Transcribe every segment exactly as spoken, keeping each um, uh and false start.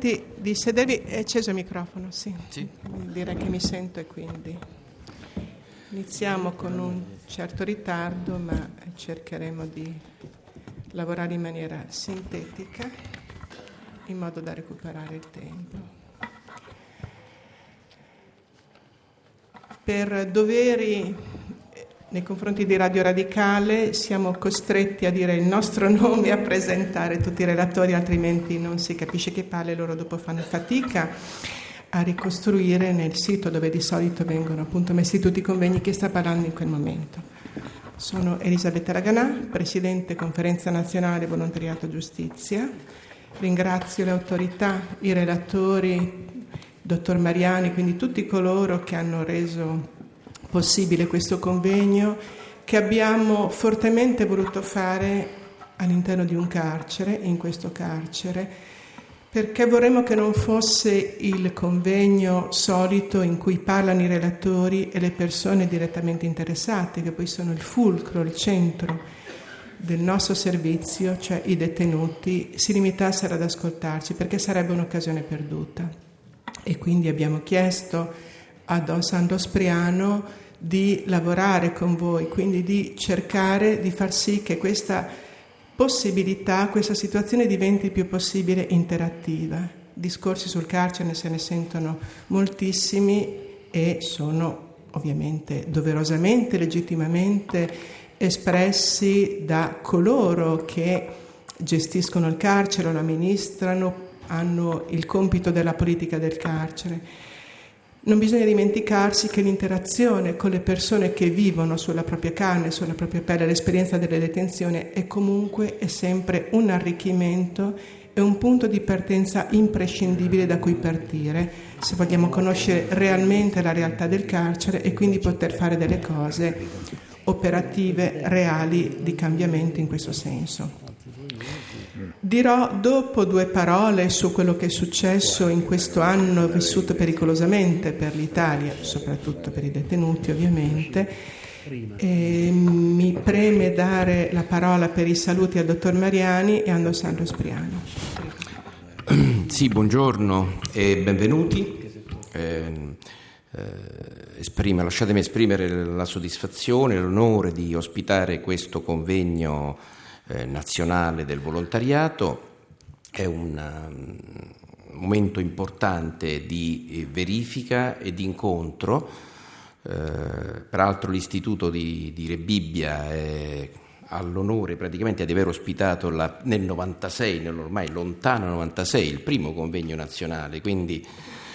consenti di sedervi. È acceso il microfono? Sì. Sì. Direi che mi sento e quindi iniziamo con un certo ritardo, ma cercheremo di lavorare in maniera sintetica in modo da recuperare il tempo. Per doveri nei confronti di Radio Radicale siamo costretti a dire il nostro nome e a presentare tutti i relatori, altrimenti non si capisce che palle, loro dopo fanno fatica a ricostruire nel sito dove di solito vengono appunto messi tutti i convegni che sta parlando in quel momento. Sono Elisabetta Raganà, Presidente Conferenza Nazionale Volontariato Giustizia. Ringrazio le autorità, i relatori, dottor Mariani, quindi tutti coloro che hanno reso possibile questo convegno che abbiamo fortemente voluto fare all'interno di un carcere, in questo carcere, perché vorremmo che non fosse il convegno solito in cui parlano i relatori e le persone direttamente interessate, che poi sono il fulcro, il centro del nostro servizio, cioè i detenuti, si limitassero ad ascoltarci, perché sarebbe un'occasione perduta. E quindi abbiamo chiesto a Don Sandro Spriano di lavorare con voi, quindi di cercare di far sì che questa possibilità, questa situazione diventi il più possibile interattiva. Discorsi sul carcere se ne sentono moltissimi e sono ovviamente doverosamente, legittimamente espressi da coloro che gestiscono il carcere, lo amministrano, hanno il compito della politica del carcere. Non bisogna dimenticarsi che l'interazione con le persone che vivono sulla propria carne, sulla propria pelle, l'esperienza delle detenzioni è comunque e sempre un arricchimento e un punto di partenza imprescindibile da cui partire se vogliamo conoscere realmente la realtà del carcere e quindi poter fare delle cose operative, reali, di cambiamento in questo senso. Dirò dopo due parole su quello che è successo in questo anno vissuto pericolosamente per l'Italia, soprattutto per i detenuti ovviamente. E mi preme dare la parola per i saluti al dottor Mariani e a Don Sandro Spriano. Sì, buongiorno e benvenuti. Eh, eh, esprime, lasciatemi esprimere la soddisfazione e l'onore di ospitare questo convegno Eh, nazionale del volontariato. È un um, momento importante di eh, verifica e di incontro. Eh, peraltro l'istituto di, di Rebibbia è, ha l'onore praticamente di aver ospitato la, nel novantasei, nell'ormai lontano novantasei, il primo convegno nazionale, quindi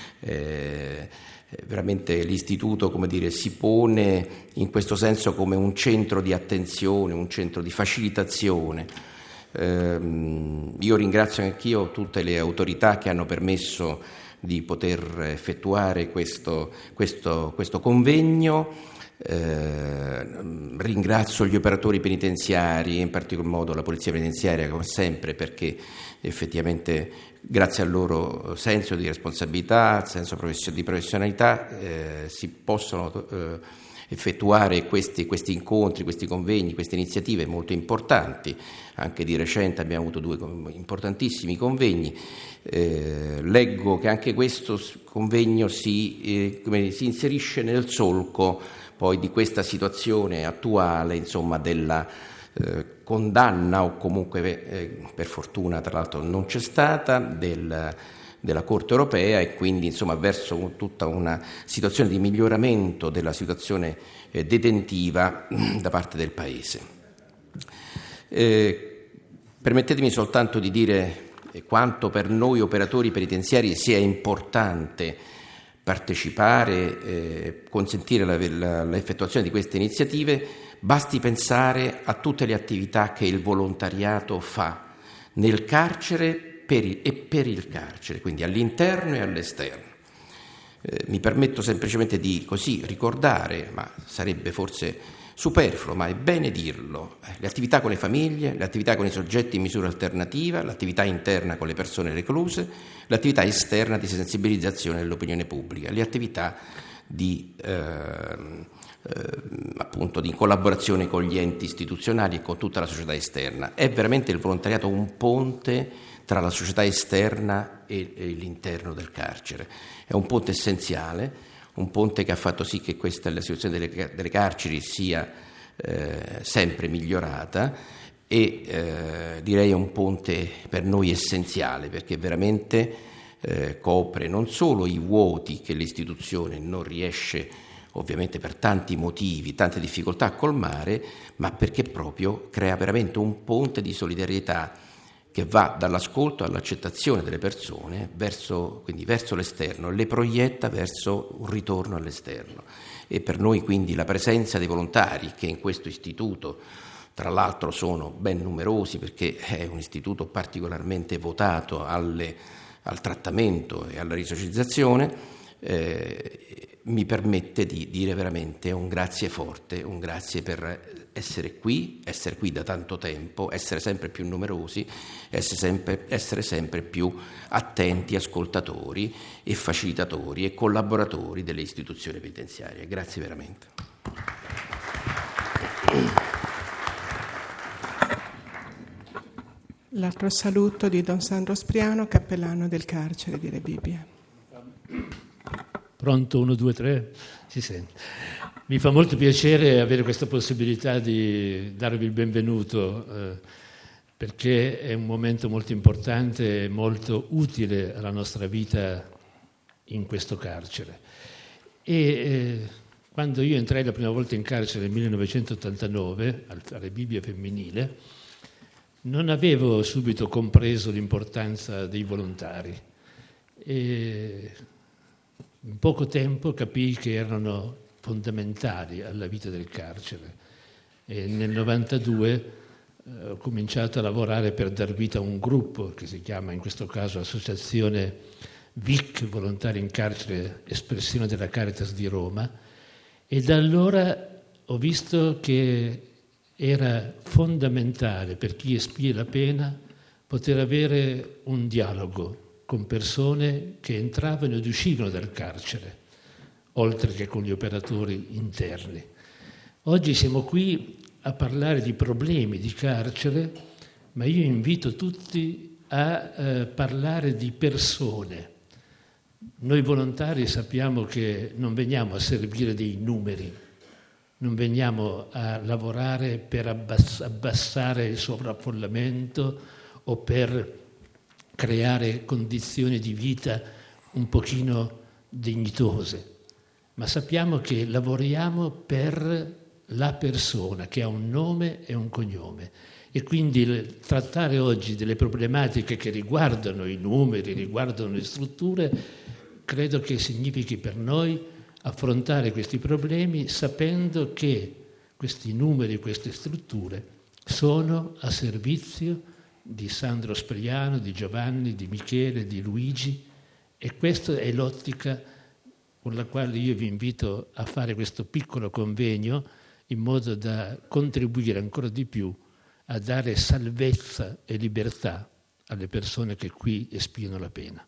eh, veramente l'istituto, come dire, si pone in questo senso come un centro di attenzione, un centro di facilitazione. Eh, io ringrazio anch'io tutte le autorità che hanno permesso di poter effettuare questo, questo, questo convegno. Eh, ringrazio gli operatori penitenziari, in particolar modo la Polizia Penitenziaria, come sempre, perché effettivamente grazie al loro senso di responsabilità, senso di professionalità, eh, si possono eh, effettuare questi, questi incontri, questi convegni, queste iniziative molto importanti. Anche di recente abbiamo avuto due importantissimi convegni. Eh, leggo che anche questo convegno si, eh, come, si inserisce nel solco poi di questa situazione attuale, insomma, della eh, condanna, o comunque eh, per fortuna tra l'altro non c'è stata, del, della Corte europea, e quindi insomma verso tutta una situazione di miglioramento della situazione eh, detentiva da parte del Paese. Eh, permettetemi soltanto di dire quanto per noi operatori penitenziari sia importante partecipare, eh, consentire la, la, l'effettuazione di queste iniziative. Basti pensare a tutte le attività che il volontariato fa nel carcere per il, e per il carcere, quindi all'interno e all'esterno. Eh, mi permetto semplicemente di così ricordare, ma sarebbe forse superfluo, ma è bene dirlo, eh, le attività con le famiglie, le attività con i soggetti in misura alternativa, l'attività interna con le persone recluse, l'attività esterna di sensibilizzazione dell'opinione pubblica, le attività di eh, Eh, appunto di collaborazione con gli enti istituzionali e con tutta la società esterna. È veramente il volontariato un ponte tra la società esterna e, e l'interno del carcere. È un ponte essenziale, un ponte che ha fatto sì che questa, la situazione delle, delle carceri sia eh, sempre migliorata e eh, direi è un ponte per noi essenziale, perché veramente eh, copre non solo i vuoti che l'istituzione non riesce ovviamente per tanti motivi, tante difficoltà a colmare, ma perché proprio crea veramente un ponte di solidarietà che va dall'ascolto all'accettazione delle persone verso, quindi verso l'esterno, le proietta verso un ritorno all'esterno. E per noi quindi la presenza dei volontari che in questo istituto, tra l'altro, sono ben numerosi, perché è un istituto particolarmente votato alle, al trattamento e alla risocializzazione, eh, mi permette di dire veramente un grazie forte, un grazie per essere qui, essere qui da tanto tempo, essere sempre più numerosi, essere sempre, essere sempre più attenti ascoltatori e facilitatori e collaboratori delle istituzioni penitenziarie. Grazie veramente. L'altro saluto di Don Sandro Spriano, cappellano del carcere di Rebibbia. Pronto, uno, due, tre, si sente. Mi fa molto piacere avere questa possibilità di darvi il benvenuto, eh, perché è un momento molto importante e molto utile alla nostra vita in questo carcere. E eh, quando io entrai la prima volta in carcere nel millenovecentottantanove, a Rebibbia femminile, non avevo subito compreso l'importanza dei volontari. E in poco tempo capii che erano fondamentali alla vita del carcere e nel novantadue eh, ho cominciato a lavorare per dar vita a un gruppo che si chiama in questo caso Associazione V I C, Volontari in Carcere, espressione della Caritas di Roma, e da allora ho visto che era fondamentale per chi espie la pena poter avere un dialogo con persone che entravano ed uscivano dal carcere, oltre che con gli operatori interni. Oggi siamo qui a parlare di problemi di carcere, ma io invito tutti a eh, parlare di persone. Noi volontari sappiamo che non veniamo a servire dei numeri, non veniamo a lavorare per abbass- abbassare il sovraffollamento o per creare condizioni di vita un pochino dignitose, ma sappiamo che lavoriamo per la persona che ha un nome e un cognome, e quindi trattare oggi delle problematiche che riguardano i numeri, riguardano le strutture, credo che significhi per noi affrontare questi problemi sapendo che questi numeri, queste strutture sono a servizio di Sandro Spriano, di Giovanni, di Michele, di Luigi, e questa è l'ottica con la quale io vi invito a fare questo piccolo convegno in modo da contribuire ancora di più a dare salvezza e libertà alle persone che qui espiano la pena.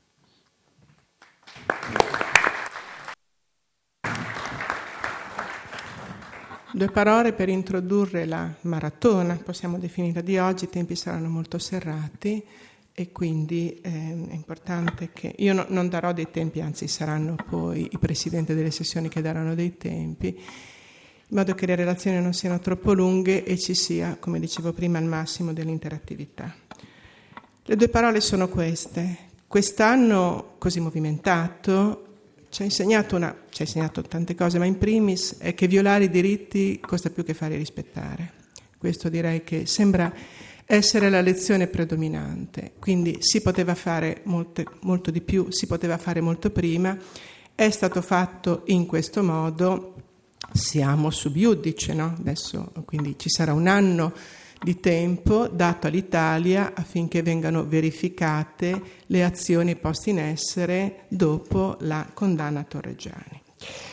Due parole per introdurre la maratona, possiamo definirla, di oggi. I tempi saranno molto serrati e quindi eh, è importante che... Io no, non darò dei tempi, anzi saranno poi i presidenti delle sessioni che daranno dei tempi, in modo che le relazioni non siano troppo lunghe e ci sia, come dicevo prima, il massimo dell'interattività. Le due parole sono queste. Quest'anno così movimentato ci ha insegnato, una, ci ha insegnato tante cose, ma in primis è che violare i diritti costa più che farli rispettare. Questo direi che sembra essere la lezione predominante. Quindi si poteva fare molte, molto di più, si poteva fare molto prima, è stato fatto in questo modo, siamo sub iudice, no? Adesso quindi ci sarà un anno di tempo dato all'Italia affinché vengano verificate le azioni poste in essere dopo la condanna a Torreggiani.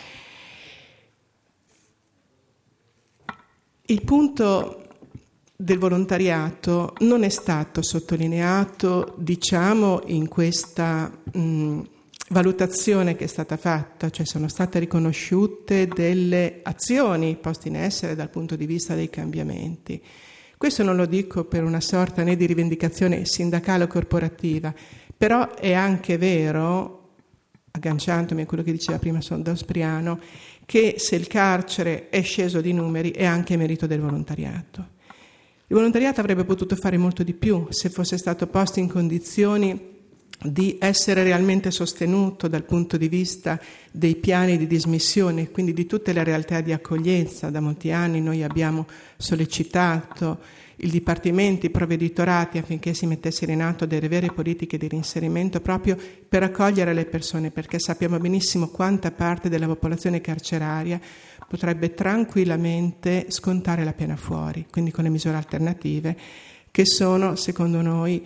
Il punto del volontariato non è stato sottolineato, diciamo, in questa mh, valutazione che è stata fatta, cioè sono state riconosciute delle azioni poste in essere dal punto di vista dei cambiamenti. Questo non lo dico per una sorta né di rivendicazione sindacale o corporativa, però è anche vero, agganciandomi a quello che diceva prima Don Spriano, che se il carcere è sceso di numeri è anche merito del volontariato. Il volontariato avrebbe potuto fare molto di più se fosse stato posto in condizioni di essere realmente sostenuto dal punto di vista dei piani di dismissione, quindi di tutte le realtà di accoglienza. Da molti anni noi abbiamo sollecitato i dipartimenti, i provveditorati affinché si mettessero in atto delle vere politiche di reinserimento proprio per accogliere le persone, perché sappiamo benissimo quanta parte della popolazione carceraria potrebbe tranquillamente scontare la pena fuori, quindi con le misure alternative che sono, secondo noi,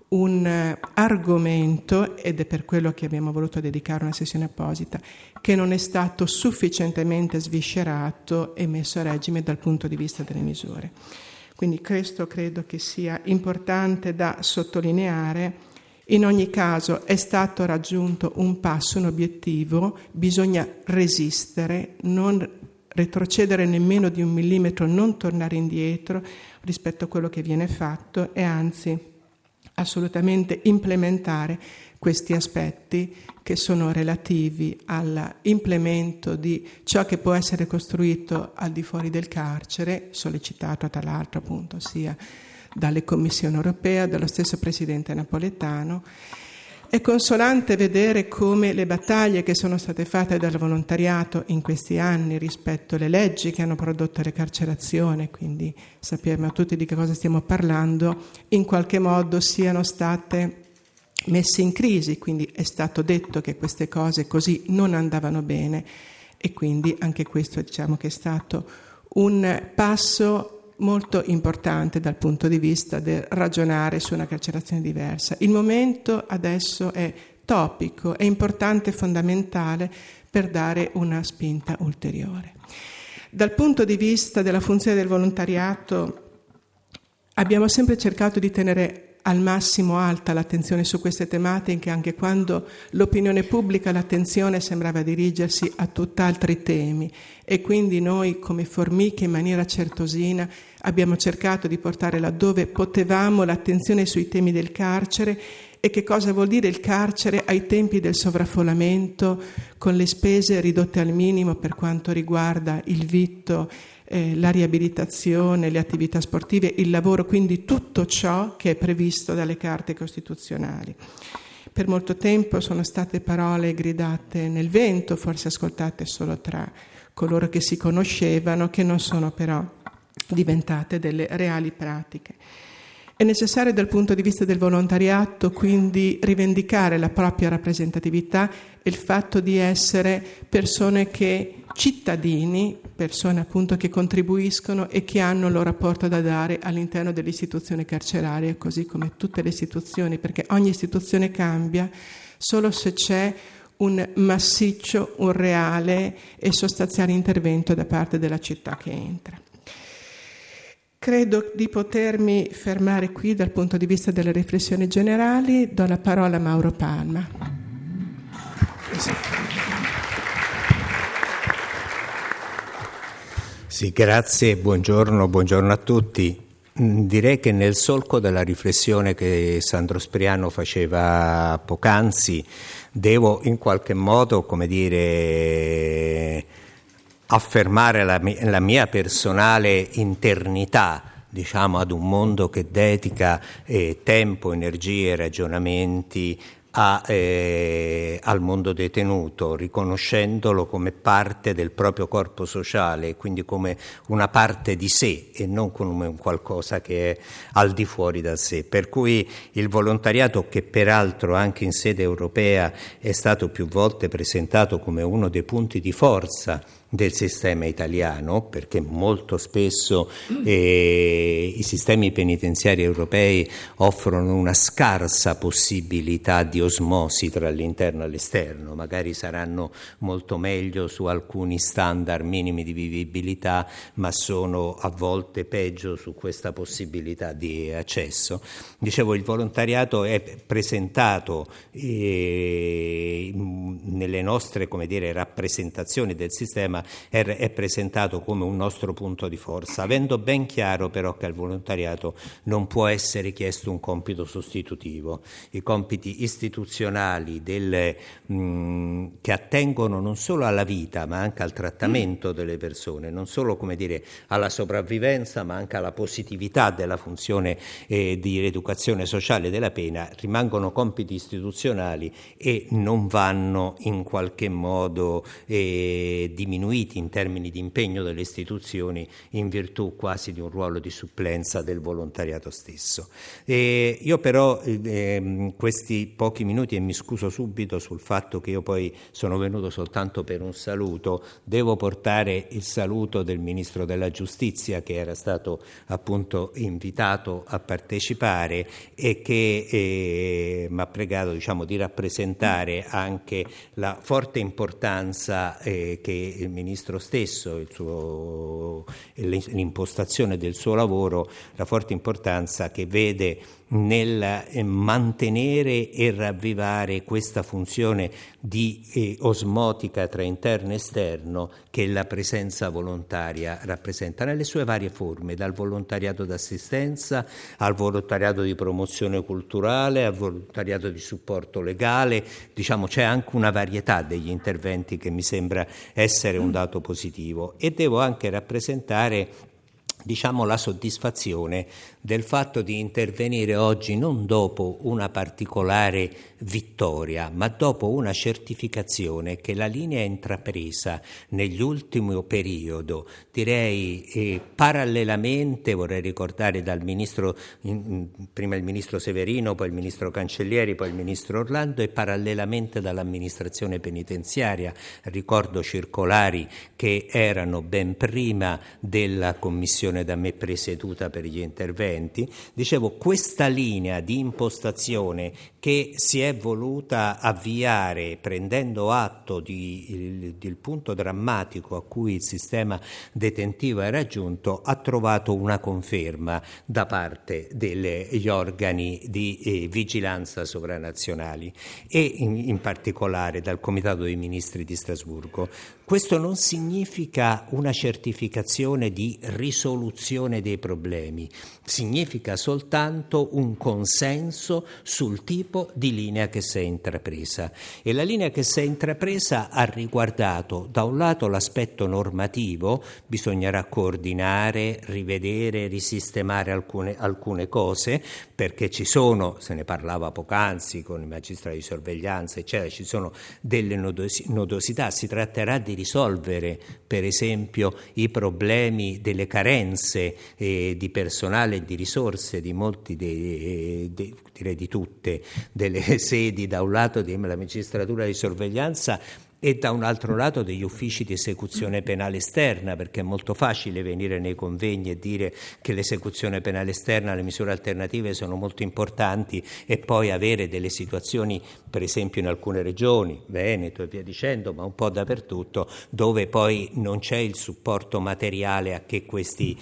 un argomento, ed è per quello che abbiamo voluto dedicare una sessione apposita, che non è stato sufficientemente sviscerato e messo a regime dal punto di vista delle misure. Quindi questo credo che sia importante da sottolineare. In ogni caso è stato raggiunto un passo, un obiettivo, bisogna resistere, non retrocedere nemmeno di un millimetro, non tornare indietro rispetto a quello che viene fatto e anzi assolutamente implementare questi aspetti che sono relativi all'implemento di ciò che può essere costruito al di fuori del carcere, sollecitato tra l'altro appunto sia dalle Commissioni europee, dallo stesso Presidente Napoletano. È consolante vedere come le battaglie che sono state fatte dal volontariato in questi anni rispetto alle leggi che hanno prodotto le carcerazioni, quindi sappiamo tutti di che cosa stiamo parlando, in qualche modo siano state messe in crisi, quindi è stato detto che queste cose così non andavano bene e quindi anche questo diciamo che è stato un passo molto importante dal punto di vista del ragionare su una carcerazione diversa. Il momento adesso è topico, è importante e fondamentale per dare una spinta ulteriore. Dal punto di vista della funzione del volontariato abbiamo sempre cercato di tenere al massimo alta l'attenzione su queste tematiche, anche quando l'opinione pubblica l'attenzione sembrava dirigersi a tutt'altri temi e quindi noi come formiche in maniera certosina abbiamo cercato di portare laddove potevamo l'attenzione sui temi del carcere e che cosa vuol dire il carcere ai tempi del sovraffollamento, con le spese ridotte al minimo per quanto riguarda il vitto, eh, la riabilitazione, le attività sportive, il lavoro, quindi tutto ciò che è previsto dalle carte costituzionali. Per molto tempo sono state parole gridate nel vento, forse ascoltate solo tra coloro che si conoscevano, che non sono però diventate delle reali pratiche. È necessario dal punto di vista del volontariato quindi rivendicare la propria rappresentatività e il fatto di essere persone che, cittadini, persone appunto che contribuiscono e che hanno il loro apporto da dare all'interno dell'istituzione carceraria, così come tutte le istituzioni, perché ogni istituzione cambia solo se c'è un massiccio, un reale e sostanziale intervento da parte della città che entra. Credo di potermi fermare qui dal punto di vista delle riflessioni generali. Do la parola a Mauro Palma. Sì, grazie, buongiorno, buongiorno a tutti. Direi che nel solco della riflessione che Sandro Spriano faceva poc'anzi, devo in qualche modo, come dire, affermare la mia, la mia personale internità, diciamo, ad un mondo che dedica eh, tempo, energie e ragionamenti a, eh, al mondo detenuto, riconoscendolo come parte del proprio corpo sociale, quindi come una parte di sé e non come un qualcosa che è al di fuori da sé. Per cui il volontariato, che peraltro anche in sede europea è stato più volte presentato come uno dei punti di forza del sistema italiano, perché molto spesso eh, i sistemi penitenziari europei offrono una scarsa possibilità di osmosi tra l'interno e l'esterno, magari saranno molto meglio su alcuni standard minimi di vivibilità, ma sono a volte peggio su questa possibilità di accesso. Dicevo, il volontariato è presentato eh, nelle nostre, come dire, rappresentazioni del sistema è, è presentato come un nostro punto di forza, avendo ben chiaro però che al volontariato non può essere chiesto un compito sostitutivo. I compiti istituzionali delle, mh, che attengono non solo alla vita ma anche al trattamento delle persone, non solo, come dire, alla sopravvivenza ma anche alla positività della funzione eh, di rieducazione sociale della pena, rimangono compiti istituzionali e non vanno in qualche modo eh, diminuiti in termini di impegno delle istituzioni in virtù quasi di un ruolo di supplenza del volontariato stesso. E io però eh, questi pochi minuti, e mi scuso subito sul fatto che io poi sono venuto soltanto per un saluto, devo portare il saluto del Ministro della Giustizia che era stato appunto invitato a partecipare e che eh, mi ha pregato, diciamo, di rappresentare anche la forte importanza eh, che il Ministro stesso, il suo, l'impostazione del suo lavoro, la forte importanza che vede nel mantenere e ravvivare questa funzione di eh, osmotica tra interno e esterno che la presenza volontaria rappresenta nelle sue varie forme, dal volontariato d'assistenza al volontariato di promozione culturale, al volontariato di supporto legale. Diciamo, c'è anche una varietà degli interventi che mi sembra essere un dato positivo, e devo anche rappresentare, diciamo, la soddisfazione del fatto di intervenire oggi non dopo una particolare vittoria, ma dopo una certificazione che la linea intrapresa negli ultimi periodo, direi eh, parallelamente, vorrei ricordare dal ministro, in, prima il ministro Severino, poi il ministro Cancellieri, poi il ministro Orlando, e parallelamente dall'amministrazione penitenziaria. Ricordo circolari che erano ben prima della commissione da me presieduta per gli interventi. Dicevo, questa linea di impostazione che si è voluta avviare prendendo atto di, il, del punto drammatico a cui il sistema detentivo è raggiunto, ha trovato una conferma da parte degli organi di eh, vigilanza sovranazionali e in, in particolare dal Comitato dei Ministri di Strasburgo. Questo non significa una certificazione di risoluzione dei problemi, significa soltanto un consenso sul tipo di linea che si è intrapresa. E la linea che si è intrapresa ha riguardato da un lato l'aspetto normativo, bisognerà coordinare, rivedere, risistemare alcune, alcune cose, perché ci sono, se ne parlava poc'anzi con i magistrati di sorveglianza, eccetera, ci sono delle nodosità, si tratterà di risolvere per esempio i problemi delle carenze eh, di personale e di risorse di molti dei, dei, direi di tutte delle sedi, da un lato della magistratura di sorveglianza e da un altro lato degli uffici di esecuzione penale esterna, perché è molto facile venire nei convegni e dire che l'esecuzione penale esterna, le misure alternative sono molto importanti e poi avere delle situazioni, per esempio in alcune regioni, Veneto e via dicendo, ma un po' dappertutto, dove poi non c'è il supporto materiale a che questi,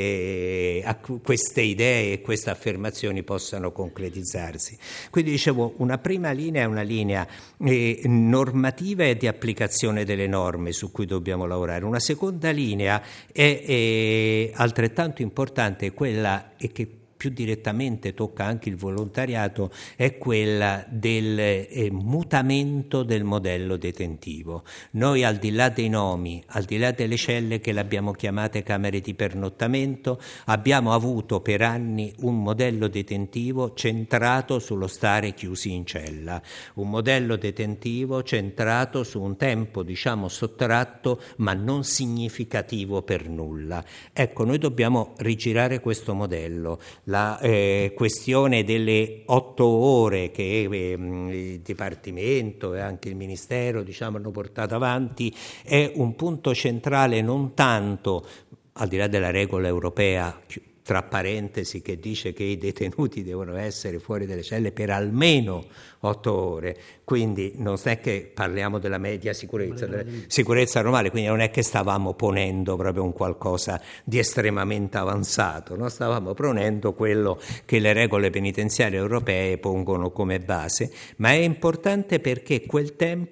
eh, a queste idee e queste affermazioni possano concretizzarsi. Quindi dicevo, una prima linea è una linea eh, normativa e di applicazione delle norme su cui dobbiamo lavorare. Una seconda linea è, è altrettanto importante, quella e che più direttamente tocca anche il volontariato, è quella del eh, mutamento del modello detentivo. Noi, al di là dei nomi, al di là delle celle che le abbiamo chiamate camere di pernottamento, abbiamo avuto per anni un modello detentivo centrato sullo stare chiusi in cella, un modello detentivo centrato su un tempo, diciamo, sottratto ma non significativo per nulla. Ecco, noi dobbiamo rigirare questo modello. La eh, questione delle otto ore che eh, il Dipartimento e anche il Ministero, diciamo, hanno portato avanti è un punto centrale, non tanto, al di là della regola europea, tra parentesi, che dice che i detenuti devono essere fuori dalle celle per almeno otto ore, quindi non è che parliamo della media sicurezza, della sicurezza normale, quindi non è che stavamo ponendo proprio un qualcosa di estremamente avanzato, no? Stavamo ponendo quello che le regole penitenziarie europee pongono come base, ma è importante perché quel tempo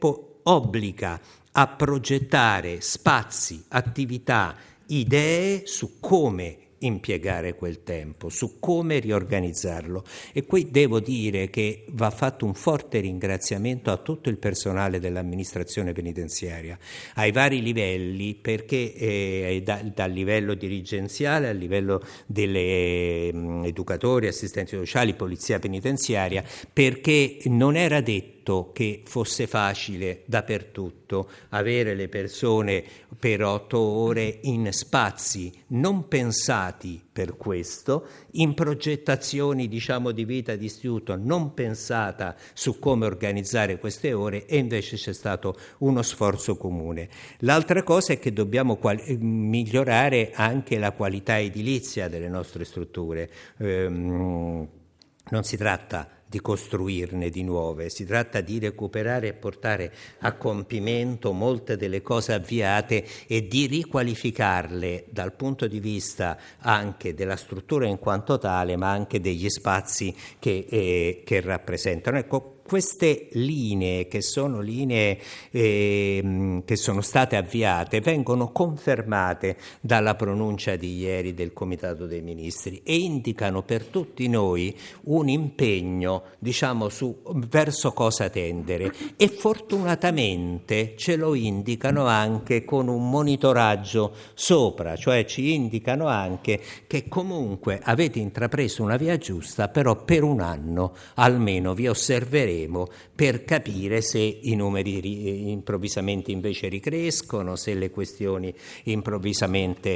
obbliga a progettare spazi, attività, idee su come impiegare quel tempo, su come riorganizzarlo. E qui devo dire che va fatto un forte ringraziamento a tutto il personale dell'amministrazione penitenziaria, ai vari livelli, perché eh, da, dal livello dirigenziale al livello delle eh, educatori, assistenti sociali, polizia penitenziaria, perché non era detto che fosse facile dappertutto avere le persone per otto ore in spazi non pensati per questo, in progettazioni diciamo di vita di istituto non pensata su come organizzare queste ore, e invece c'è stato uno sforzo comune. L'altra cosa è che dobbiamo quali- migliorare anche la qualità edilizia delle nostre strutture. Ehm, non si tratta di costruirne di nuove, si tratta di recuperare e portare a compimento molte delle cose avviate e di riqualificarle dal punto di vista anche della struttura in quanto tale, ma anche degli spazi che, eh, che rappresentano. Ecco, queste linee, che sono linee eh, che sono state avviate, vengono confermate dalla pronuncia di ieri del Comitato dei Ministri e indicano per tutti noi un impegno, diciamo, su verso cosa tendere, e fortunatamente ce lo indicano anche con un monitoraggio sopra, cioè ci indicano anche che comunque avete intrapreso una via giusta, però per un anno almeno vi osserveremo per capire se i numeri ri- improvvisamente invece ricrescono, se le questioni improvvisamente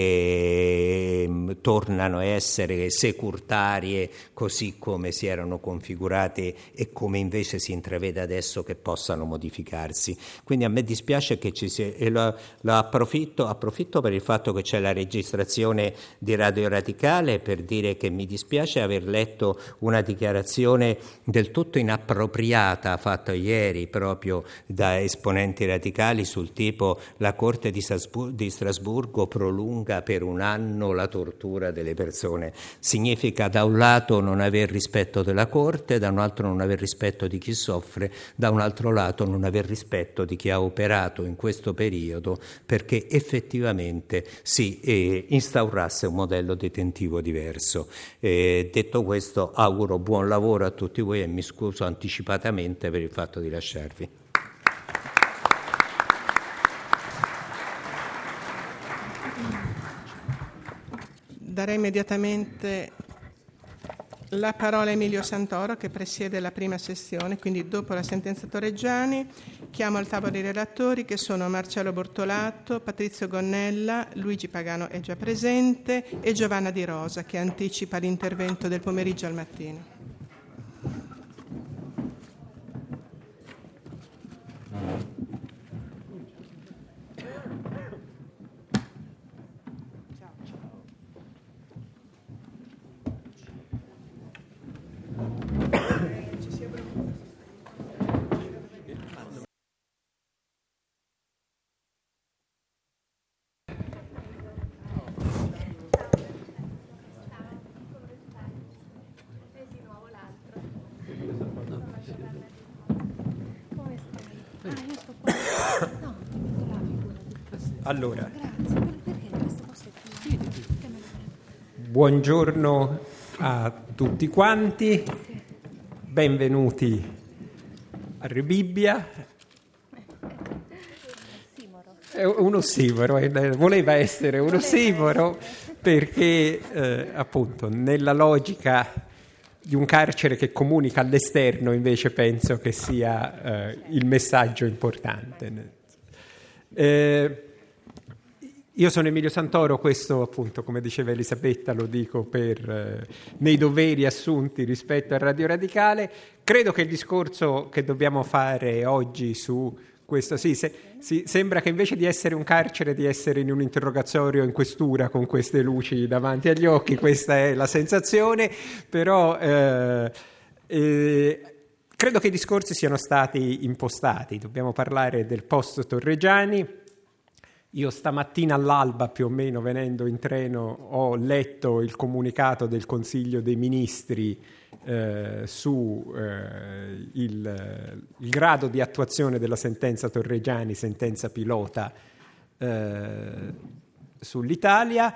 eh, tornano a essere securitarie così come si erano configurate e come invece si intravede adesso che possano modificarsi. Quindi a me dispiace che ci sia, e lo, lo approfitto, approfitto per il fatto che c'è la registrazione di Radio Radicale per dire che mi dispiace aver letto una dichiarazione del tutto inappropriata appropriata fatta ieri proprio da esponenti radicali sul tipo: la Corte di Strasburgo, di Strasburgo prolunga per un anno la tortura delle persone. Significa da un lato non aver rispetto della Corte, da un altro non aver rispetto di chi soffre, da un altro lato non aver rispetto di chi ha operato in questo periodo perché effettivamente si eh, instaurasse un modello detentivo diverso. Eh, detto questo, auguro buon lavoro a tutti voi e mi scuso anticipatamente per il fatto di lasciarvi. Darei immediatamente la parola a Emilio Santoro, che presiede la prima sessione, quindi dopo la sentenza Torreggiani. Chiamo al tavolo i relatori, che sono Marcello Bortolato, Patrizio Gonnella, Luigi Pagano è già presente, e Giovanna Di Rosa, che anticipa l'intervento del pomeriggio al mattino. Allora, buongiorno a tutti quanti, benvenuti a Rebibbia. È un ossimoro, voleva essere un ossimoro perché eh, appunto nella logica di un carcere che comunica all'esterno invece penso che sia eh, il messaggio importante. Eh, Io sono Emilio Santoro, questo appunto, come diceva Elisabetta, lo dico per eh, nei doveri assunti rispetto a Radio Radicale. Credo che il discorso che dobbiamo fare oggi su questo, sì, se, sì, sembra che invece di essere un carcere, di essere in un interrogatorio in questura con queste luci davanti agli occhi, questa è la sensazione, però eh, eh, credo che i discorsi siano stati impostati. Dobbiamo parlare del post Torreggiani. Io stamattina all'alba, più o meno, venendo in treno, ho letto il comunicato del Consiglio dei Ministri eh, su eh, il, il grado di attuazione della sentenza Torreggiani, sentenza pilota eh, sull'Italia.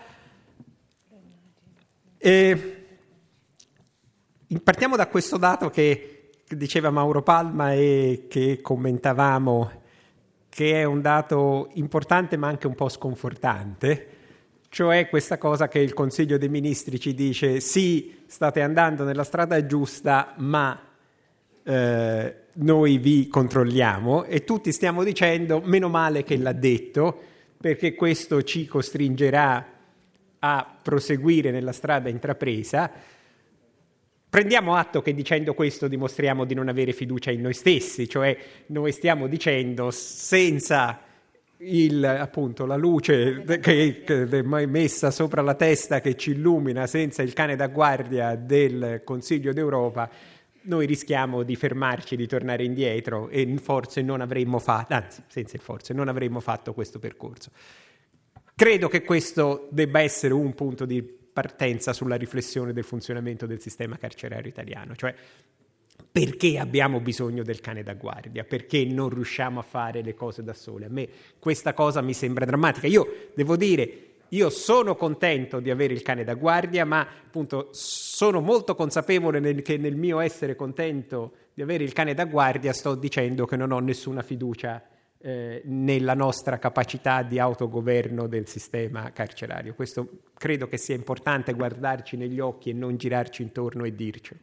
E partiamo da questo dato che, che diceva Mauro Palma e che commentavamo, che è un dato importante ma anche un po' sconfortante, cioè questa cosa che il Consiglio dei Ministri ci dice: sì, state andando nella strada giusta, ma eh, noi vi controlliamo, e tutti stiamo dicendo meno male che l'ha detto, perché questo ci costringerà a proseguire nella strada intrapresa. Prendiamo atto che dicendo questo dimostriamo di non avere fiducia in noi stessi, cioè noi stiamo dicendo senza il, appunto, la luce che, che è messa sopra la testa che ci illumina, senza il cane da guardia del Consiglio d'Europa, noi rischiamo di fermarci, di tornare indietro e forse non avremmo fatto, anzi senza il forse, non avremmo fatto questo percorso. Credo che questo debba essere un punto di partenza sulla riflessione del funzionamento del sistema carcerario italiano, cioè perché abbiamo bisogno del cane da guardia, perché non riusciamo a fare le cose da sole. A me questa cosa mi sembra drammatica. Io devo dire, io sono contento di avere il cane da guardia, ma appunto sono molto consapevole nel, che nel mio essere contento di avere il cane da guardia sto dicendo che non ho nessuna fiducia Eh, nella nostra capacità di autogoverno del sistema carcerario. Questo credo che sia importante, guardarci negli occhi e non girarci intorno e dircelo.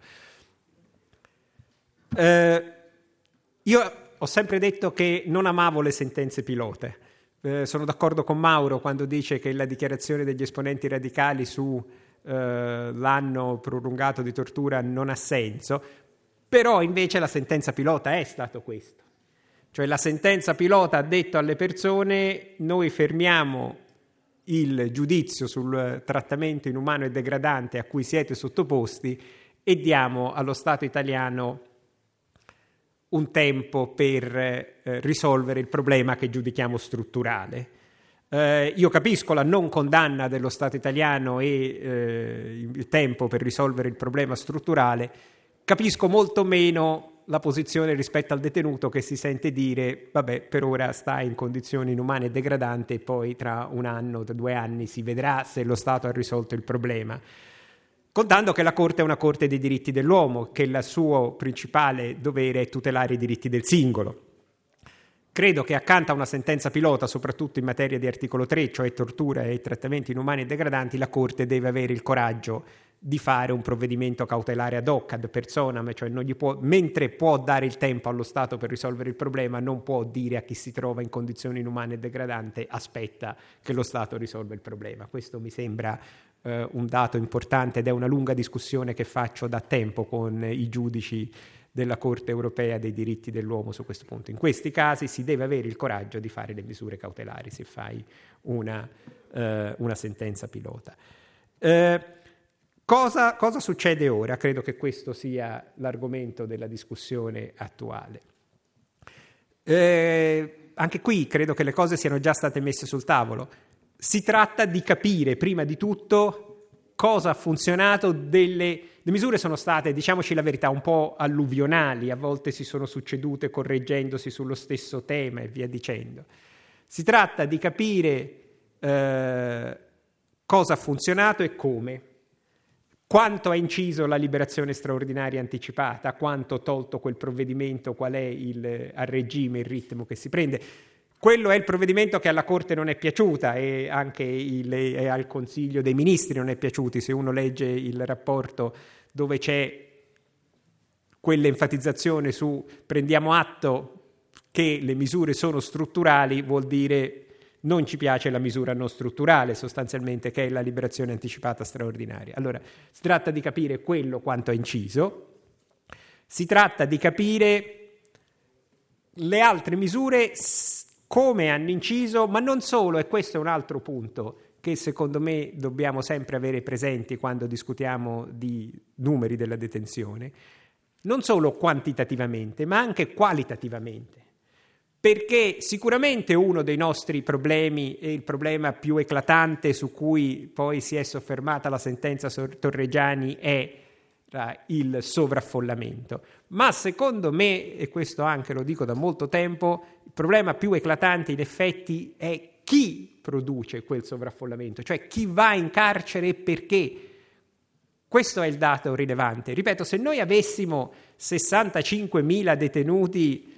Eh, io ho sempre detto che non amavo le sentenze pilote. Eh, sono d'accordo con Mauro quando dice che la dichiarazione degli esponenti radicali su eh, l'anno prolungato di tortura non ha senso, però invece la sentenza pilota è stato questo. Cioè la sentenza pilota ha detto alle persone: noi fermiamo il giudizio sul trattamento inumano e degradante a cui siete sottoposti e diamo allo Stato italiano un tempo per eh, risolvere il problema che giudichiamo strutturale. Eh, io capisco la non condanna dello Stato italiano e eh, il tempo per risolvere il problema strutturale, capisco molto meno la posizione rispetto al detenuto che si sente dire: vabbè, per ora sta in condizioni inumane e degradanti e poi tra un anno, tra due anni si vedrà se lo Stato ha risolto il problema, contando che la Corte è una Corte dei diritti dell'uomo, che il suo principale dovere è tutelare i diritti del singolo. Credo che accanto a una sentenza pilota, soprattutto in materia di articolo tre, cioè tortura e trattamenti inumani e degradanti, la Corte deve avere il coraggio di fare un provvedimento cautelare ad hoc, ad personam, cioè non gli può, mentre può dare il tempo allo Stato per risolvere il problema, non può dire a chi si trova in condizioni inumane e degradante: aspetta che lo Stato risolva il problema. Questo mi sembra eh, un dato importante ed è una lunga discussione che faccio da tempo con i giudici della Corte europea dei diritti dell'uomo su questo punto. In questi casi si deve avere il coraggio di fare le misure cautelari se fai una, eh, una sentenza pilota. Eh, Cosa, cosa succede ora? Credo che questo sia l'argomento della discussione attuale. Eh, anche qui credo che le cose siano già state messe sul tavolo. Si tratta di capire prima di tutto cosa ha funzionato. Delle, le misure sono state, diciamoci la verità, un po' alluvionali, a volte si sono succedute correggendosi sullo stesso tema e via dicendo. Si tratta di capire eh, cosa ha funzionato e come. Quanto ha inciso la liberazione straordinaria anticipata, quanto ha tolto quel provvedimento, qual è il, a regime il ritmo che si prende. Quello è il provvedimento che alla Corte non è piaciuta e anche il, e al Consiglio dei Ministri non è piaciuto. Se uno legge il rapporto dove c'è quell'enfatizzazione su prendiamo atto che le misure sono strutturali, vuol dire non ci piace la misura non strutturale, sostanzialmente, che è la liberazione anticipata straordinaria. Allora, si tratta di capire quello quanto ha inciso, si tratta di capire le altre misure come hanno inciso, ma non solo, e questo è un altro punto che secondo me dobbiamo sempre avere presenti quando discutiamo di numeri della detenzione, non solo quantitativamente, ma anche qualitativamente. perché sicuramente uno dei nostri problemi è il problema più eclatante su cui poi si è soffermata la sentenza Torreggiani è il sovraffollamento, ma secondo me, e questo anche lo dico da molto tempo, il problema più eclatante in effetti è chi produce quel sovraffollamento, cioè chi va in carcere e perché. Questo è il dato rilevante. Ripeto, se noi avessimo sessantacinquemila detenuti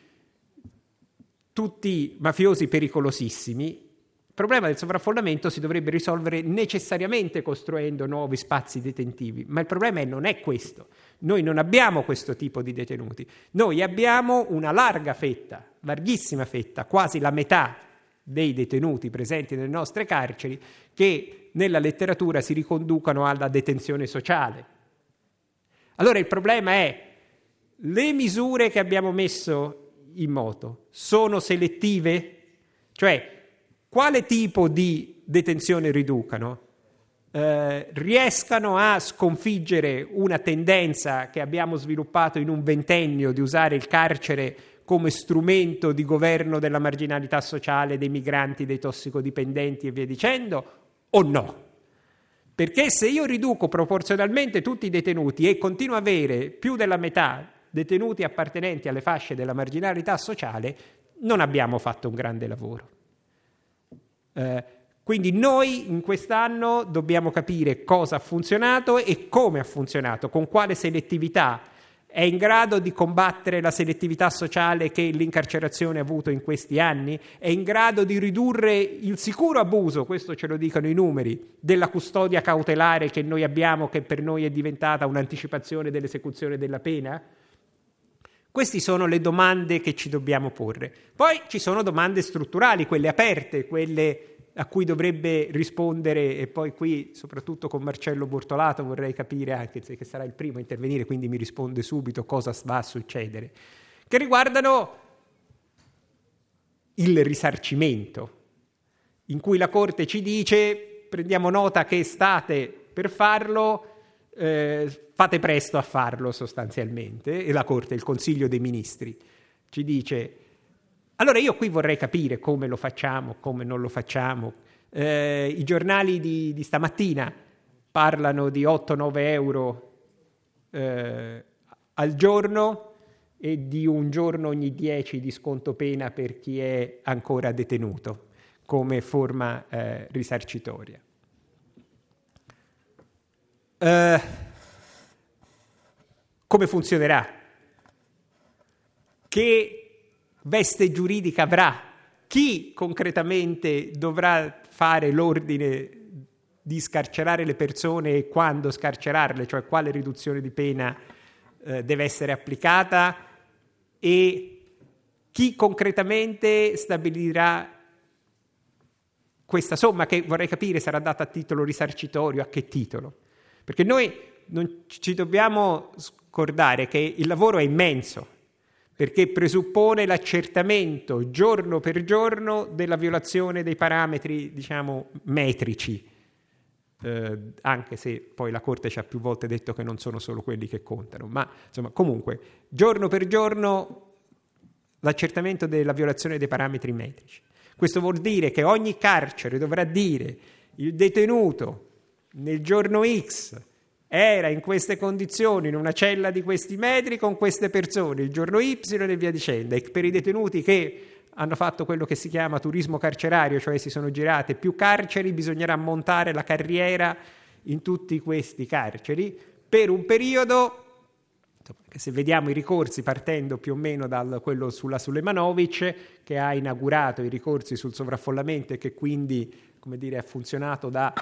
tutti mafiosi pericolosissimi, il problema del sovraffollamento si dovrebbe risolvere necessariamente costruendo nuovi spazi detentivi, ma il problema è, non è questo. Noi non abbiamo questo tipo di detenuti, noi abbiamo una larga fetta, larghissima fetta, quasi la metà dei detenuti presenti nelle nostre carceri che nella letteratura si riconducono alla detenzione sociale. Allora il problema è: le misure che abbiamo messo in moto sono selettive? Cioè, quale tipo di detenzione riducano? Eh, riescano a sconfiggere una tendenza che abbiamo sviluppato in un ventennio di usare il carcere come strumento di governo della marginalità sociale, dei migranti, dei tossicodipendenti e via dicendo, o no? Perché se io riduco proporzionalmente tutti i detenuti e continuo a avere più della metà detenuti appartenenti alle fasce della marginalità sociale, non abbiamo fatto un grande lavoro. Eh, quindi noi in quest'anno dobbiamo capire cosa ha funzionato e come ha funzionato, con quale selettività è in grado di combattere la selettività sociale che l'incarcerazione ha avuto in questi anni, è in grado di ridurre il sicuro abuso, questo ce lo dicono i numeri, della custodia cautelare che noi abbiamo, che per noi è diventata un'anticipazione dell'esecuzione della pena? Queste sono le domande che ci dobbiamo porre. Poi ci sono domande strutturali, quelle aperte, quelle a cui dovrebbe rispondere, e poi qui soprattutto con Marcello Bortolato vorrei capire, anche se che sarà il primo a intervenire, quindi mi risponde subito cosa va a succedere, che riguardano il risarcimento, in cui la Corte ci dice: prendiamo nota che state per farlo, eh, fate presto a farlo sostanzialmente, e la Corte, il Consiglio dei Ministri, ci dice: allora io qui vorrei capire come lo facciamo, come non lo facciamo. Eh, I giornali di, di stamattina parlano di otto nove euro eh, al giorno e di un giorno ogni dieci di sconto pena per chi è ancora detenuto come forma eh, risarcitoria. Eh, come funzionerà? Che veste giuridica avrà? Chi concretamente dovrà fare l'ordine di scarcerare le persone e quando scarcerarle, cioè quale riduzione di pena eh, deve essere applicata, e chi concretamente stabilirà questa somma, che vorrei capire sarà data a titolo risarcitorio, a che titolo? Perché noi non ci dobbiamo scordare che il lavoro è immenso, perché presuppone l'accertamento giorno per giorno della violazione dei parametri, diciamo, metrici, eh, anche se poi la Corte ci ha più volte detto che non sono solo quelli che contano, ma insomma comunque giorno per giorno l'accertamento della violazione dei parametri metrici. Questo vuol dire che ogni carcere dovrà dire: il detenuto nel giorno X era in queste condizioni, in una cella di questi metri, con queste persone, il giorno Y e via dicendo. E per i detenuti che hanno fatto quello che si chiama turismo carcerario, cioè si sono girate più carceri, bisognerà montare la carriera in tutti questi carceri per un periodo, che se vediamo i ricorsi partendo più o meno da quello sulla Sulejmanovic, che ha inaugurato i ricorsi sul sovraffollamento e che quindi, come dire, ha funzionato da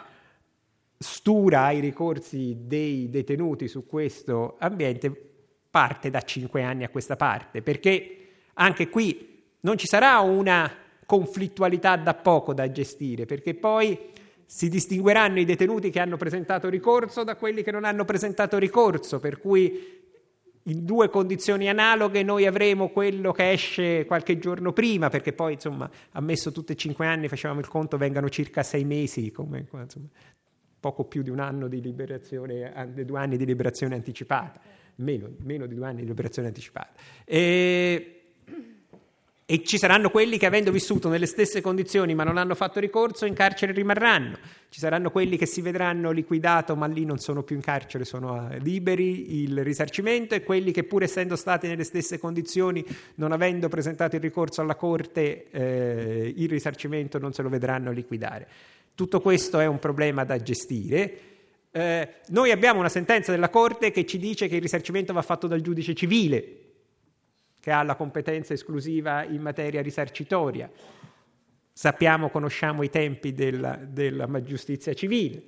stura ai ricorsi dei detenuti su questo ambiente, parte da cinque anni a questa parte, perché anche qui non ci sarà una conflittualità da poco da gestire, perché poi si distingueranno i detenuti che hanno presentato ricorso da quelli che non hanno presentato ricorso, per cui in due condizioni analoghe noi avremo quello che esce qualche giorno prima, perché poi insomma ammesso tutti e cinque anni, facevamo il conto, vengano circa sei mesi, come insomma poco più di un anno di liberazione, due anni di liberazione anticipata, meno, meno di due anni di liberazione anticipata. E E ci saranno quelli che, avendo vissuto nelle stesse condizioni ma non hanno fatto ricorso, in carcere rimarranno. Ci saranno quelli che si vedranno liquidato, ma lì non sono più in carcere, sono liberi il risarcimento, e quelli che, pur essendo stati nelle stesse condizioni, non avendo presentato il ricorso alla Corte, eh, il risarcimento non se lo vedranno liquidare. Tutto questo è un problema da gestire. Eh, noi abbiamo una sentenza della Corte che ci dice che il risarcimento va fatto dal giudice civile, che ha la competenza esclusiva in materia risarcitoria. Sappiamo, conosciamo i tempi della, della giustizia civile.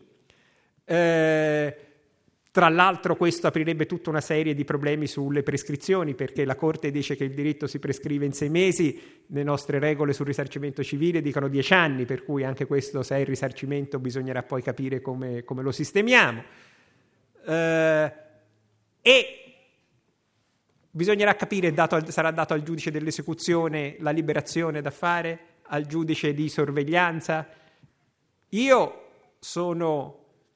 Eh, tra l'altro questo aprirebbe tutta una serie di problemi sulle prescrizioni, perché la Corte dice che il diritto si prescrive in sei mesi, le nostre regole sul risarcimento civile dicono dieci anni, per cui anche questo, se è il risarcimento, bisognerà poi capire come, come lo sistemiamo. Eh, e bisognerà capire, dato, sarà dato al giudice dell'esecuzione la liberazione da fare, al giudice di sorveglianza. Io sono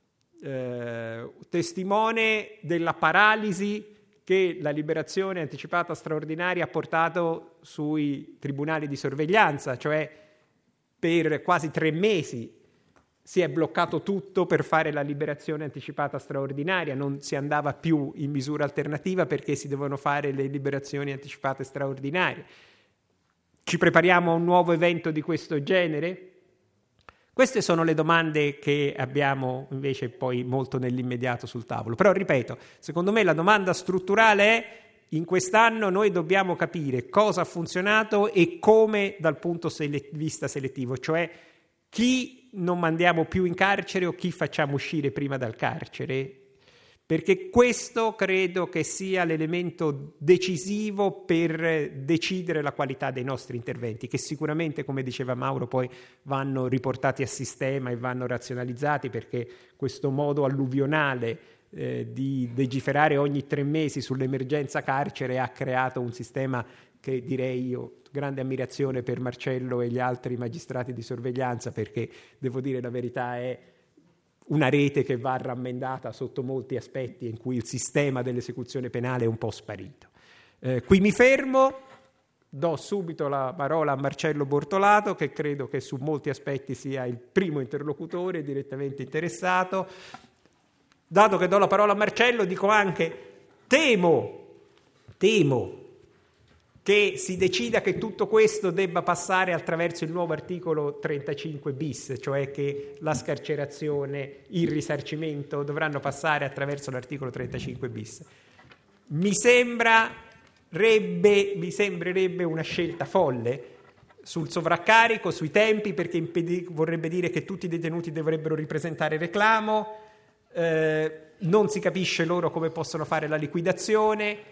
eh, testimone della paralisi che la liberazione anticipata straordinaria ha portato sui tribunali di sorveglianza, cioè per quasi tre mesi si è bloccato tutto per fare la liberazione anticipata straordinaria, non si andava più in misura alternativa perché si devono fare le liberazioni anticipate straordinarie. Ci prepariamo a un nuovo evento di questo genere? Queste sono le domande che abbiamo invece poi molto nell'immediato sul tavolo. Però ripeto, secondo me la domanda strutturale è: in quest'anno noi dobbiamo capire cosa ha funzionato e come dal punto di vista selettivo, cioè chi non mandiamo più in carcere o chi facciamo uscire prima dal carcere, perché questo credo che sia l'elemento decisivo per decidere la qualità dei nostri interventi, che sicuramente, come diceva Mauro, poi vanno riportati a sistema e vanno razionalizzati, perché questo modo alluvionale eh, di legiferare ogni tre mesi sull'emergenza carcere ha creato un sistema che, direi io, grande ammirazione per Marcello e gli altri magistrati di sorveglianza, perché devo dire la verità, è una rete che va rammendata sotto molti aspetti, in cui il sistema dell'esecuzione penale è un po' sparito. Eh, qui mi fermo, do subito la parola a Marcello Bortolato, che credo che su molti aspetti sia il primo interlocutore direttamente interessato. Dato che do la parola a Marcello, dico anche: temo, temo che si decida che tutto questo debba passare attraverso il nuovo articolo trentacinque bis, cioè che la scarcerazione, il risarcimento dovranno passare attraverso l'articolo trentacinque bis. Mi sembrerebbe, mi sembrerebbe una scelta folle sul sovraccarico, sui tempi, perché impedi- vorrebbe dire che tutti i detenuti dovrebbero ripresentare reclamo, eh, non si capisce loro come possono fare la liquidazione.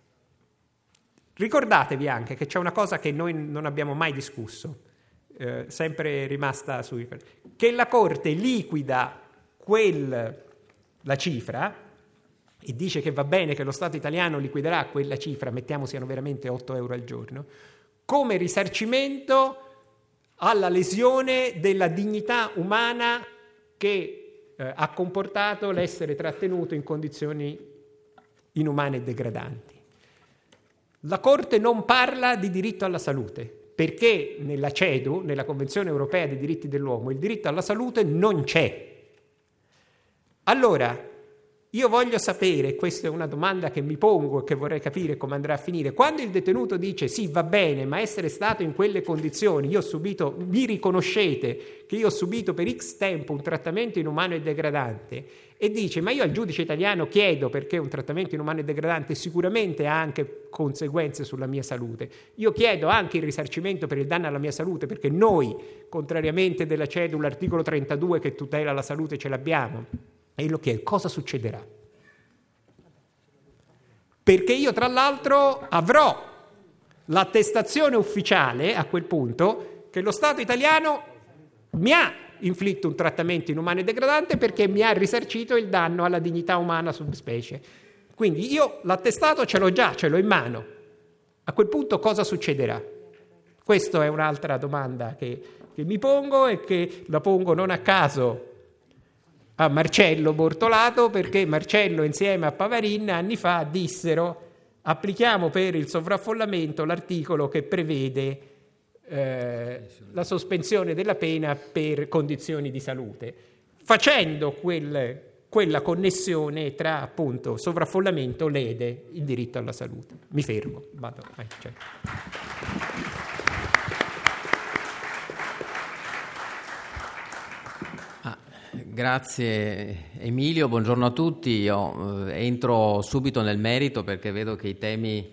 Ricordatevi anche che c'è una cosa che noi non abbiamo mai discusso, eh, sempre rimasta sui, che la Corte liquida quel, la cifra, e dice che va bene che lo Stato italiano liquiderà quella cifra, mettiamo siano veramente otto euro al giorno, come risarcimento alla lesione della dignità umana che eh, ha comportato l'essere trattenuto in condizioni inumane e degradanti. La Corte non parla di diritto alla salute, perché nella C E D U, nella Convenzione Europea dei Diritti dell'Uomo, il diritto alla salute non c'è. Allora, io voglio sapere, questa è una domanda che mi pongo e che vorrei capire come andrà a finire, quando il detenuto dice sì, va bene, ma essere stato in quelle condizioni, io ho subito, mi riconoscete che io ho subito per X tempo un trattamento inumano e degradante, e dice ma io al giudice italiano chiedo, perché un trattamento inumano e degradante sicuramente ha anche conseguenze sulla mia salute, io chiedo anche il risarcimento per il danno alla mia salute, perché noi, contrariamente della C E D U, l'articolo trentadue che tutela la salute ce l'abbiamo, e lo chiedo, cosa succederà? Perché io tra l'altro avrò l'attestazione ufficiale a quel punto che lo Stato italiano mi ha inflitto un trattamento inumano e degradante perché mi ha risarcito il danno alla dignità umana subspecie. Quindi io l'attestato ce l'ho già, ce l'ho in mano. A quel punto cosa succederà? Questa è un'altra domanda che, che mi pongo e che la pongo non a caso a Marcello Bortolato, perché Marcello insieme a Pavarin anni fa dissero applichiamo per il sovraffollamento l'articolo che prevede eh, la sospensione della pena per condizioni di salute, facendo quel, quella connessione tra appunto sovraffollamento lede il diritto alla salute. Mi fermo, vado. Vai, cioè. Grazie Emilio, buongiorno a tutti. Io eh, entro subito nel merito perché vedo che i temi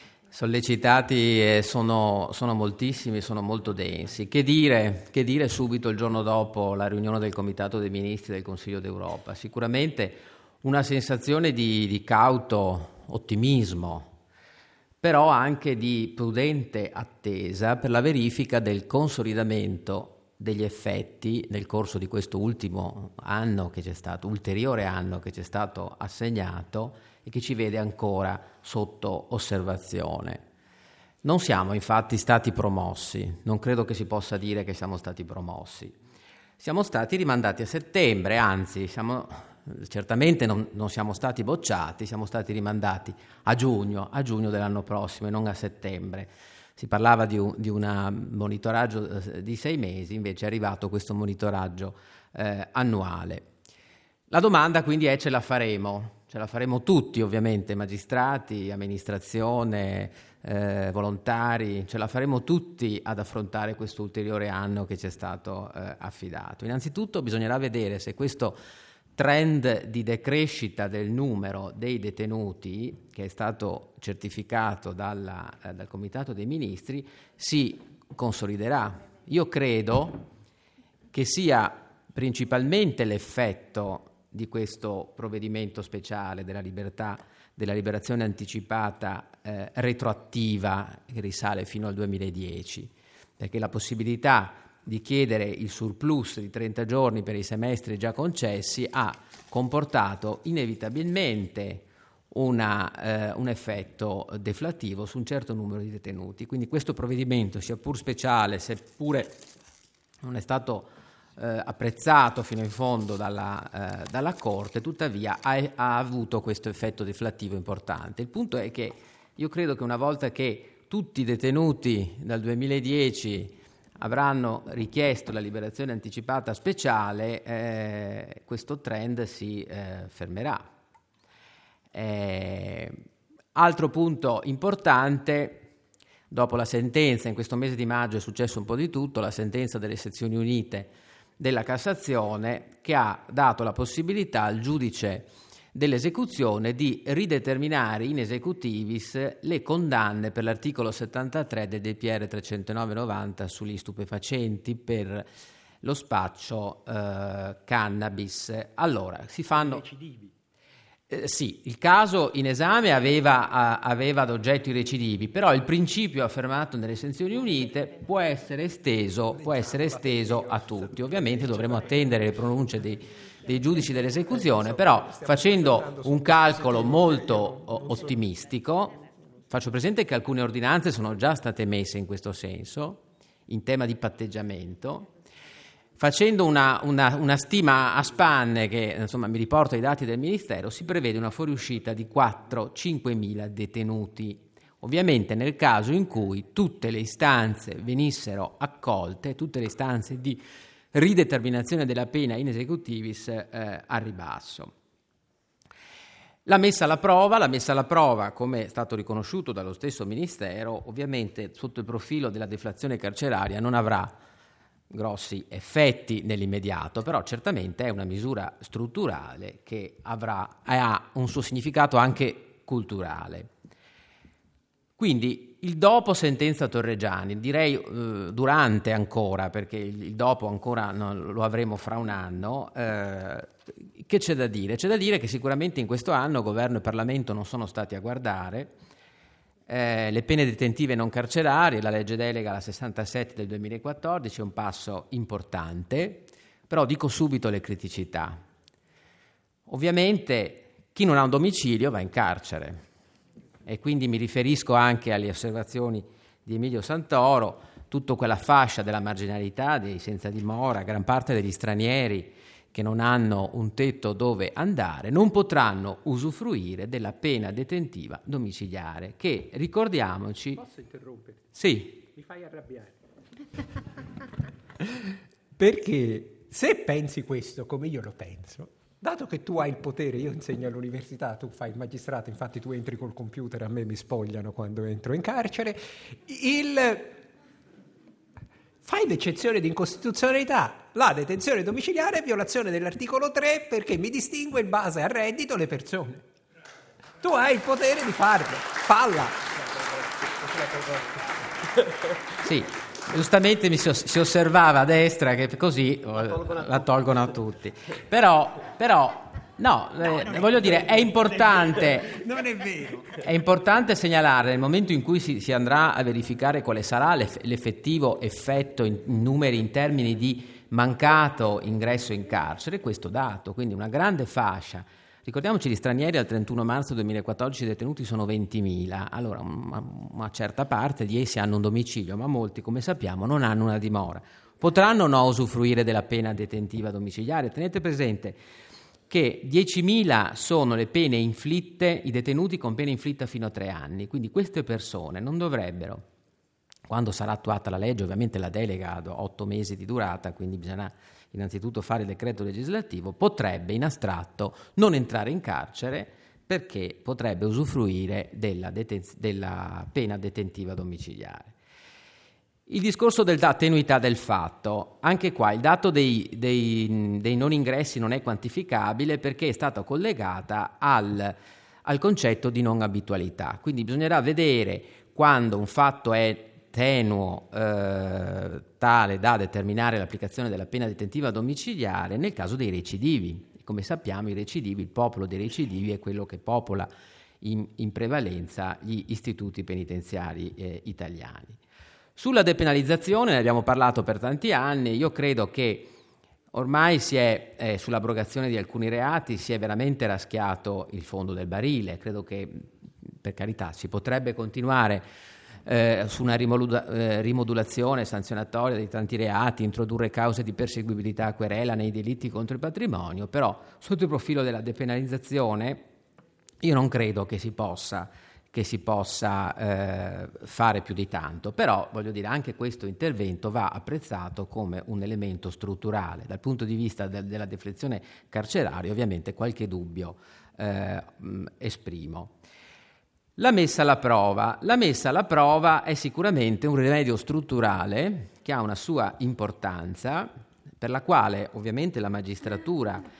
sollecitati eh, sono, sono moltissimi, sono molto densi. Che dire, che dire subito il giorno dopo la riunione del Comitato dei Ministri del Consiglio d'Europa? Sicuramente una sensazione di, di cauto ottimismo, però anche di prudente attesa per la verifica del consolidamento degli effetti nel corso di questo ultimo anno che c'è stato, ulteriore anno che c'è stato assegnato e che ci vede ancora sotto osservazione. Non siamo infatti stati promossi, non credo che si possa dire che siamo stati promossi. Siamo stati rimandati a settembre, anzi siamo, certamente non, non siamo stati bocciati, siamo stati rimandati a giugno, a giugno dell'anno prossimo e non a settembre. Si parlava di un di una monitoraggio di sei mesi, invece è arrivato questo monitoraggio eh, annuale. La domanda quindi è: ce la faremo? Ce la faremo tutti, ovviamente, magistrati, amministrazione, eh, volontari, ce la faremo tutti ad affrontare questo ulteriore anno che ci è stato eh, affidato. Innanzitutto bisognerà vedere se questo trend di decrescita del numero dei detenuti, che è stato certificato dalla, eh, dal Comitato dei Ministri, si consoliderà. Io credo che sia principalmente l'effetto di questo provvedimento speciale della libertà, della liberazione anticipata eh, retroattiva che risale fino al duemiladieci, perché la possibilità di chiedere il surplus di trenta giorni per i semestri già concessi ha comportato inevitabilmente una, eh, un effetto deflattivo su un certo numero di detenuti. Quindi questo provvedimento, sia pur speciale, seppure non è stato eh, apprezzato fino in fondo dalla, eh, dalla Corte, tuttavia ha, ha avuto questo effetto deflattivo importante. Il punto è che io credo che una volta che tutti i detenuti dal duemiladieci avranno richiesto la liberazione anticipata speciale, eh, questo trend si eh, fermerà. Eh, altro punto importante, dopo la sentenza, in questo mese di maggio è successo un po' di tutto, la sentenza delle sezioni unite della Cassazione, che ha dato la possibilità al giudice dell'esecuzione di rideterminare in executivis le condanne per l'articolo settantatré del D P R trecentonove novanta sugli stupefacenti per lo spaccio eh, cannabis. Allora, si fanno... Eh, sì, il caso in esame aveva, a, aveva ad oggetto i recidivi, però il principio affermato nelle sezioni unite può essere esteso, può essere esteso a tutti. Ovviamente dovremo attendere le pronunce dei, dei giudici dell'esecuzione, però facendo un calcolo molto ottimistico, faccio presente che alcune ordinanze sono già state messe in questo senso, in tema di patteggiamento. Facendo una, una, una stima a spanne, che insomma mi riporta ai dati del Ministero, si prevede una fuoriuscita di quattro cinque mila detenuti. Ovviamente nel caso in cui tutte le istanze venissero accolte, tutte le istanze di rideterminazione della pena in executivis eh, al ribasso. La messa alla prova, la messa alla prova, come è stato riconosciuto dallo stesso Ministero, ovviamente sotto il profilo della deflazione carceraria non avrà grossi effetti nell'immediato, però certamente è una misura strutturale che avrà ha un suo significato anche culturale. Quindi il dopo sentenza Torreggiani, direi eh, durante ancora, perché il, il dopo ancora non, lo avremo fra un anno, eh, che c'è da dire? C'è da dire che sicuramente in questo anno governo e Parlamento non sono stati a guardare. Eh, le pene detentive non carcerarie, la legge delega la sessantasette del duemilaquattordici è un passo importante, però dico subito le criticità. Ovviamente chi non ha un domicilio va in carcere e quindi mi riferisco anche alle osservazioni di Emilio Santoro, tutta quella fascia della marginalità, dei senza dimora, gran parte degli stranieri che non hanno un tetto dove andare non potranno usufruire della pena detentiva domiciliare, che, ricordiamoci... Posso interrompere? Sì. Mi fai arrabbiare. Perché se pensi questo come io lo penso, dato che tu hai il potere, io insegno all'università, tu fai il magistrato, infatti tu entri col computer, a me mi spogliano quando entro in carcere, il... fai l'eccezione di incostituzionalità, la detenzione domiciliare è violazione dell'articolo tre perché mi distingue in base al reddito le persone. Tu hai il potere di farlo, falla. Sì, giustamente mi si, si osservava a destra che così la tolgono a, la tolgono a tutti. Però, però no, no eh, voglio dire, è importante, non è vero. È importante segnalare nel momento in cui si, si andrà a verificare quale sarà l'eff- l'effettivo effetto in, in numeri, in termini di mancato ingresso in carcere, questo dato, quindi una grande fascia. Ricordiamoci, gli stranieri al trentuno marzo duemilaquattordici detenuti sono ventimila, allora una, una certa parte di essi hanno un domicilio, ma molti, come sappiamo, non hanno una dimora. Potranno no usufruire della pena detentiva domiciliare. Tenete presente che diecimila sono le pene inflitte, i detenuti con pena inflitta fino a tre anni, quindi queste persone non dovrebbero, quando sarà attuata la legge, ovviamente la delega ha otto mesi di durata, quindi bisogna innanzitutto fare il decreto legislativo, potrebbe in astratto non entrare in carcere perché potrebbe usufruire della, deten- della pena detentiva domiciliare. Il discorso della tenuità del fatto, anche qua il dato dei, dei, dei non ingressi non è quantificabile perché è stata collegata al, al concetto di non abitualità, quindi bisognerà vedere quando un fatto è tenuo eh, tale da determinare l'applicazione della pena detentiva domiciliare nel caso dei recidivi. Come sappiamo i recidivi, il popolo dei recidivi è quello che popola in, in prevalenza gli istituti penitenziari eh, italiani. Sulla depenalizzazione ne abbiamo parlato per tanti anni, io credo che ormai si è, eh, sull'abrogazione di alcuni reati si è veramente raschiato il fondo del barile, credo che per carità si potrebbe continuare eh, su una rimodula- eh, rimodulazione sanzionatoria di tanti reati, introdurre cause di perseguibilità a querela nei delitti contro il patrimonio, però sotto il profilo della depenalizzazione io non credo che si possa che si possa eh, fare più di tanto, però voglio dire anche questo intervento va apprezzato come un elemento strutturale. Dal punto di vista del, della deflezione carceraria ovviamente qualche dubbio eh, mh, esprimo. La messa alla prova. La messa alla prova è sicuramente un rimedio strutturale che ha una sua importanza, per la quale ovviamente la magistratura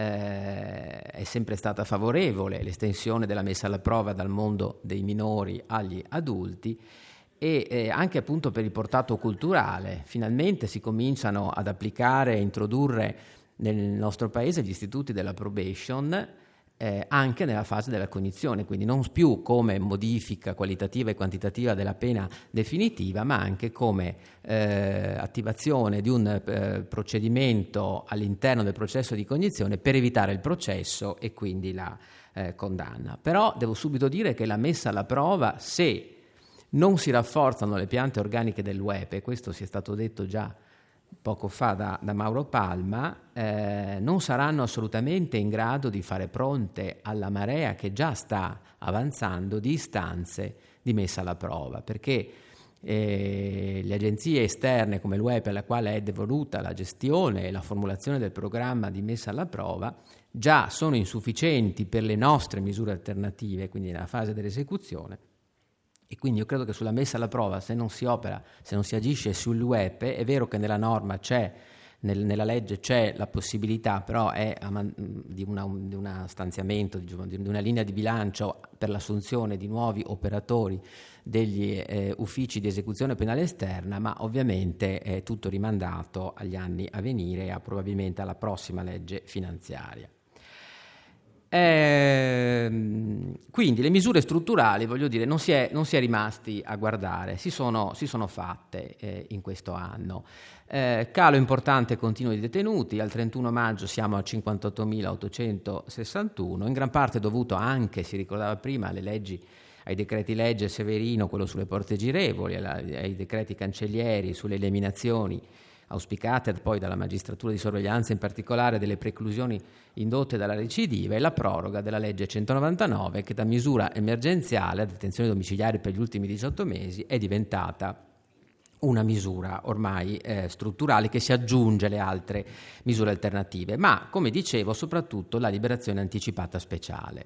Eh, è sempre stata favorevole l'estensione della messa alla prova dal mondo dei minori agli adulti e eh, anche appunto per il portato culturale. Finalmente si cominciano ad applicare e introdurre nel nostro paese gli istituti della probation eh, anche nella fase della cognizione, quindi non più come modifica qualitativa e quantitativa della pena definitiva, ma anche come eh, attivazione di un eh, procedimento all'interno del processo di cognizione per evitare il processo e quindi la eh, condanna. Però devo subito dire che la messa alla prova, se non si rafforzano le piante organiche dell'U E P, e questo si è stato detto già poco fa da, da Mauro Palma, eh, non saranno assolutamente in grado di fare fronte alla marea che già sta avanzando di istanze di messa alla prova, perché eh, le agenzie esterne come l'U E P, alla quale è devoluta la gestione e la formulazione del programma di messa alla prova, già sono insufficienti per le nostre misure alternative, quindi nella fase dell'esecuzione. E quindi io credo che sulla messa alla prova, se non si opera, se non si agisce sull'U E P, è vero che nella norma c'è, nel, nella legge c'è la possibilità, però è di, una, di un stanziamento, diciamo, di una linea di bilancio per l'assunzione di nuovi operatori degli eh, uffici di esecuzione penale esterna, ma ovviamente è tutto rimandato agli anni a venire e a, probabilmente alla prossima legge finanziaria. Eh, quindi le misure strutturali, voglio dire, non si è, non si è rimasti a guardare, si sono, si sono fatte eh, in questo anno. Eh, calo importante continuo di detenuti, al trentuno maggio siamo a cinquantottomilaottocentosessantuno, in gran parte dovuto anche, si ricordava prima, alle leggi, ai decreti legge Severino, quello sulle porte girevoli, ai decreti cancellieri sulle eliminazioni auspicate poi dalla magistratura di sorveglianza, in particolare delle preclusioni indotte dalla recidiva, e la proroga della legge centonovantanove, che da misura emergenziale a detenzione domiciliare per gli ultimi diciotto mesi è diventata una misura ormai eh, strutturale che si aggiunge alle altre misure alternative, ma, come dicevo, soprattutto la liberazione anticipata speciale.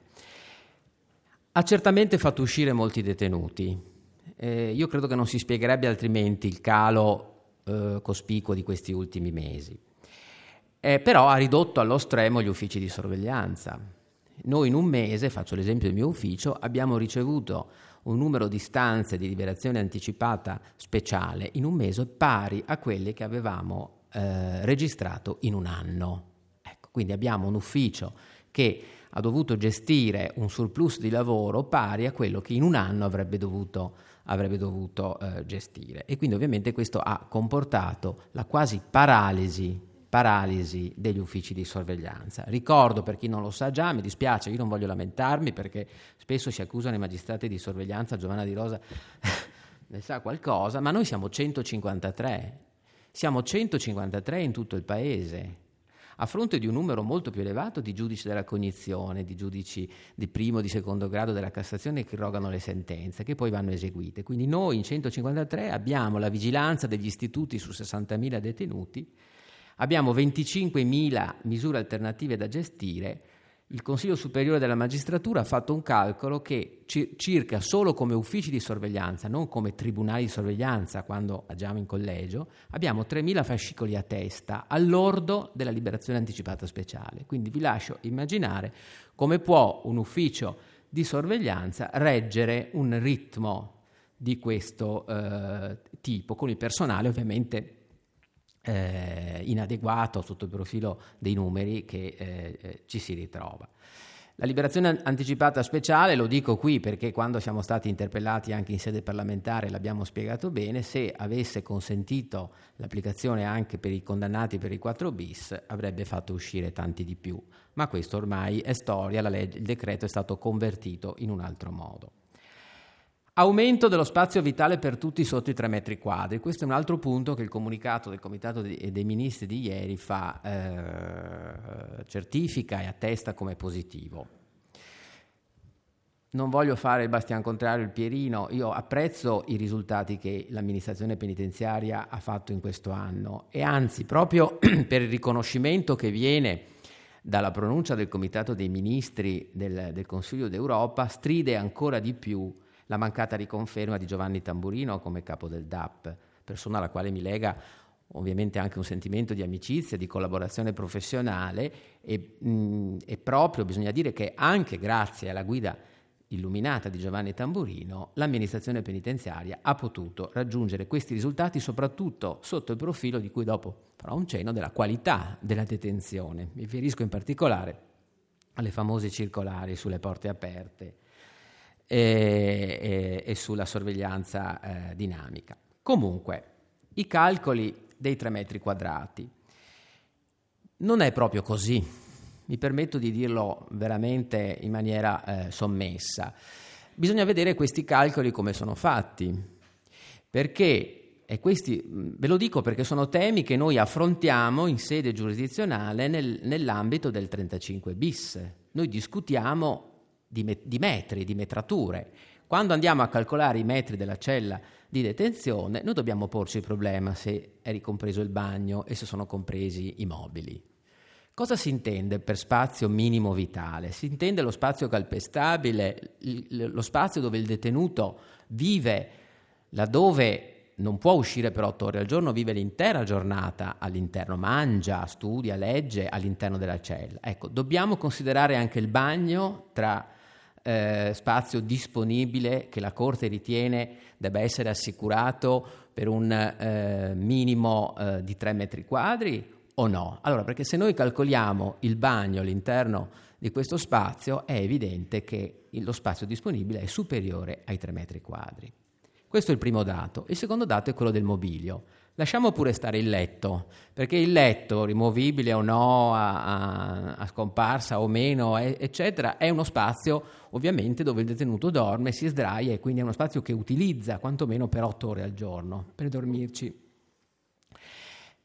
Ha certamente fatto uscire molti detenuti. Eh, io credo che non si spiegherebbe altrimenti il calo eh, cospicuo di questi ultimi mesi. Eh, però ha ridotto allo stremo gli uffici di sorveglianza. Noi in un mese, faccio l'esempio del mio ufficio, abbiamo ricevuto un numero di istanze di liberazione anticipata speciale in un mese pari a quelle che avevamo eh, registrato in un anno. Ecco, quindi abbiamo un ufficio che ha dovuto gestire un surplus di lavoro pari a quello che in un anno avrebbe dovuto, avrebbe dovuto eh, gestire. E quindi ovviamente questo ha comportato la quasi paralisi paralisi degli uffici di sorveglianza. Ricordo, per chi non lo sa già, mi dispiace, io non voglio lamentarmi perché spesso si accusano i magistrati di sorveglianza, Giovanna Di Rosa ne sa qualcosa, ma noi siamo centocinquantatré, siamo centocinquantatré in tutto il paese, a fronte di un numero molto più elevato di giudici della cognizione, di giudici di primo, di secondo grado della Cassazione che irrogano le sentenze, che poi vanno eseguite. Quindi noi in centocinquantatré abbiamo la vigilanza degli istituti su sessantamila detenuti, abbiamo venticinquemila misure alternative da gestire. Il Consiglio Superiore della Magistratura ha fatto un calcolo che ci, circa solo come uffici di sorveglianza, non come tribunali di sorveglianza quando agiamo in collegio, abbiamo tremila fascicoli a testa al lordo della liberazione anticipata speciale. Quindi vi lascio immaginare come può un ufficio di sorveglianza reggere un ritmo di questo eh, tipo, con il personale ovviamente Eh, inadeguato sotto il profilo dei numeri che eh, eh, ci si ritrova. La liberazione anticipata speciale, lo dico qui perché quando siamo stati interpellati anche in sede parlamentare l'abbiamo spiegato bene, se avesse consentito l'applicazione anche per i condannati per i quattro bis avrebbe fatto uscire tanti di più, ma questo ormai è storia, la legge, il decreto è stato convertito in un altro modo. Aumento dello spazio vitale per tutti sotto i tre metri quadri. Questo è un altro punto che il comunicato del Comitato dei Ministri di ieri fa, eh, certifica e attesta come positivo. Non voglio fare il bastian contrario, il Pierino, io apprezzo i risultati che l'amministrazione penitenziaria ha fatto in questo anno e anzi proprio per il riconoscimento che viene dalla pronuncia del Comitato dei Ministri del, del Consiglio d'Europa stride ancora di più la mancata riconferma di Giovanni Tamburino come capo del D A P, persona alla quale mi lega ovviamente anche un sentimento di amicizia, di collaborazione professionale e, mh, e proprio bisogna dire che anche grazie alla guida illuminata di Giovanni Tamburino l'amministrazione penitenziaria ha potuto raggiungere questi risultati soprattutto sotto il profilo di cui dopo farò un cenno della qualità della detenzione. Mi riferisco in particolare alle famose circolari sulle porte aperte E, e, e sulla sorveglianza eh, dinamica. Comunque, i calcoli dei tre metri quadrati non è proprio così, mi permetto di dirlo veramente in maniera eh, sommessa. Bisogna vedere questi calcoli come sono fatti, perché, e questi ve lo dico perché sono temi che noi affrontiamo in sede giurisdizionale nel, nell'ambito del trentacinque bis. Noi discutiamo Di, met- di metri, di metrature. Quando andiamo a calcolare i metri della cella di detenzione, noi dobbiamo porci il problema se è ricompreso il bagno e se sono compresi i mobili. Cosa si intende per spazio minimo vitale? Si intende lo spazio calpestabile, il, lo spazio dove il detenuto vive, laddove non può uscire per otto ore al giorno, vive l'intera giornata all'interno, mangia, studia, legge all'interno della cella. Ecco, dobbiamo considerare anche il bagno tra Eh, spazio disponibile che la Corte ritiene debba essere assicurato per un eh, minimo eh, di tre metri quadri o no? Allora, perché se noi calcoliamo il bagno all'interno di questo spazio è evidente che lo spazio disponibile è superiore ai tre metri quadri. Questo è il primo dato. Il secondo dato è quello del mobilio. Lasciamo pure stare il letto, perché il letto, rimovibile o no, a, a, a scomparsa o meno, eccetera, è uno spazio ovviamente dove il detenuto dorme, si sdraia e quindi è uno spazio che utilizza quantomeno per otto ore al giorno per dormirci.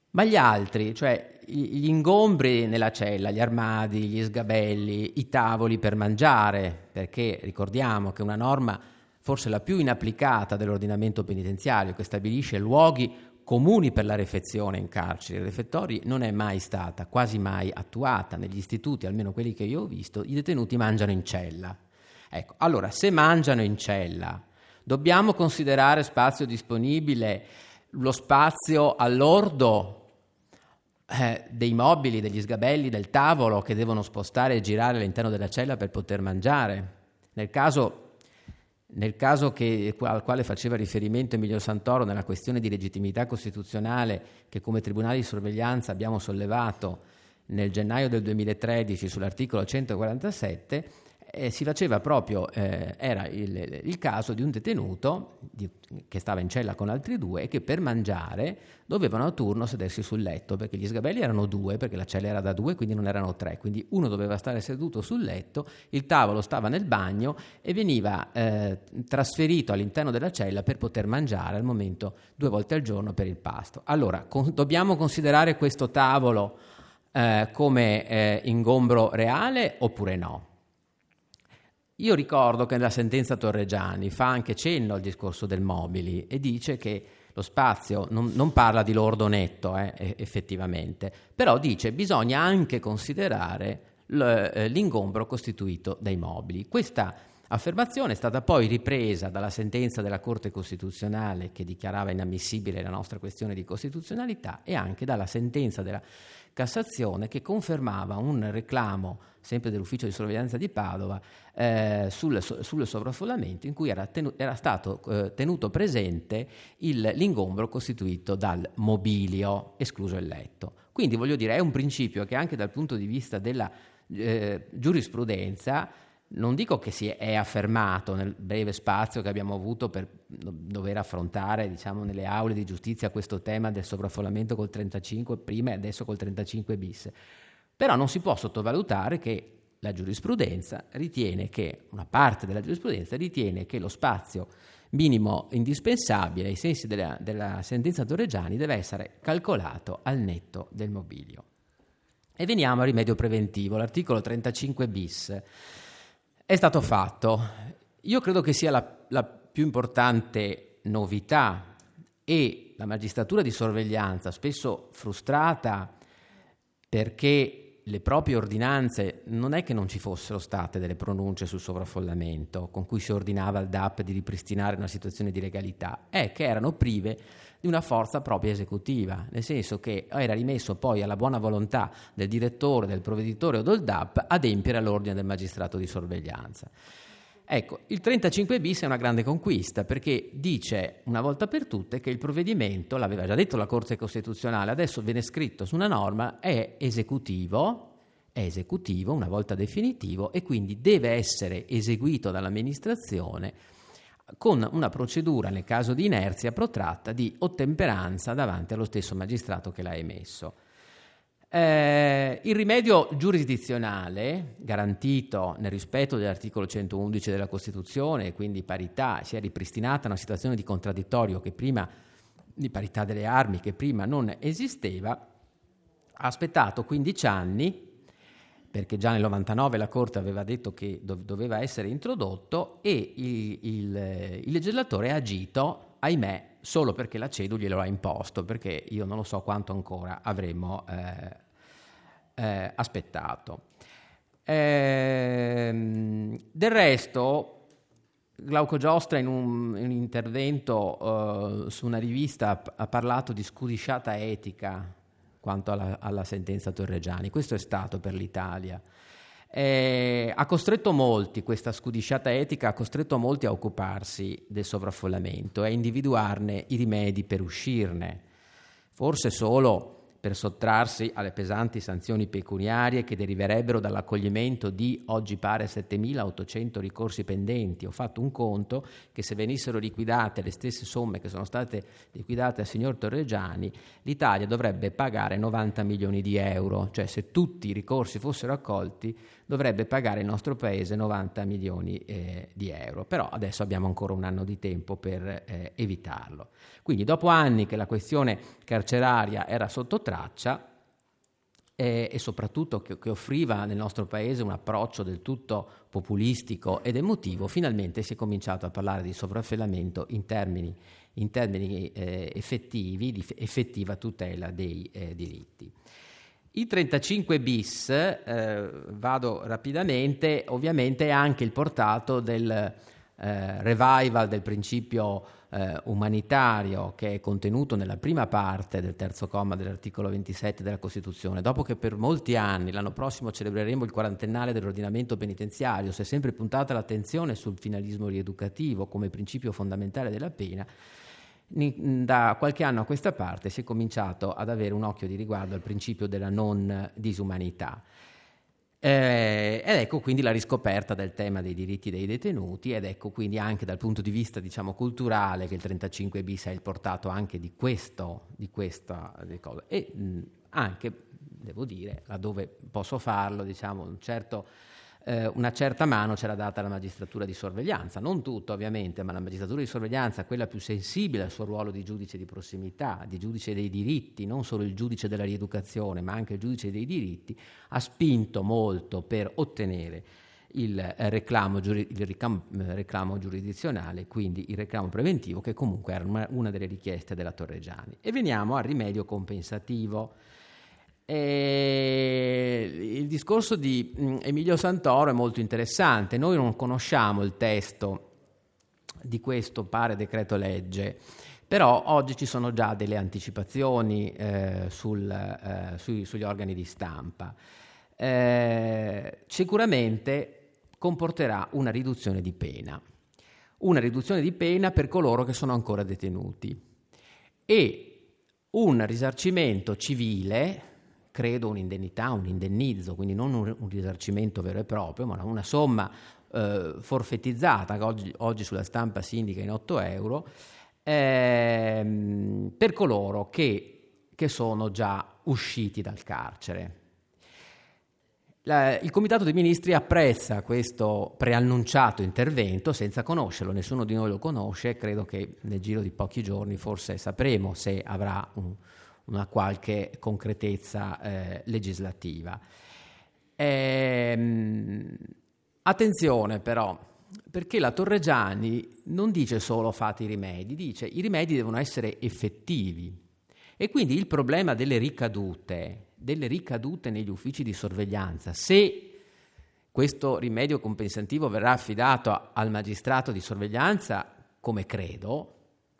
Ma gli altri, cioè gli ingombri nella cella, gli armadi, gli sgabelli, i tavoli per mangiare, perché ricordiamo che una norma forse la più inapplicata dell'ordinamento penitenziario, che stabilisce luoghi comuni per la refezione in carcere, i refettori, non è mai stata, quasi mai attuata negli istituti, almeno quelli che io ho visto. I detenuti mangiano in cella. Ecco, allora, se mangiano in cella, dobbiamo considerare spazio disponibile lo spazio all'ordo eh, dei mobili, degli sgabelli, del tavolo che devono spostare e girare all'interno della cella per poter mangiare. Nel caso Nel caso che, al quale faceva riferimento Emilio Santoro nella questione di legittimità costituzionale che come Tribunale di sorveglianza abbiamo sollevato nel gennaio del duemilatredici sull'articolo centoquarantasette, eh, si faceva proprio, eh, era il, il caso di un detenuto di, che stava in cella con altri due e che per mangiare dovevano a turno sedersi sul letto, perché gli sgabelli erano due, perché la cella era da due, quindi non erano tre, quindi uno doveva stare seduto sul letto, il tavolo stava nel bagno e veniva eh, trasferito all'interno della cella per poter mangiare al momento due volte al giorno per il pasto. Allora, con, dobbiamo considerare questo tavolo eh, come eh, ingombro reale oppure no? Io ricordo che nella sentenza Torregiani fa anche cenno al discorso del mobili e dice che lo spazio non, non parla di lordo netto, eh, effettivamente, però dice bisogna anche considerare l'ingombro costituito dai mobili. Questa affermazione è stata poi ripresa dalla sentenza della Corte Costituzionale che dichiarava inammissibile la nostra questione di costituzionalità e anche dalla sentenza della Cassazione che confermava un reclamo sempre dell'ufficio di sorveglianza di Padova eh, sul, sul sovraffollamento in cui era, tenu, era stato eh, tenuto presente il, l'ingombro costituito dal mobilio, escluso il letto. Quindi voglio dire, è un principio che anche dal punto di vista della eh, giurisprudenza, non dico che si è affermato nel breve spazio che abbiamo avuto per dover affrontare, diciamo, nelle aule di giustizia questo tema del sovraffollamento col trentacinque prima e adesso col trentacinque bis, però non si può sottovalutare che la giurisprudenza ritiene che, una parte della giurisprudenza ritiene che lo spazio minimo indispensabile ai sensi della, della sentenza Torregiani deve essere calcolato al netto del mobilio. E veniamo al rimedio preventivo, l'articolo trentacinque bis. È stato fatto. Io credo che sia la, la più importante novità e la magistratura di sorveglianza, spesso frustrata perché le proprie ordinanze non è che non ci fossero state delle pronunce sul sovraffollamento con cui si ordinava al D A P di ripristinare una situazione di legalità, è che erano prive di una forza propria esecutiva, nel senso che era rimesso poi alla buona volontà del direttore, del provveditore o del D A P adempiere all'ordine del magistrato di sorveglianza. Ecco, il trentacinque bis è una grande conquista perché dice una volta per tutte che il provvedimento, l'aveva già detto la Corte Costituzionale, adesso viene scritto su una norma, è esecutivo, è esecutivo una volta definitivo e quindi deve essere eseguito dall'amministrazione con una procedura, nel caso di inerzia protratta, di ottemperanza davanti allo stesso magistrato che l'ha emesso. Eh, il rimedio giurisdizionale, garantito nel rispetto dell'articolo centoundici della Costituzione, quindi parità, si è ripristinata una situazione di contraddittorio che prima, di parità delle armi, che prima non esisteva, ha aspettato quindici anni, perché già nel novantanove la Corte aveva detto che dov- doveva essere introdotto e il, il, il legislatore ha agito, ahimè, solo perché la CEDU glielo ha imposto, perché io non lo so quanto ancora avremmo eh, eh, aspettato. Ehm, del resto, Glauco Giostra in un, in un intervento uh, su una rivista ha parlato di scudisciata etica quanto alla, alla sentenza Torregiani. Questo è stato per l'Italia. Eh, ha costretto molti, questa scudisciata etica ha costretto molti a occuparsi del sovraffollamento e a individuarne i rimedi per uscirne, forse solo per sottrarsi alle pesanti sanzioni pecuniarie che deriverebbero dall'accoglimento di, oggi pare, settemilaottocento ricorsi pendenti. Ho fatto un conto che se venissero liquidate le stesse somme che sono state liquidate al signor Torregiani, l'Italia dovrebbe pagare novanta milioni di euro, cioè se tutti i ricorsi fossero accolti dovrebbe pagare il nostro paese novanta milioni eh, di euro, però adesso abbiamo ancora un anno di tempo per eh, evitarlo. Quindi dopo anni che la questione carceraria era sotto traccia e, e soprattutto che, che offriva nel nostro paese un approccio del tutto populistico ed emotivo, finalmente si è cominciato a parlare di sovraffollamento in termini, in termini eh, effettivi, di effettiva tutela dei eh, diritti. Il trentacinque bis, eh, vado rapidamente, ovviamente è anche il portato del eh, revival del principio eh, umanitario che è contenuto nella prima parte del terzo comma dell'articolo ventisette della Costituzione. Dopo che per molti anni, l'anno prossimo celebreremo il quarantennale dell'ordinamento penitenziario, si è sempre puntata l'attenzione sul finalismo rieducativo come principio fondamentale della pena, da qualche anno a questa parte si è cominciato ad avere un occhio di riguardo al principio della non disumanità. Eh, ed ecco quindi la riscoperta del tema dei diritti dei detenuti, ed ecco quindi anche dal punto di vista, diciamo, culturale, che il trentacinque bis è il portato anche di questo, di questa di cosa. E mh, anche, devo dire, laddove posso farlo, diciamo, un certo Eh, una certa mano c'era data alla magistratura di sorveglianza, non tutta ovviamente, ma la magistratura di sorveglianza, quella più sensibile al suo ruolo di giudice di prossimità, di giudice dei diritti, non solo il giudice della rieducazione, ma anche il giudice dei diritti, ha spinto molto per ottenere il eh, reclamo, giuri- il ricam- eh, reclamo giurisdizionale, quindi il reclamo preventivo, che comunque era una, una delle richieste della Torreggiani. E veniamo al rimedio compensativo. E il discorso di Emilio Santoro è molto interessante. Noi non conosciamo il testo di questo pare decreto legge, però oggi ci sono già delle anticipazioni eh, sul, eh, sui, sugli organi di stampa. Eh, sicuramente comporterà una riduzione di pena, una riduzione di pena per coloro che sono ancora detenuti e un risarcimento civile, credo un'indennità, un indennizzo, quindi non un, un risarcimento vero e proprio, ma una somma eh, forfettizzata che oggi, oggi sulla stampa si indica in otto euro, ehm, per coloro che, che sono già usciti dal carcere. La, il Comitato dei Ministri apprezza questo preannunciato intervento senza conoscerlo, nessuno di noi lo conosce, credo che nel giro di pochi giorni forse sapremo se avrà un una qualche concretezza eh, legislativa. Ehm, attenzione però, perché la Torreggiani non dice solo fate i rimedi, dice i rimedi devono essere effettivi e quindi il problema delle ricadute, delle ricadute negli uffici di sorveglianza, se questo rimedio compensativo verrà affidato al magistrato di sorveglianza, come credo,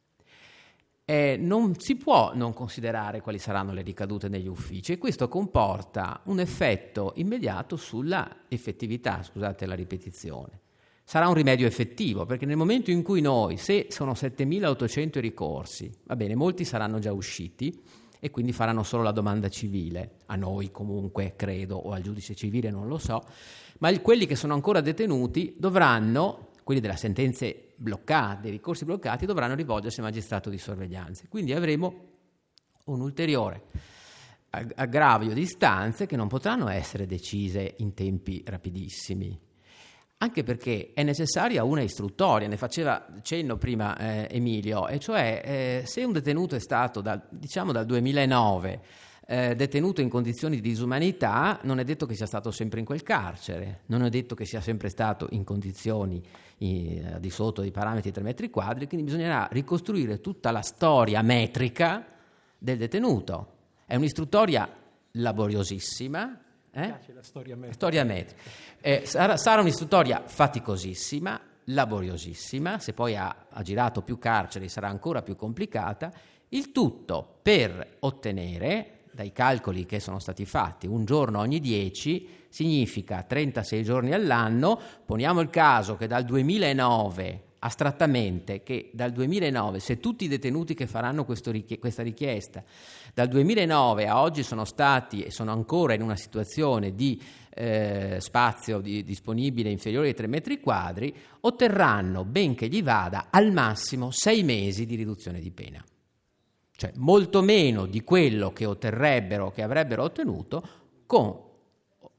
Eh, non si può non considerare quali saranno le ricadute negli uffici e questo comporta un effetto immediato sulla effettività, scusate la ripetizione. Sarà un rimedio effettivo, perché nel momento in cui noi, se sono settemilaottocento i ricorsi, va bene, molti saranno già usciti e quindi faranno solo la domanda civile, a noi comunque credo, o al giudice civile non lo so, ma il, quelli che sono ancora detenuti dovranno, quelli delle sentenze bloccate, dei ricorsi bloccati, dovranno rivolgersi al magistrato di sorveglianza. Quindi avremo un ulteriore aggravio di istanze che non potranno essere decise in tempi rapidissimi, anche perché è necessaria una istruttoria, ne faceva cenno prima eh, Emilio, e cioè eh, se un detenuto è stato dal, diciamo dal duemilanove eh, detenuto in condizioni di disumanità, non è detto che sia stato sempre in quel carcere, non è detto che sia sempre stato in condizioni in, di sotto dei parametri tre metri quadri, quindi bisognerà ricostruire tutta la storia metrica del detenuto. È un'istruttoria laboriosissima, eh? la storia metrica. Storia metrica. Eh, sarà, sarà un'istruttoria faticosissima, laboriosissima, se poi ha, ha girato più carceri sarà ancora più complicata, il tutto per ottenere, dai calcoli che sono stati fatti, un giorno ogni dieci significa trentasei giorni all'anno. Poniamo il caso che dal duemilanove, astrattamente, che dal duemilanove, se tutti i detenuti che faranno questo, questa richiesta dal duemilanove a oggi sono stati e sono ancora in una situazione di eh, spazio di, disponibile inferiore ai tre metri quadri, otterranno, benché gli vada, al massimo sei mesi di riduzione di pena. Cioè molto meno di quello che otterrebbero, che avrebbero ottenuto con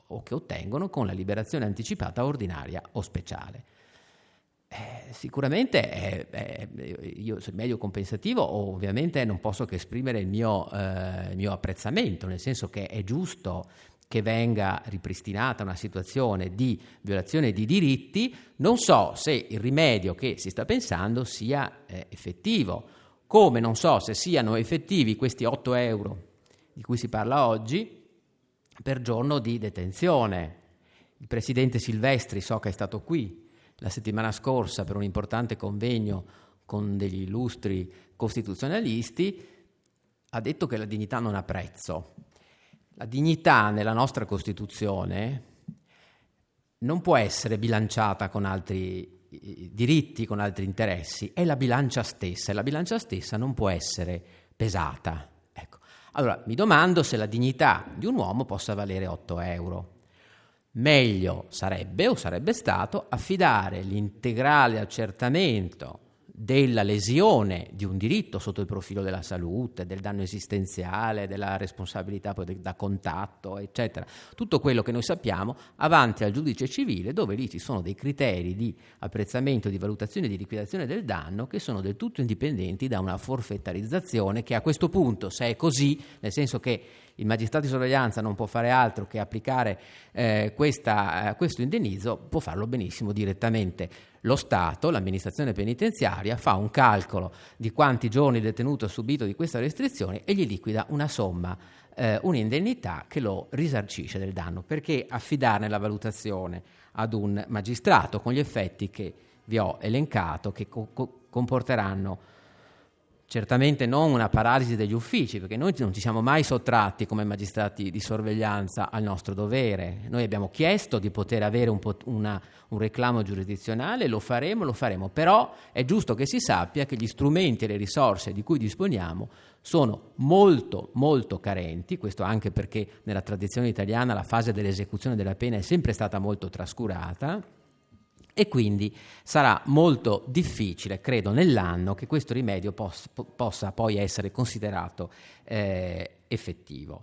o che ottengono con la liberazione anticipata ordinaria o speciale. Eh, sicuramente è, è, io sul medio compensativo ovviamente non posso che esprimere il mio, eh, il mio apprezzamento, nel senso che è giusto che venga ripristinata una situazione di violazione di diritti. Non so se il rimedio che si sta pensando sia eh, effettivo, come non so se siano effettivi questi otto euro di cui si parla oggi per giorno di detenzione. Il presidente Silvestri so che è stato qui la settimana scorsa per un importante convegno con degli illustri costituzionalisti, ha detto che la dignità non ha prezzo. La dignità nella nostra Costituzione non può essere bilanciata con altri diritti, con altri interessi, è la bilancia stessa e la bilancia stessa non può essere pesata. Ecco. Allora mi domando se la dignità di un uomo possa valere otto euro. Meglio sarebbe o sarebbe stato affidare l'integrale accertamento della lesione di un diritto sotto il profilo della salute, del danno esistenziale, della responsabilità da contatto, eccetera. Tutto quello che noi sappiamo avanti al giudice civile, dove lì ci sono dei criteri di apprezzamento, di valutazione e di liquidazione del danno che sono del tutto indipendenti da una forfettarizzazione che a questo punto, se è così, nel senso che il magistrato di sorveglianza non può fare altro che applicare eh, questa, eh, questo indennizzo, può farlo benissimo direttamente. Lo Stato, l'amministrazione penitenziaria, fa un calcolo di quanti giorni il detenuto ha subito di questa restrizione e gli liquida una somma, eh, un'indennità che lo risarcisce del danno. Perché affidarne la valutazione ad un magistrato con gli effetti che vi ho elencato, che co- co- comporteranno certamente non una paralisi degli uffici, perché noi non ci siamo mai sottratti come magistrati di sorveglianza al nostro dovere. Noi abbiamo chiesto di poter avere un, pot- una, un reclamo giurisdizionale, lo faremo, lo faremo, però è giusto che si sappia che gli strumenti e le risorse di cui disponiamo sono molto, molto carenti, questo anche perché nella tradizione italiana la fase dell'esecuzione della pena è sempre stata molto trascurata, e quindi sarà molto difficile, credo, nell'anno che questo rimedio poss- possa poi essere considerato eh, effettivo.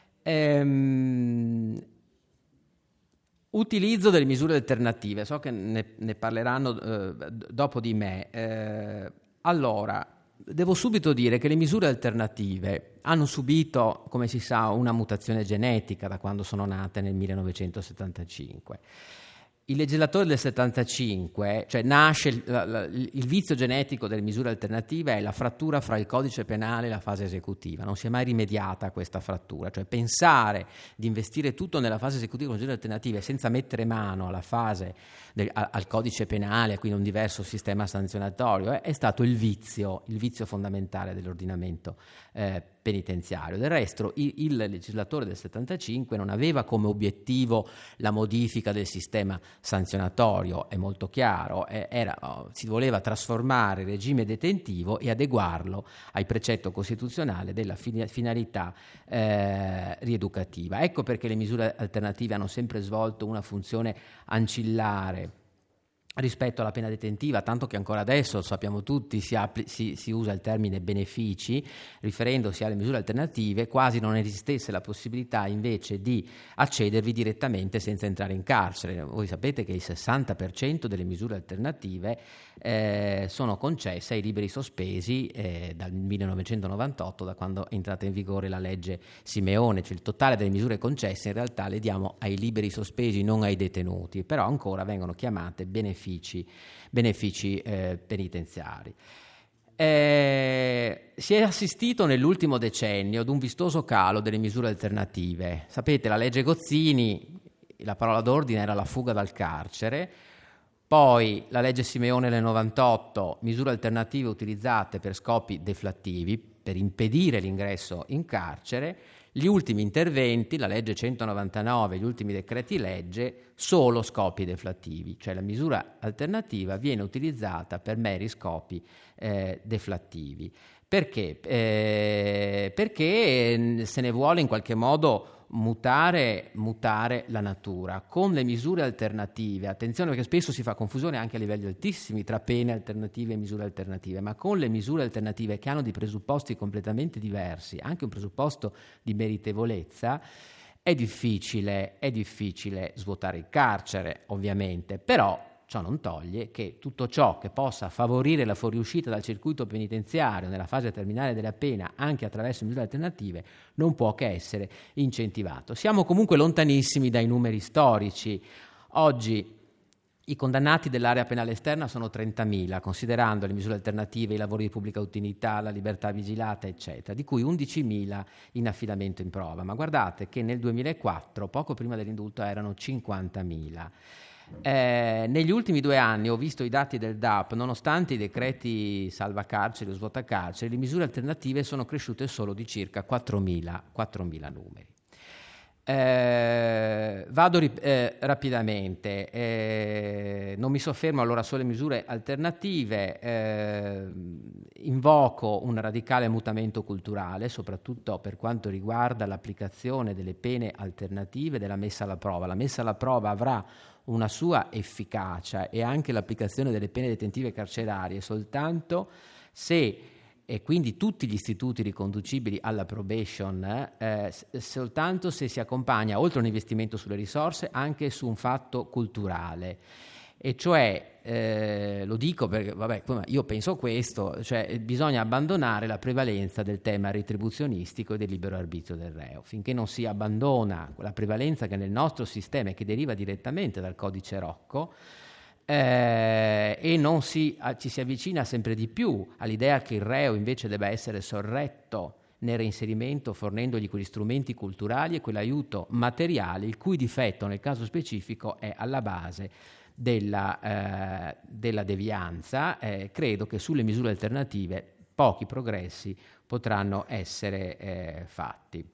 Ehm, utilizzo delle misure alternative, so che ne, ne parleranno eh, dopo di me. Eh, allora, devo subito dire che le misure alternative hanno subito, come si sa, una mutazione genetica da quando sono nate nel millenovecentosettantacinque. Il legislatore del settantacinque, cioè nasce il, la, il vizio genetico delle misure alternative, è la frattura fra il codice penale e la fase esecutiva. Non si è mai rimediata a questa frattura, cioè pensare di investire tutto nella fase esecutiva con misure alternative senza mettere mano alla fase del, al, al codice penale, quindi un diverso sistema sanzionatorio, eh, è stato il vizio, il vizio fondamentale dell'ordinamento eh, penitenziario. Del resto il, il legislatore del settantacinque non aveva come obiettivo la modifica del sistema sanzionatorio, è molto chiaro, era, si voleva trasformare il regime detentivo e adeguarlo al precetto costituzionale della finalità eh, rieducativa. Ecco perché le misure alternative hanno sempre svolto una funzione ancillare rispetto alla pena detentiva, tanto che ancora adesso, lo sappiamo tutti, si, appli- si, si usa il termine benefici, riferendosi alle misure alternative, quasi non esistesse la possibilità invece di accedervi direttamente senza entrare in carcere. Voi sapete che il sessanta per cento delle misure alternative eh, sono concesse ai liberi sospesi eh, dal millenovecentonovantotto, da quando è entrata in vigore la legge Simeone, cioè il totale delle misure concesse in realtà le diamo ai liberi sospesi, non ai detenuti, però ancora vengono chiamate benefici benefici eh, penitenziari. Eh, si è assistito nell'ultimo decennio ad un vistoso calo delle misure alternative. Sapete, la legge Gozzini, la parola d'ordine era la fuga dal carcere, poi la legge Simeone del novantotto, misure alternative utilizzate per scopi deflattivi, per impedire l'ingresso in carcere. Gli ultimi interventi, la legge centonovantanove, gli ultimi decreti legge, solo scopi deflattivi, cioè la misura alternativa viene utilizzata per meri scopi eh, deflattivi. Perché? Eh, perché se ne vuole in qualche modo mutare, mutare la natura. Con le misure alternative, attenzione perché spesso si fa confusione anche a livelli altissimi tra pene alternative e misure alternative, ma con le misure alternative che hanno dei presupposti completamente diversi, anche un presupposto di meritevolezza, È difficile, è difficile svuotare il carcere, ovviamente, però ciò non toglie che tutto ciò che possa favorire la fuoriuscita dal circuito penitenziario nella fase terminale della pena, anche attraverso misure alternative, non può che essere incentivato. Siamo comunque lontanissimi dai numeri storici. Oggi i condannati dell'area penale esterna sono trentamila, considerando le misure alternative, i lavori di pubblica utilità, la libertà vigilata, eccetera, di cui undicimila in affidamento in prova. Ma guardate che nel duemilaquattro, poco prima dell'indulto, erano cinquantamila. Eh, negli ultimi due anni ho visto i dati del D A P, nonostante i decreti salva carceri o svuota carceri, le misure alternative sono cresciute solo di circa quattromila numeri. Eh, vado eh, rapidamente, eh, non mi soffermo allora sulle misure alternative, eh, invoco un radicale mutamento culturale, soprattutto per quanto riguarda l'applicazione delle pene alternative, della messa alla prova. La messa alla prova avrà una sua efficacia e anche l'applicazione delle pene detentive carcerarie soltanto se, e quindi tutti gli istituti riconducibili alla probation, eh, soltanto se si accompagna, oltre a un investimento sulle risorse, anche su un fatto culturale. E cioè, eh, lo dico perché, vabbè, io penso questo, cioè bisogna abbandonare la prevalenza del tema retribuzionistico e del libero arbitrio del reo. Finché non si abbandona quella prevalenza che nel nostro sistema e che deriva direttamente dal codice Rocco, eh, e non si, a, ci si avvicina sempre di più all'idea che il reo invece debba essere sorretto nel reinserimento, fornendogli quegli strumenti culturali e quell'aiuto materiale, il cui difetto nel caso specifico è alla base della, eh, della devianza, eh, credo che sulle misure alternative pochi progressi potranno essere eh, fatti.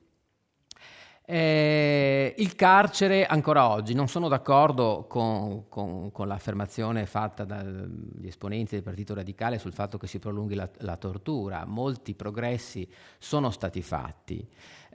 Eh, il carcere ancora oggi, non sono d'accordo con, con, con l'affermazione fatta dagli esponenti del Partito Radicale sul fatto che si prolunghi la, la tortura. Molti progressi sono stati fatti.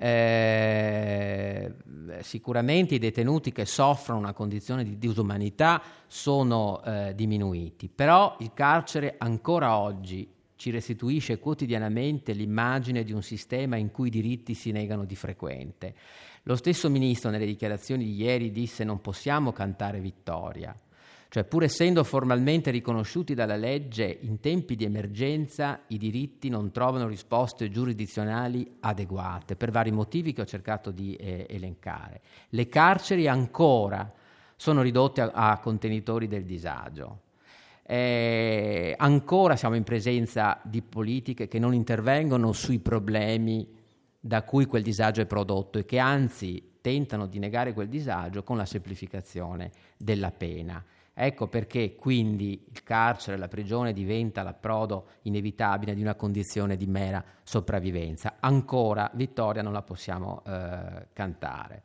Eh, sicuramente i detenuti che soffrono una condizione di disumanità sono eh, diminuiti, però il carcere ancora oggi ci restituisce quotidianamente l'immagine di un sistema in cui i diritti si negano di frequente. Lo stesso ministro nelle dichiarazioni di ieri disse: non possiamo cantare vittoria. Cioè, pur essendo formalmente riconosciuti dalla legge, in tempi di emergenza i diritti non trovano risposte giurisdizionali adeguate, per vari motivi che ho cercato di eh, elencare. Le carceri ancora sono ridotte a, a contenitori del disagio. Eh, ancora siamo in presenza di politiche che non intervengono sui problemi da cui quel disagio è prodotto e che anzi tentano di negare quel disagio con la semplificazione della pena. Ecco perché quindi il carcere, la prigione diventa l'approdo inevitabile di una condizione di mera sopravvivenza. Ancora vittoria non la possiamo eh, cantare.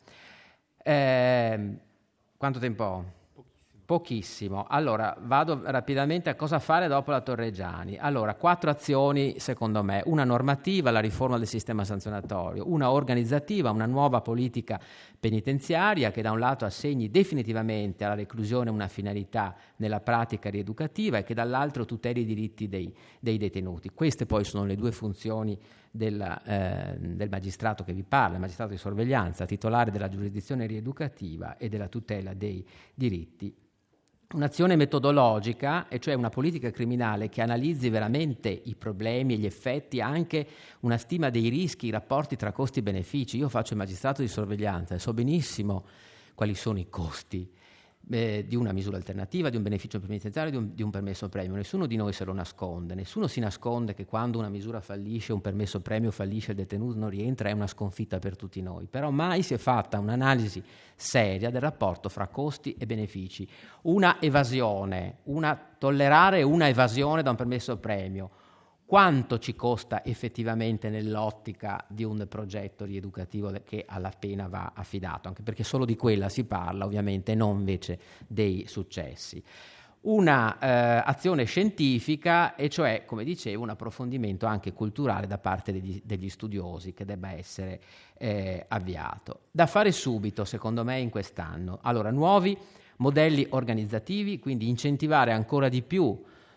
Eh, quanto tempo ho? Pochissimo. Allora, vado rapidamente a cosa fare dopo la Torreggiani. Allora, quattro azioni secondo me: una normativa, la riforma del sistema sanzionatorio; una organizzativa, una nuova politica penitenziaria che da un lato assegni definitivamente alla reclusione una finalità nella pratica rieducativa e che dall'altro tuteli i diritti dei, dei detenuti. Queste poi sono le due funzioni della, eh, del magistrato che vi parla, il magistrato di sorveglianza, titolare della giurisdizione rieducativa e della tutela dei diritti. Un'azione metodologica, e cioè una politica criminale che analizzi veramente i problemi e gli effetti, anche una stima dei rischi, i rapporti tra costi e benefici. Io faccio il magistrato di sorveglianza e so benissimo quali sono i costi eh, di una misura alternativa, di un beneficio penitenziario, di un, di un permesso premio. Nessuno di noi se lo nasconde, nessuno si nasconde che quando una misura fallisce, un permesso premio fallisce, il detenuto non rientra, è una sconfitta per tutti noi. Però mai si è fatta un'analisi seria del rapporto fra costi e benefici. Una evasione, una tollerare una evasione da un permesso premio, quanto ci costa effettivamente nell'ottica di un progetto rieducativo che alla pena va affidato, anche perché solo di quella si parla ovviamente, non invece dei successi. Una eh, azione scientifica, e cioè, come dicevo, un approfondimento anche culturale da parte degli, degli studiosi che debba essere eh, avviato. Da fare subito, secondo me, in quest'anno. Allora, nuovi modelli organizzativi, quindi incentivare ancora di più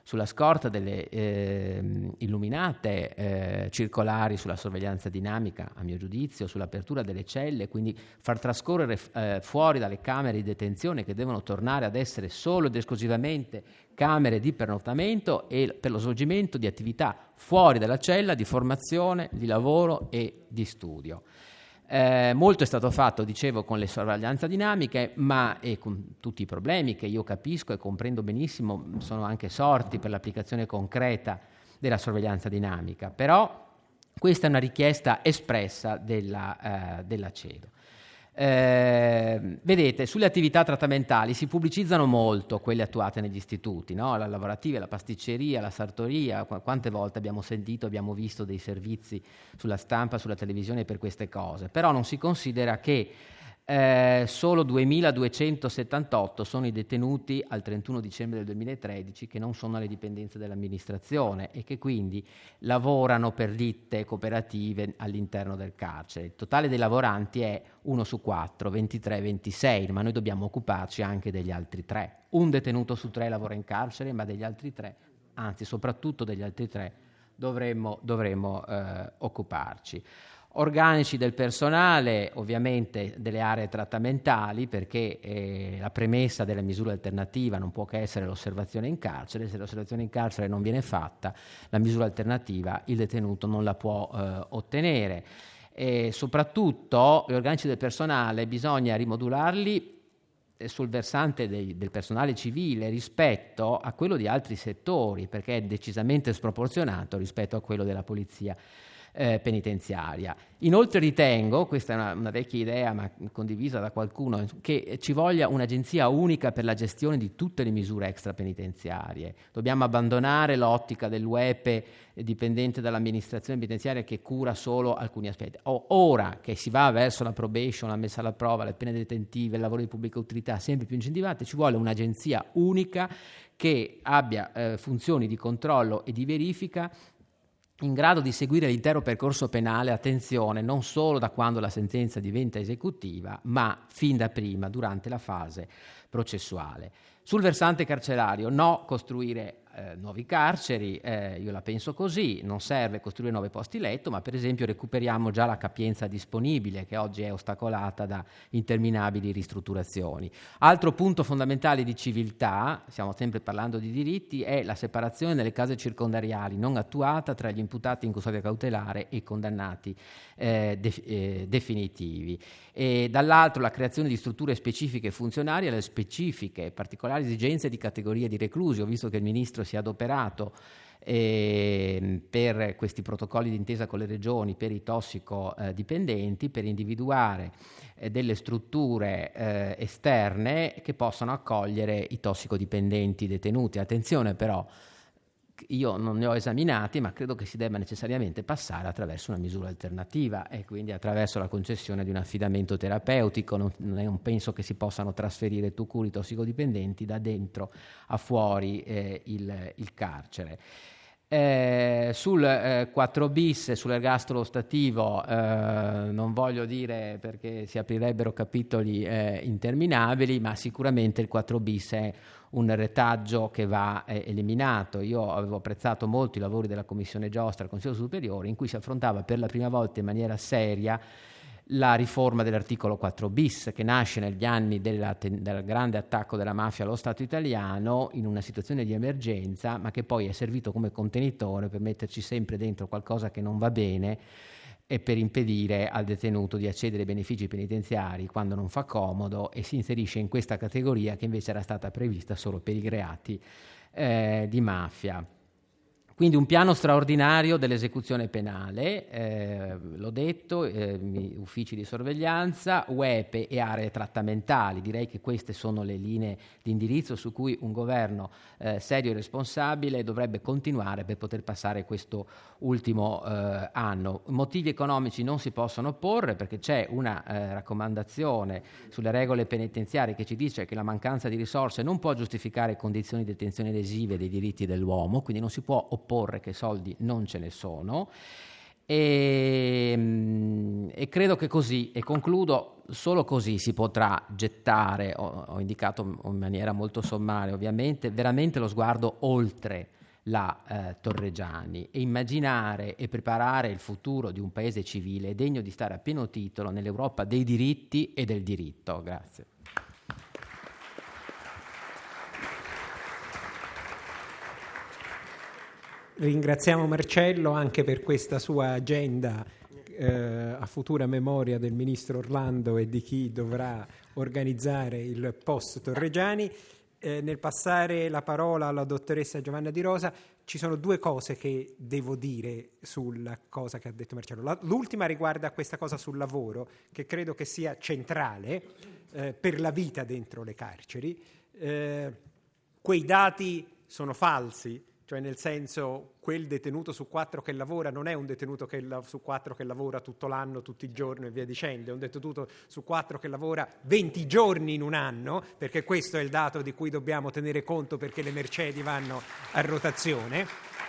sulla scorta delle eh, illuminate eh, circolari sulla sorveglianza dinamica, a mio giudizio, sull'apertura delle celle, quindi far trascorrere eh, fuori dalle camere di detenzione, che devono tornare ad essere solo ed esclusivamente camere di pernottamento, e per lo svolgimento di attività fuori dalla cella, di formazione, di lavoro e di studio. Eh, molto è stato fatto, dicevo, con le sorveglianze dinamiche, ma e con tutti i problemi che io capisco e comprendo benissimo sono anche sorti per l'applicazione concreta della sorveglianza dinamica. Però questa è una richiesta espressa della, eh, della CEDO. Eh, vedete, sulle attività trattamentali si pubblicizzano molto quelle attuate negli istituti, no? La lavorativa, la pasticceria, la sartoria. Qu- quante volte abbiamo sentito, abbiamo visto dei servizi sulla stampa, sulla televisione per queste cose, però non si considera che eh, solo duemiladuecentosettantotto sono i detenuti al trentuno dicembre del duemilatredici che non sono alle dipendenze dell'amministrazione e che quindi lavorano per ditte cooperative all'interno del carcere. Il totale dei lavoranti è uno su quattro, ventitré ventisei, ma noi dobbiamo occuparci anche degli altri tre. Un detenuto su tre lavora in carcere, ma degli altri tre, anzi soprattutto degli altri tre, dovremmo, dovremmo eh, occuparci. Organici del personale, ovviamente delle aree trattamentali, perché eh, la premessa della misura alternativa non può che essere l'osservazione in carcere. Se l'osservazione in carcere non viene fatta, la misura alternativa il detenuto non la può eh, ottenere. E soprattutto gli organici del personale bisogna rimodularli sul versante dei, del personale civile rispetto a quello di altri settori, perché è decisamente sproporzionato rispetto a quello della polizia Eh, penitenziaria. Inoltre ritengo, questa è una, una vecchia idea ma condivisa da qualcuno, che ci voglia un'agenzia unica per la gestione di tutte le misure extrapenitenziarie. Dobbiamo abbandonare l'ottica dell'U E P E dipendente dall'amministrazione penitenziaria che cura solo alcuni aspetti. O, ora che si va verso la probation, la messa alla prova, le pene detentive, il lavoro di pubblica utilità sempre più incentivate, ci vuole un'agenzia unica che abbia eh, funzioni di controllo e di verifica in grado di seguire l'intero percorso penale, attenzione, non solo da quando la sentenza diventa esecutiva, ma fin da prima, durante la fase processuale. Sul versante carcerario, no costruire eh, nuovi carceri, eh, io la penso così, non serve costruire nuovi posti letto, ma per esempio recuperiamo già la capienza disponibile che oggi è ostacolata da interminabili ristrutturazioni. Altro punto fondamentale di civiltà, stiamo sempre parlando di diritti, è la separazione nelle case circondariali non attuata tra gli imputati in custodia cautelare e i condannati eh, de- eh, definitivi. E dall'altro la creazione di strutture specifiche e funzionali alle specifiche particolari esigenze di categorie di reclusi. Ho visto che il Ministro si è adoperato eh, per questi protocolli d'intesa con le regioni per i tossicodipendenti, per individuare eh, delle strutture eh, esterne che possano accogliere i tossicodipendenti detenuti. Attenzione però, io non ne ho esaminati, ma credo che si debba necessariamente passare attraverso una misura alternativa e quindi attraverso la concessione di un affidamento terapeutico. Non, non penso che si possano trasferire tu curi tossicodipendenti da dentro a fuori eh, il, il carcere. Eh, sul eh, quattro bis, sull'ergastolo ostativo, eh, non voglio dire perché si aprirebbero capitoli eh, interminabili, ma sicuramente il quattro bis è un retaggio che va eh, eliminato. Io avevo apprezzato molto i lavori della Commissione Giostra al Consiglio Superiore, in cui si affrontava per la prima volta in maniera seria la riforma dell'articolo quattro bis, che nasce negli anni della, del grande attacco della mafia allo Stato italiano in una situazione di emergenza, ma che poi è servito come contenitore per metterci sempre dentro qualcosa che non va bene e per impedire al detenuto di accedere ai benefici penitenziari quando non fa comodo, e si inserisce in questa categoria che invece era stata prevista solo per i reati eh, di mafia. Quindi un piano straordinario dell'esecuzione penale, eh, l'ho detto, eh, uffici di sorveglianza, U E P E e aree trattamentali. Direi che queste sono le linee di indirizzo su cui un governo eh, serio e responsabile dovrebbe continuare per poter passare questo ultimo eh, anno. Motivi economici non si possono opporre, perché c'è una eh, raccomandazione sulle regole penitenziarie che ci dice che la mancanza di risorse non può giustificare condizioni di detenzione lesive dei diritti dell'uomo, quindi non si può opporre porre che soldi non ce ne sono, e, e credo che così, e concludo, solo così si potrà gettare, ho, ho indicato in maniera molto sommaria ovviamente, veramente lo sguardo oltre la eh, Torregiani e immaginare e preparare il futuro di un paese civile degno di stare a pieno titolo nell'Europa dei diritti e del diritto. Grazie. Ringraziamo Marcello anche per questa sua agenda eh, a futura memoria del ministro Orlando e di chi dovrà organizzare il post Torregiani. Eh, nel passare la parola alla dottoressa Giovanna Di Rosa ci sono due cose che devo dire sulla cosa che ha detto Marcello. La, l'ultima riguarda questa cosa sul lavoro, che credo che sia centrale eh, per la vita dentro le carceri. Eh, quei dati sono falsi, cioè nel senso quel detenuto su quattro che lavora non è un detenuto che la, su quattro che lavora tutto l'anno, tutti i giorni e via dicendo, è un detenuto su quattro che lavora venti giorni in un anno, perché questo è il dato di cui dobbiamo tenere conto perché le mercedi vanno a rotazione.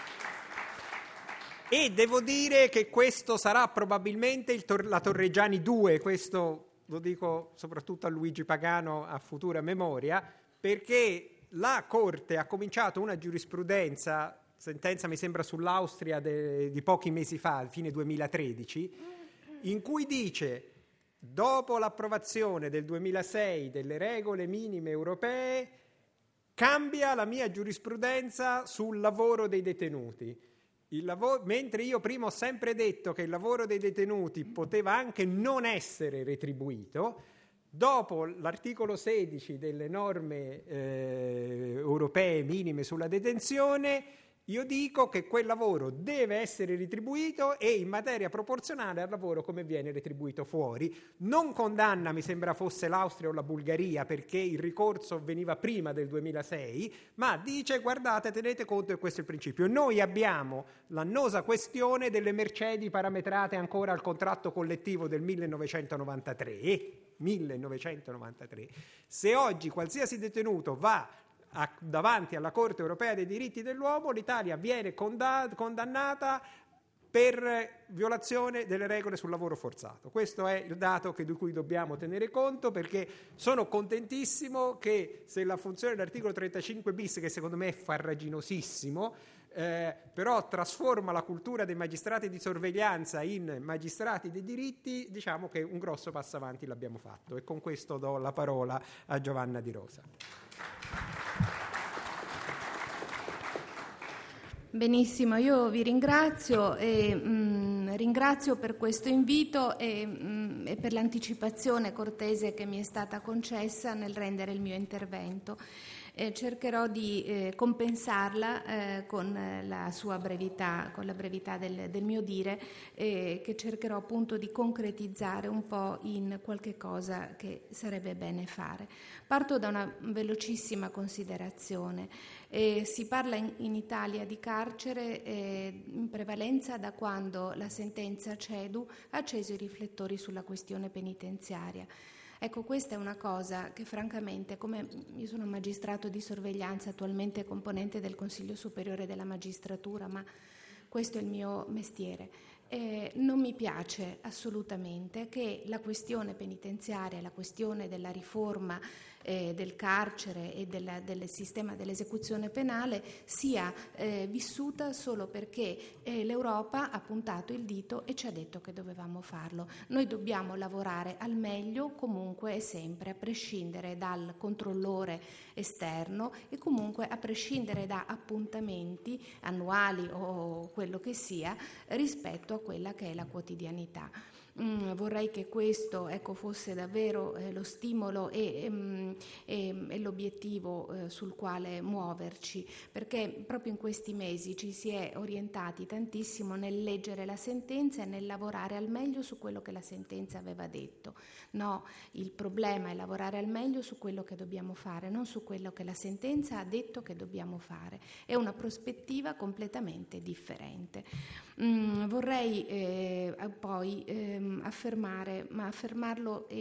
E devo dire che questo sarà probabilmente il tor- la Torregiani due, questo lo dico soprattutto a Luigi Pagano a futura memoria, perché la Corte ha cominciato una giurisprudenza, sentenza mi sembra sull'Austria de, di pochi mesi fa, fine duemilatredici, in cui dice: dopo l'approvazione del duemilasei delle regole minime europee, cambia la mia giurisprudenza sul lavoro dei detenuti. Il lavoro, mentre io prima ho sempre detto che il lavoro dei detenuti poteva anche non essere retribuito, dopo l'articolo sedici delle norme eh, europee minime sulla detenzione, io dico che quel lavoro deve essere retribuito e in materia proporzionale al lavoro come viene retribuito fuori. Non condanna, mi sembra fosse l'Austria o la Bulgaria, perché il ricorso veniva prima del duemilasei, ma dice: guardate, tenete conto che questo è il principio. Noi abbiamo l'annosa questione delle mercedi parametrate ancora al contratto collettivo del millenovecentonovantatré. millenovecentonovantatré. Se oggi qualsiasi detenuto va a, davanti alla Corte Europea dei diritti dell'uomo, l'Italia viene conda- condannata per violazione delle regole sul lavoro forzato. Questo è il dato che, di cui dobbiamo tenere conto, perché sono contentissimo che, se la funzione dell'articolo trentacinque bis, che secondo me è farraginosissimo, eh, però trasforma la cultura dei magistrati di sorveglianza in magistrati dei diritti, diciamo che un grosso passo avanti l'abbiamo fatto. E con questo do la parola a Giovanna Di Rosa. Benissimo, io vi ringrazio e mh, ringrazio per questo invito e, mh, e per l'anticipazione cortese che mi è stata concessa nel rendere il mio intervento. Eh, cercherò di eh, compensarla eh, con la sua brevità, con la brevità del, del mio dire, eh, che cercherò appunto di concretizzare un po' in qualche cosa che sarebbe bene fare. Parto da una velocissima considerazione. Eh, si parla in, in Italia di carcere eh, in prevalenza da quando la sentenza CEDU ha acceso i riflettori sulla questione penitenziaria. Ecco, questa è una cosa che francamente, come io sono magistrato di sorveglianza, attualmente componente del Consiglio Superiore della Magistratura, ma questo è il mio mestiere, eh, non mi piace assolutamente che la questione penitenziaria, la questione della riforma eh, del carcere e della, del sistema dell'esecuzione penale sia eh, vissuta solo perché eh, l'Europa ha puntato il dito e ci ha detto che dovevamo farlo. Noi dobbiamo lavorare al meglio comunque e sempre, a prescindere dal controllore esterno e comunque a prescindere da appuntamenti annuali o quello che sia rispetto a quella che è la quotidianità. Mm, vorrei che questo ecco, fosse davvero eh, lo stimolo e, e, e, e l'obiettivo eh, sul quale muoverci, perché proprio in questi mesi ci si è orientati tantissimo nel leggere la sentenza e nel lavorare al meglio su quello che la sentenza aveva detto. No, il problema è lavorare al meglio su quello che dobbiamo fare, non su quello che la sentenza ha detto che dobbiamo fare. È una prospettiva completamente differente. Mm, vorrei eh, poi eh, affermare, ma affermarlo e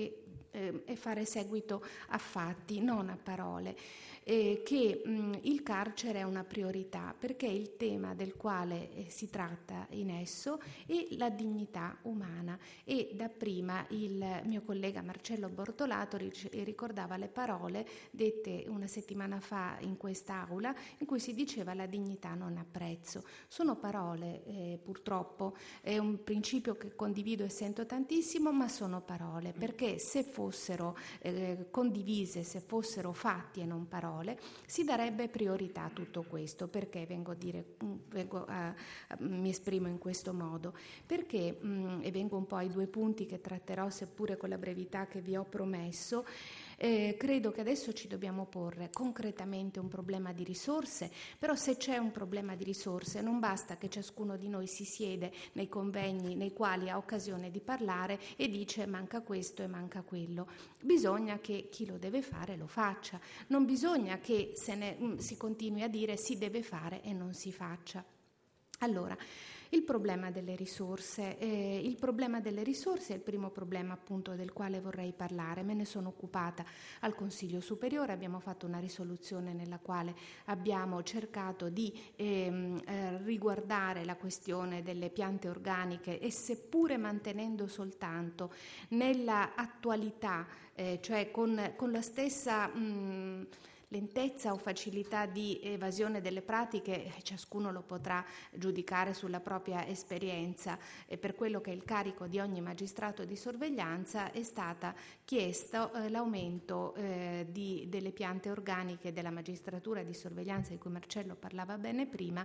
eh, e fare seguito a fatti, non a parole, eh, che mh, il carcere è una priorità perché il tema del quale eh, si tratta in esso è la dignità umana, e dapprima il mio collega Marcello Bortolato ricordava le parole dette una settimana fa in quest'aula in cui si diceva la dignità non ha prezzo. Sono parole, eh, purtroppo è un principio che condivido e sento tantissimo, ma sono parole, perché se fossero eh, condivise, se fossero fatti e non parole, si darebbe priorità a tutto questo. Perché vengo a dire, vengo a, a, mi esprimo in questo modo? Perché, mh, e vengo un po' ai due punti che tratterò, seppure con la brevità che vi ho promesso. Eh, credo che adesso ci dobbiamo porre concretamente un problema di risorse, però se c'è un problema di risorse non basta che ciascuno di noi si siede nei convegni nei quali ha occasione di parlare e dice manca questo e manca quello. Bisogna che chi lo deve fare lo faccia, non bisogna che se ne, si continui a dire si deve fare e non si faccia. Allora, il problema delle risorse, eh, il problema delle risorse è il primo problema appunto del quale vorrei parlare. Me ne sono occupata al Consiglio Superiore, abbiamo fatto una risoluzione nella quale abbiamo cercato di ehm, eh, riguardare la questione delle piante organiche e seppure mantenendo soltanto nella attualità, eh, cioè con, con la stessa... Mh, lentezza o facilità di evasione delle pratiche, ciascuno lo potrà giudicare sulla propria esperienza, e per quello che è il carico di ogni magistrato di sorveglianza è stata chiesto eh, l'aumento eh, di, delle piante organiche della magistratura di sorveglianza, di cui Marcello parlava bene prima,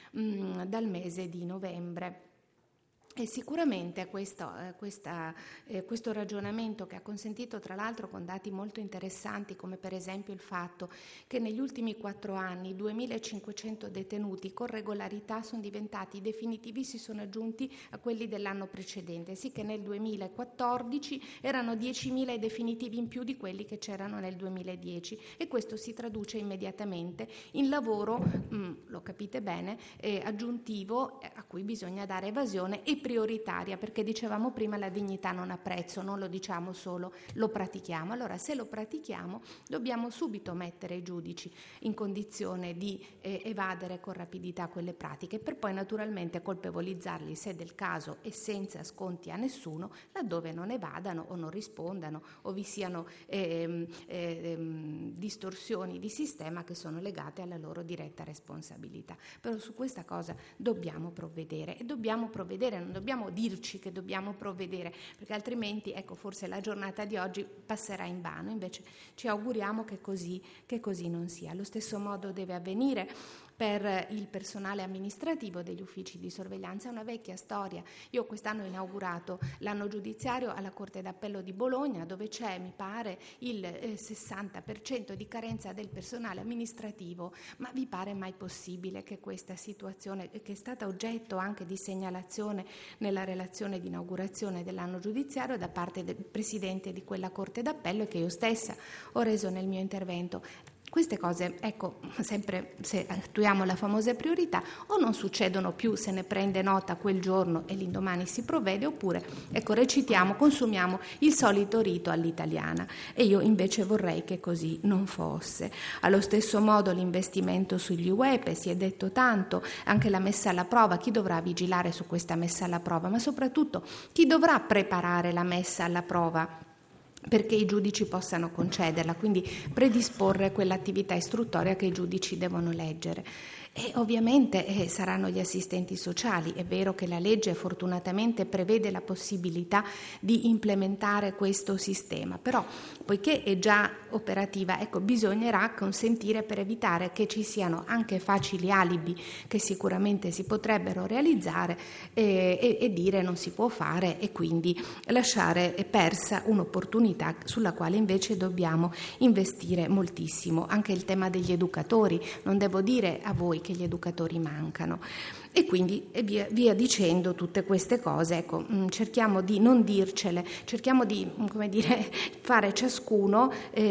mh, dal mese di novembre. E sicuramente questo, eh, questa, eh, questo ragionamento, che ha consentito tra l'altro con dati molto interessanti, come per esempio il fatto che negli ultimi quattro anni duemilacinquecento detenuti con regolarità sono diventati definitivi, si sono aggiunti a quelli dell'anno precedente, sì che nel duemilaquattordici erano diecimila i definitivi in più di quelli che c'erano nel duemiladieci, e questo si traduce immediatamente in lavoro, mh, lo capite bene, eh, aggiuntivo eh, a cui bisogna dare evasione e prioritaria, perché dicevamo prima la dignità non ha prezzo, non lo diciamo solo, lo pratichiamo. Allora se lo pratichiamo dobbiamo subito mettere i giudici in condizione di eh, evadere con rapidità quelle pratiche, per poi naturalmente colpevolizzarli se del caso e senza sconti a nessuno laddove non evadano o non rispondano o vi siano eh, eh, distorsioni di sistema che sono legate alla loro diretta responsabilità. Però su questa cosa dobbiamo provvedere, e dobbiamo provvedere, non dobbiamo dirci che dobbiamo provvedere, perché altrimenti, ecco, forse la giornata di oggi passerà in vano. Invece ci auguriamo che così, che così non sia. Allo stesso modo deve avvenire per il personale amministrativo degli uffici di sorveglianza. È una vecchia storia. Io quest'anno ho inaugurato l'anno giudiziario alla Corte d'Appello di Bologna, dove c'è, mi pare, il eh, sessanta per cento di carenza del personale amministrativo. Ma vi pare mai possibile che questa situazione, che è stata oggetto anche di segnalazione nella relazione di inaugurazione dell'anno giudiziario da parte del Presidente di quella Corte d'Appello e che io stessa ho reso nel mio intervento, queste cose, ecco, sempre se attuiamo la famosa priorità, o non succedono più, se ne prende nota quel giorno e l'indomani si provvede, oppure, ecco, recitiamo, consumiamo il solito rito all'italiana, e io invece vorrei che così non fosse. Allo stesso modo l'investimento sugli U E P E, si è detto tanto, anche la messa alla prova, chi dovrà vigilare su questa messa alla prova, ma soprattutto chi dovrà preparare la messa alla prova perché i giudici possano concederla, quindi predisporre quell'attività istruttoria che i giudici devono leggere. E ovviamente eh, saranno gli assistenti sociali. È vero che la legge fortunatamente prevede la possibilità di implementare questo sistema, però poiché è già operativa, ecco, bisognerà consentire, per evitare che ci siano anche facili alibi che sicuramente si potrebbero realizzare, eh, e, e dire non si può fare, e quindi lasciare persa un'opportunità sulla quale invece dobbiamo investire moltissimo. Anche il tema degli educatori, non devo dire a voi che gli educatori mancano, e quindi e via, via dicendo tutte queste cose. Ecco, cerchiamo di non dircele, cerchiamo di, come dire, fare ciascuno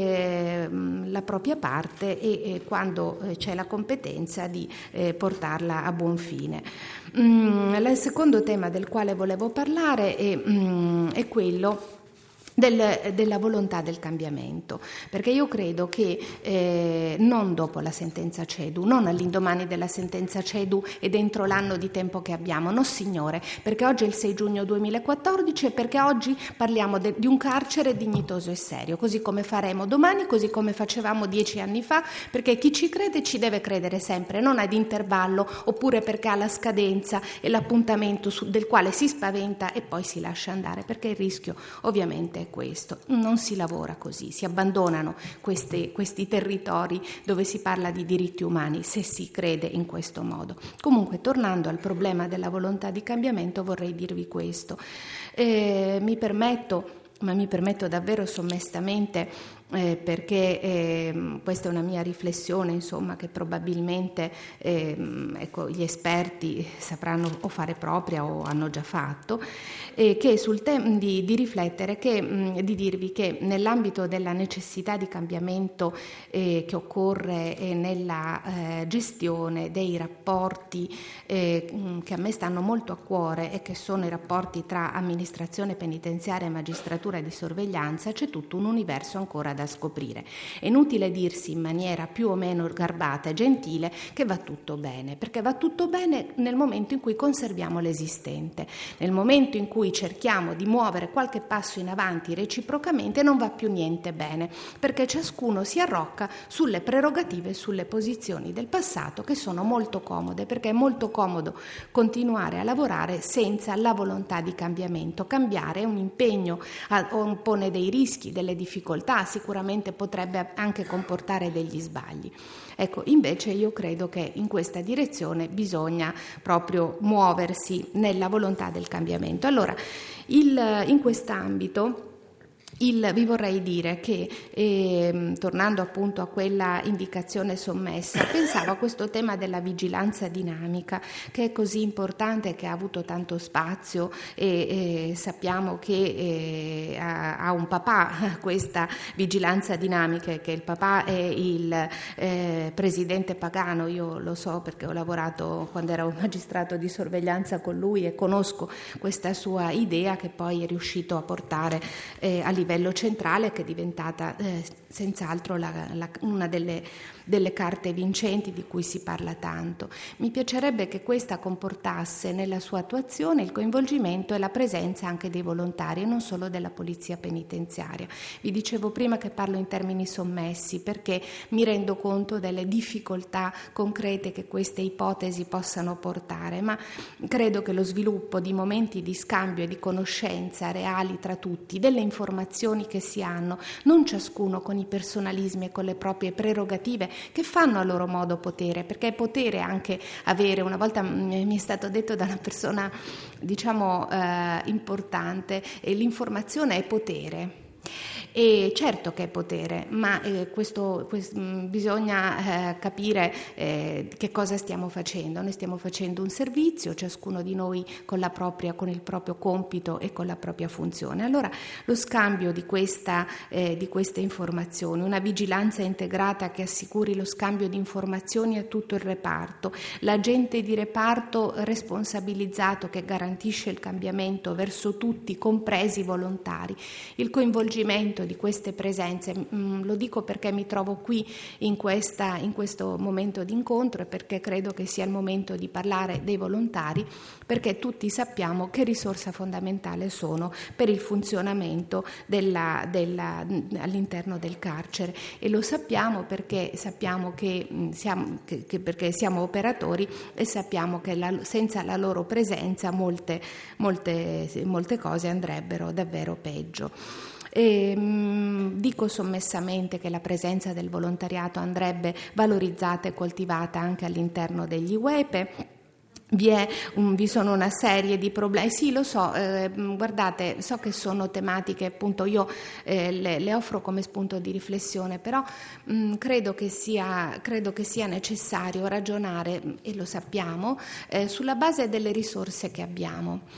eh, la propria parte e, e quando c'è la competenza di eh, portarla a buon fine. Mm, il secondo tema del quale volevo parlare è, mm, è quello Del, della volontà del cambiamento, perché io credo che eh, non dopo la sentenza CEDU, non all'indomani della sentenza CEDU e dentro l'anno di tempo che abbiamo, no signore, perché oggi è il sei giugno duemilaquattordici e perché oggi parliamo de, di un carcere dignitoso e serio, così come faremo domani, così come facevamo dieci anni fa, perché chi ci crede ci deve credere sempre, non ad intervallo, oppure perché ha la scadenza e l'appuntamento su, del quale si spaventa e poi si lascia andare, perché il rischio ovviamente è questo. Non si lavora così, si abbandonano questi, questi territori dove si parla di diritti umani se si crede in questo modo. Comunque, tornando al problema della volontà di cambiamento, vorrei dirvi questo. Eh, mi permetto, ma mi permetto davvero sommestamente, Eh, perché eh, questa è una mia riflessione, insomma, che probabilmente eh, ecco, gli esperti sapranno o fare propria o hanno già fatto, eh, che sul tema di, di riflettere, che, mh, di dirvi che nell'ambito della necessità di cambiamento eh, che occorre eh, nella eh, gestione dei rapporti eh, mh, che a me stanno molto a cuore e che sono i rapporti tra amministrazione penitenziaria e magistratura di sorveglianza, c'è tutto un universo ancora da scoprire. È inutile dirsi in maniera più o meno garbata e gentile che va tutto bene, perché va tutto bene nel momento in cui conserviamo l'esistente. Nel momento in cui cerchiamo di muovere qualche passo in avanti reciprocamente non va più niente bene, perché ciascuno si arrocca sulle prerogative e sulle posizioni del passato, che sono molto comode, perché è molto comodo continuare a lavorare senza la volontà di cambiamento. Cambiare è un impegno, pone dei rischi, delle difficoltà, sicuramente potrebbe anche comportare degli sbagli. Ecco, invece io credo che in questa direzione bisogna proprio muoversi nella volontà del cambiamento. Allora, il, in quest'ambito Il, vi vorrei dire che, eh, tornando appunto a quella indicazione sommessa, pensavo a questo tema della vigilanza dinamica, che è così importante, che ha avuto tanto spazio e, e sappiamo che eh, ha, ha un papà questa vigilanza dinamica, che il papà è il eh, presidente Pagano. Io lo so perché ho lavorato quando ero magistrato di sorveglianza con lui e conosco questa sua idea, che poi è riuscito a portare eh, a livello centrale, che è diventata eh, senz'altro la, la, una delle, delle carte vincenti di cui si parla tanto. Mi piacerebbe che questa comportasse nella sua attuazione il coinvolgimento e la presenza anche dei volontari, non solo della polizia penitenziaria. Vi dicevo prima che parlo in termini sommessi perché mi rendo conto delle difficoltà concrete che queste ipotesi possano portare, ma credo che lo sviluppo di momenti di scambio e di conoscenza reali tra tutti, delle informazioni che si hanno, non ciascuno con i personalismi e con le proprie prerogative che fanno a loro modo potere, perché è potere anche avere, una volta mi è stato detto da una persona diciamo eh, importante, e l'informazione è potere. E certo che è potere, ma eh, questo, questo, bisogna eh, capire eh, che cosa stiamo facendo. Noi stiamo facendo un servizio, ciascuno di noi con, la propria, con il proprio compito e con la propria funzione. Allora lo scambio di, questa, eh, di queste informazioni, una vigilanza integrata che assicuri lo scambio di informazioni a tutto il reparto, l'agente di reparto responsabilizzato che garantisce il cambiamento verso tutti, compresi i volontari, il coinvolgimento di queste presenze. Mm, lo dico perché mi trovo qui in, questa, in questo momento di incontro e perché credo che sia il momento di parlare dei volontari, perché tutti sappiamo che risorsa fondamentale sono per il funzionamento della, della, all'interno del carcere, e lo sappiamo perché sappiamo che siamo, che, che perché siamo operatori e sappiamo che la, senza la loro presenza molte, molte, molte cose andrebbero davvero peggio. E, mh, dico sommessamente che la presenza del volontariato andrebbe valorizzata e coltivata anche all'interno degli U E P E. Vi, è un, vi sono una serie di problemi, sì lo so, eh, guardate, so che sono tematiche, appunto io eh, le, le offro come spunto di riflessione, però mh, credo, che sia, credo che sia necessario ragionare, e lo sappiamo, eh, sulla base delle risorse che abbiamo.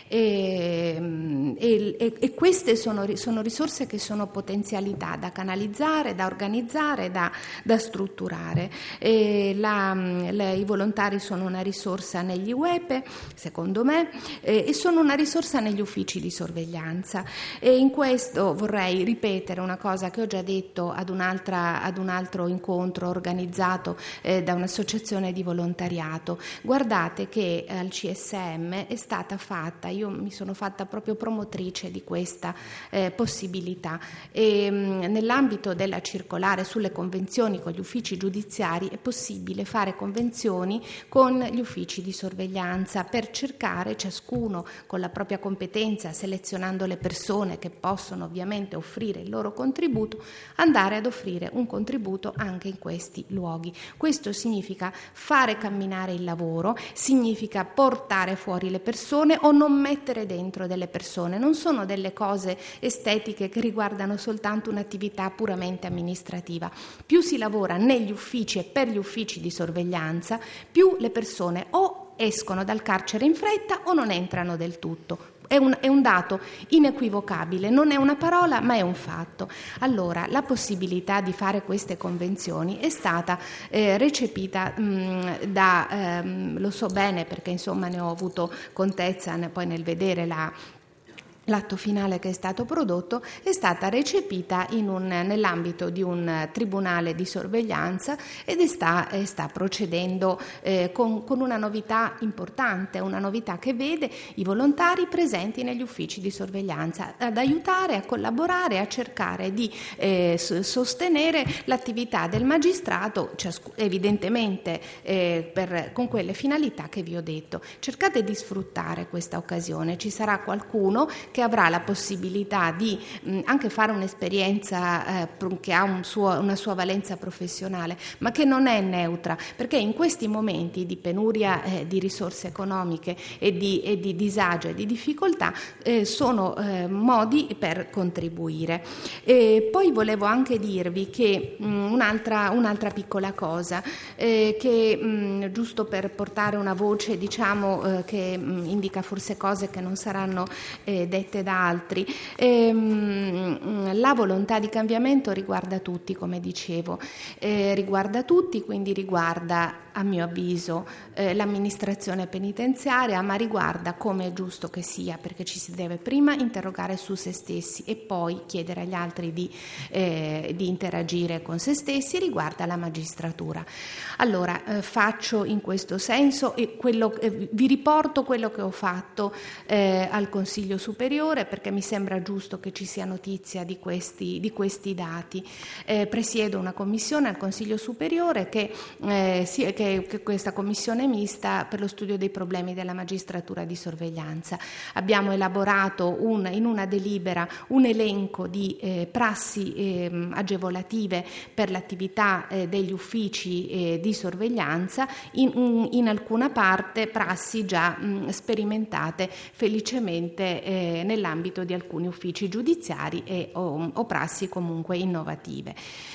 E, e, e queste sono, sono risorse che sono potenzialità da canalizzare, da organizzare, da, da strutturare. E la, la, I volontari sono una risorsa negli U E P E, secondo me, eh, e sono una risorsa negli uffici di sorveglianza. E in questo vorrei ripetere una cosa che ho già detto ad, un'altra, ad un altro incontro organizzato eh, da un'associazione di volontariato. Guardate che eh, al C S M è stata fatta, io mi sono fatta proprio promotrice di questa eh, possibilità, e mh, nell'ambito della circolare sulle convenzioni con gli uffici giudiziari è possibile fare convenzioni con gli uffici di sorveglianza per cercare, ciascuno con la propria competenza, selezionando le persone che possono ovviamente offrire il loro contributo, andare ad offrire un contributo anche in questi luoghi. Questo significa fare camminare il lavoro, significa portare fuori le persone o non mettere dentro delle persone. Non sono delle cose estetiche che riguardano soltanto un'attività puramente amministrativa. Più si lavora negli uffici e per gli uffici di sorveglianza, più le persone o escono dal carcere in fretta o non entrano del tutto. È un, è un dato inequivocabile, non è una parola ma è un fatto. Allora, la possibilità di fare queste convenzioni è stata eh, recepita mh, da, ehm, lo so bene perché insomma ne ho avuto contezza poi nel vedere la l'atto finale che è stato prodotto, è stata recepita in un, nell'ambito di un tribunale di sorveglianza ed è sta, eh, sta procedendo eh, con, con una novità importante, una novità che vede i volontari presenti negli uffici di sorveglianza ad aiutare, a collaborare, a cercare di eh, sostenere l'attività del magistrato, ciasc- evidentemente eh, per, con quelle finalità che vi ho detto. Cercate di sfruttare questa occasione, ci sarà qualcuno che che avrà la possibilità di mh, anche fare un'esperienza eh, che ha un suo, una sua valenza professionale, ma che non è neutra, perché in questi momenti di penuria eh, di risorse economiche e di, e di disagio e di difficoltà eh, sono eh, modi per contribuire. E poi volevo anche dirvi che mh, un'altra, un'altra piccola cosa, eh, che mh, giusto per portare una voce diciamo eh, che mh, indica forse cose che non saranno eh, dette da altri. Ehm, la volontà di cambiamento riguarda tutti, come dicevo, eh, riguarda tutti, quindi riguarda a mio avviso eh, l'amministrazione penitenziaria, ma riguarda, come è giusto che sia, perché ci si deve prima interrogare su se stessi e poi chiedere agli altri di, eh, di interagire con se stessi, riguarda la magistratura. Allora eh, faccio in questo senso e quello, eh, vi riporto quello che ho fatto eh, al Consiglio Superiore, perché mi sembra giusto che ci sia notizia di questi, di questi dati. Eh, presiedo una commissione al Consiglio Superiore che, eh, si, che che questa commissione mista per lo studio dei problemi della magistratura di sorveglianza. Abbiamo elaborato un, in una delibera un elenco di eh, prassi eh, agevolative per l'attività eh, degli uffici eh, di sorveglianza, in, in alcuna parte prassi già mh, sperimentate felicemente eh, nell'ambito di alcuni uffici giudiziari e, o, o prassi comunque innovative.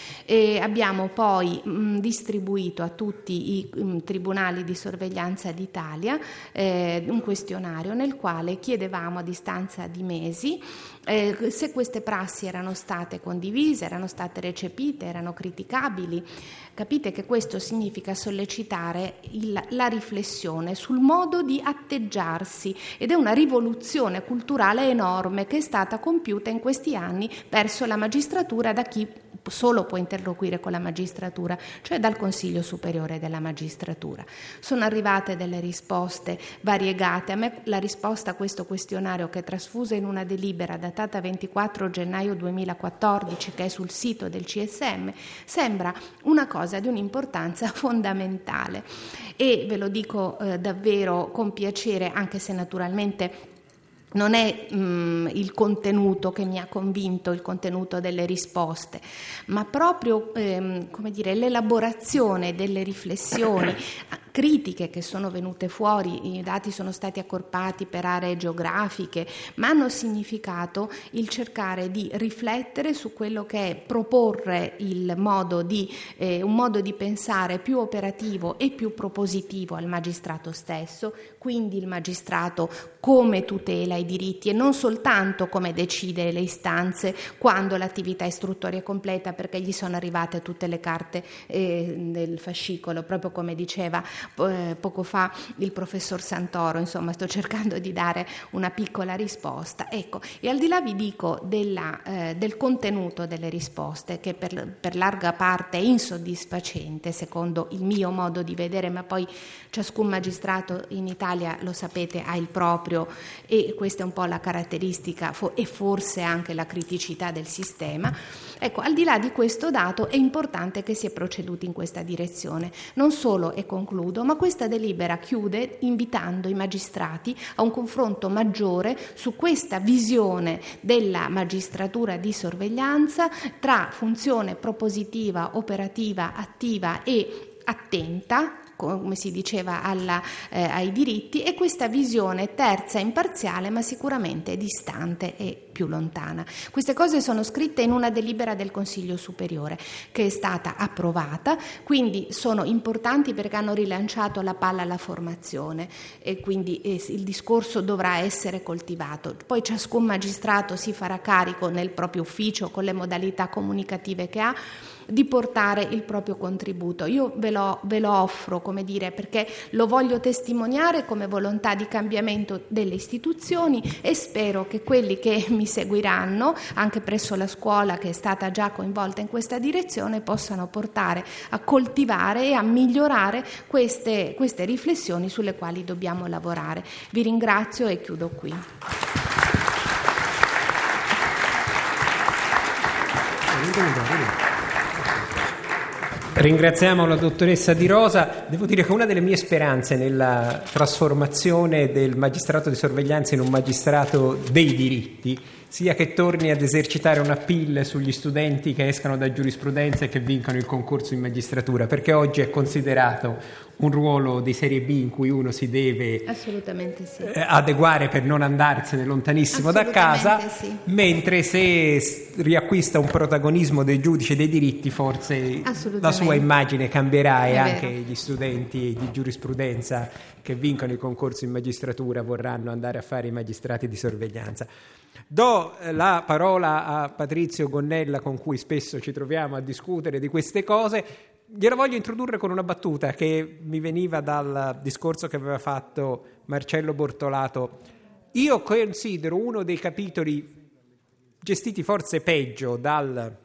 E abbiamo poi mh, distribuito a tutti i mh, tribunali di sorveglianza d'Italia eh, un questionario nel quale chiedevamo a distanza di mesi eh, se queste prassi erano state condivise, erano state recepite, erano criticabili. Capite che questo significa sollecitare il, la riflessione sul modo di atteggiarsi ed è una rivoluzione culturale enorme che è stata compiuta in questi anni verso la magistratura da chi solo può interloquire con la magistratura, cioè dal Consiglio Superiore della Magistratura. Sono arrivate delle risposte variegate. A me la risposta a questo questionario, che è trasfusa in una delibera datata ventiquattro gennaio duemilaquattordici, che è sul sito del C S M, sembra una cosa di un'importanza fondamentale e ve lo dico eh, davvero con piacere, anche se naturalmente non è mh, il contenuto che mi ha convinto, il contenuto delle risposte, ma proprio ehm, come dire, l'elaborazione delle riflessioni critiche che sono venute fuori, i dati sono stati accorpati per aree geografiche, ma hanno significato il cercare di riflettere su quello che è proporre il modo di, eh, un modo di pensare più operativo e più propositivo al magistrato stesso, quindi il magistrato come tutela i diritti e non soltanto come decide le istanze quando l'attività istruttoria è completa, perché gli sono arrivate tutte le carte eh, del fascicolo, proprio come diceva eh, poco fa il professor Santoro. Insomma, sto cercando di dare una piccola risposta. Ecco, e al di là vi dico della, eh, del contenuto delle risposte, che per, per larga parte è insoddisfacente secondo il mio modo di vedere, ma poi ciascun magistrato in Italia, lo sapete, ha il proprio, e questa è un po' la caratteristica e forse anche la criticità del sistema. Ecco, al di là di questo dato è importante che si è proceduti in questa direzione. Non solo, e concludo, ma questa delibera chiude invitando i magistrati a un confronto maggiore su questa visione della magistratura di sorveglianza tra funzione propositiva, operativa, attiva e attenta, come si diceva, alla, eh, ai diritti, e questa visione terza imparziale ma sicuramente distante e più lontana. Queste cose sono scritte in una delibera del Consiglio Superiore che è stata approvata, quindi sono importanti perché hanno rilanciato la palla alla formazione e quindi eh, il discorso dovrà essere coltivato. Poi ciascun magistrato si farà carico nel proprio ufficio, con le modalità comunicative che ha, di portare il proprio contributo. Io ve lo, ve lo offro, come dire, perché lo voglio testimoniare come volontà di cambiamento delle istituzioni, e spero che quelli che mi seguiranno, anche presso la scuola che è stata già coinvolta in questa direzione, possano portare a coltivare e a migliorare queste, queste riflessioni sulle quali dobbiamo lavorare. Vi ringrazio e chiudo qui. Ringraziamo la dottoressa Di Rosa. Devo dire che una delle mie speranze nella trasformazione del magistrato di sorveglianza in un magistrato dei diritti sia che torni ad esercitare un appeal sugli studenti che escano da giurisprudenza e che vincano il concorso in magistratura, perché oggi è considerato un ruolo di serie B in cui uno si deve assolutamente sì. eh, adeguare per non andarsene lontanissimo da casa, sì. Mentre se riacquista un protagonismo del giudice dei diritti forse la sua immagine cambierà, e anche gli studenti di giurisprudenza che vincono il concorso in magistratura vorranno andare a fare i magistrati di sorveglianza. Do la parola a Patrizio Gonnella, con cui spesso ci troviamo a discutere di queste cose. Gliela voglio introdurre con una battuta che mi veniva dal discorso che aveva fatto Marcello Bortolato. Io considero uno dei capitoli gestiti forse peggio dal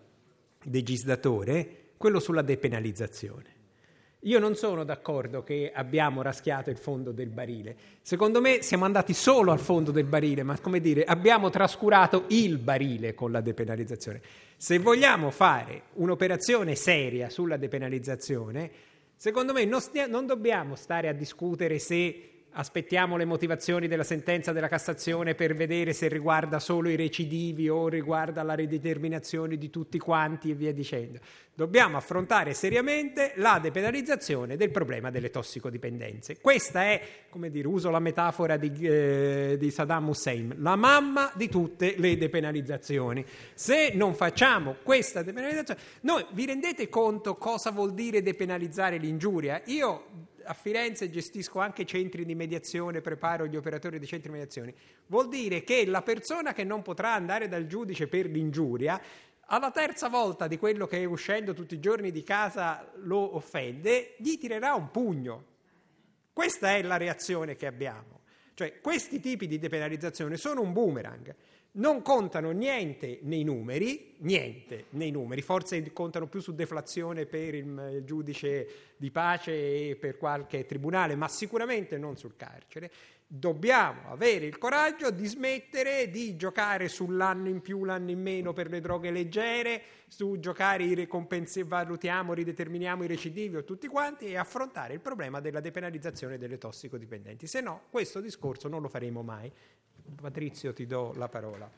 legislatore quello sulla depenalizzazione. Io non sono d'accordo che abbiamo raschiato il fondo del barile. Secondo me siamo andati solo al fondo del barile, ma come dire, abbiamo trascurato il barile con la depenalizzazione. Se vogliamo fare un'operazione seria sulla depenalizzazione, secondo me non, stia- non dobbiamo stare a discutere se aspettiamo le motivazioni della sentenza della Cassazione per vedere se riguarda solo i recidivi o riguarda la rideterminazione di tutti quanti e via dicendo. Dobbiamo affrontare seriamente la depenalizzazione del problema delle tossicodipendenze. Questa è, come dire, uso la metafora di, eh, di Saddam Hussein, la mamma di tutte le depenalizzazioni. Se non facciamo questa depenalizzazione, noi vi rendete conto cosa vuol dire depenalizzare l'ingiuria? Io a Firenze gestisco anche centri di mediazione, preparo gli operatori dei centri di mediazione. Vuol dire che la persona che non potrà andare dal giudice per l'ingiuria, alla terza volta di quello che uscendo tutti i giorni di casa lo offende, gli tirerà un pugno. Questa è la reazione che abbiamo. Cioè, questi tipi di depenalizzazione sono un boomerang. Non contano niente nei numeri, niente nei numeri, forse contano più su deflazione per il giudice di pace e per qualche tribunale, ma sicuramente non sul carcere. Dobbiamo avere il coraggio di smettere di giocare sull'anno in più, l'anno in meno per le droghe leggere, su giocare i recompensi, valutiamo, rideterminiamo i recidivi o tutti quanti, e affrontare il problema della depenalizzazione delle tossicodipendenti. Se no, questo discorso non lo faremo mai. Patrizio, ti do la parola.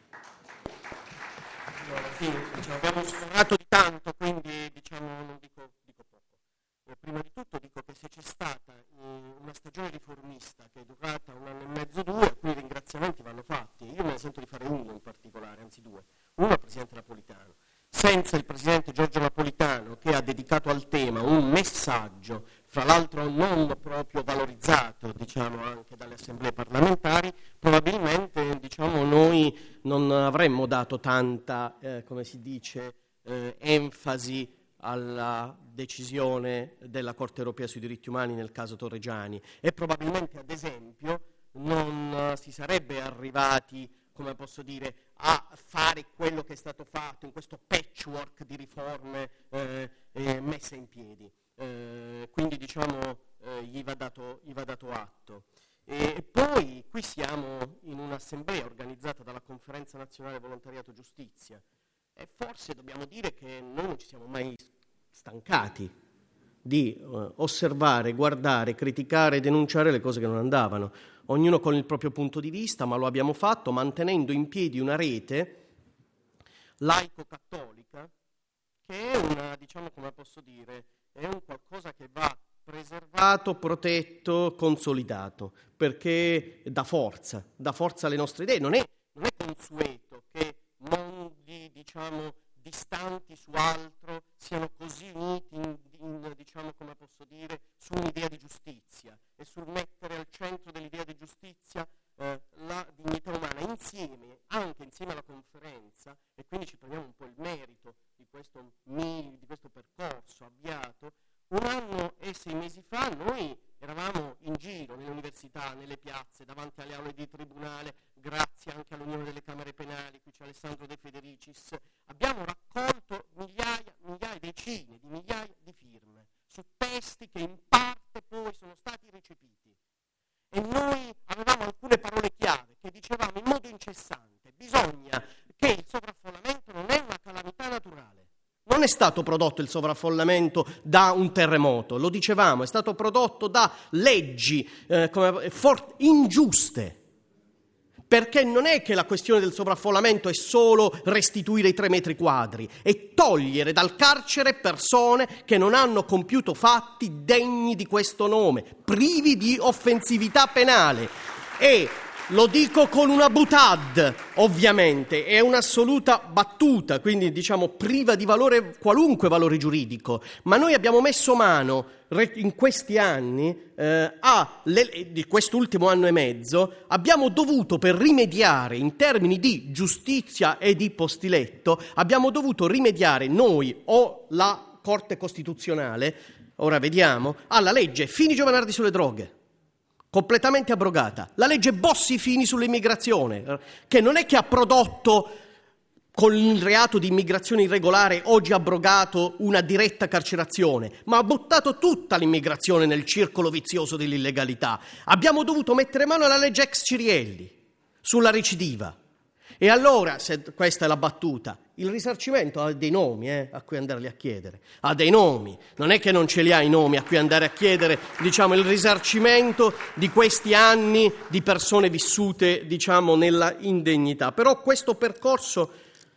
Allora, sì, diciamo, abbiamo sforato di tanto, quindi diciamo non dico, dico poco. Eh, prima di tutto dico che se c'è stata riformista che è durata un anno e mezzo, due, a cui i ringraziamenti vanno fatti. Io me ne sento di fare uno in particolare, anzi due. Uno al Presidente Napolitano. Senza il Presidente Giorgio Napolitano, che ha dedicato al tema un messaggio, fra l'altro non proprio valorizzato, diciamo, anche dalle assemblee parlamentari, probabilmente, diciamo, noi non avremmo dato tanta, eh, come si dice, eh, enfasi alla decisione della Corte Europea sui diritti umani nel caso Torreggiani, e probabilmente, ad esempio, non si sarebbe arrivati, come posso dire, a fare quello che è stato fatto in questo patchwork di riforme eh, eh, messe in piedi. Eh, quindi, diciamo, eh, gli va dato, gli va dato atto. E poi qui siamo in un'assemblea organizzata dalla Conferenza Nazionale Volontariato Giustizia, e forse dobbiamo dire che noi non ci siamo mai stancati di uh, osservare, guardare, criticare e denunciare le cose che non andavano, ognuno con il proprio punto di vista, ma lo abbiamo fatto mantenendo in piedi una rete laico-cattolica che è una, diciamo, come posso dire, è un qualcosa che va preservato, protetto, consolidato, perché dà forza, dà forza alle nostre idee. Non è, non è consueto che mondi, diciamo, distanti su altro siano così uniti in, in, diciamo, come posso dire, su un'idea di giustizia e sul mettere al centro dell'idea di giustizia eh, la dignità umana, insieme, anche insieme alla conferenza, e quindi ci prendiamo un po' il merito di questo, di questo percorso avviato. Un anno e sei mesi fa noi eravamo in giro nelle università, nelle piazze, davanti alle aule di tribunale, grazie anche all'Unione delle Camere Penali, qui c'è Alessandro De Federicis. Abbiamo raccolto migliaia, migliaia, decine di migliaia di firme su testi che in parte poi sono stati recepiti. E noi avevamo alcune parole chiave che dicevamo in modo incessante: bisogna che il sovraffollamento non è una calamità naturale. Non è stato prodotto il sovraffollamento da un terremoto, lo dicevamo, è stato prodotto da leggi eh, come, for, ingiuste, perché non è che la questione del sovraffollamento è solo restituire i tre metri quadri, è togliere dal carcere persone che non hanno compiuto fatti degni di questo nome, privi di offensività penale. E lo dico con una boutade, ovviamente, è un'assoluta battuta, quindi diciamo priva di valore, qualunque valore giuridico, ma noi abbiamo messo mano in questi anni, eh, a le, di quest'ultimo anno e mezzo, abbiamo dovuto, per rimediare in termini di giustizia e di postiletto, abbiamo dovuto rimediare noi o la Corte Costituzionale, ora vediamo, alla legge Fini Giovanardi sulle droghe, completamente abrogata, la legge Bossi-Fini sull'immigrazione, che non è che ha prodotto con il reato di immigrazione irregolare, oggi abrogato, una diretta carcerazione, ma ha buttato tutta l'immigrazione nel circolo vizioso dell'illegalità. Abbiamo dovuto mettere mano alla legge ex Cirielli sulla recidiva. E allora, se questa è la battuta, il risarcimento ha dei nomi eh, a cui andarli a chiedere, ha dei nomi, non è che non ce li ha i nomi a cui andare a chiedere, diciamo, il risarcimento di questi anni di persone vissute, diciamo, nella indegnità. Però questo percorso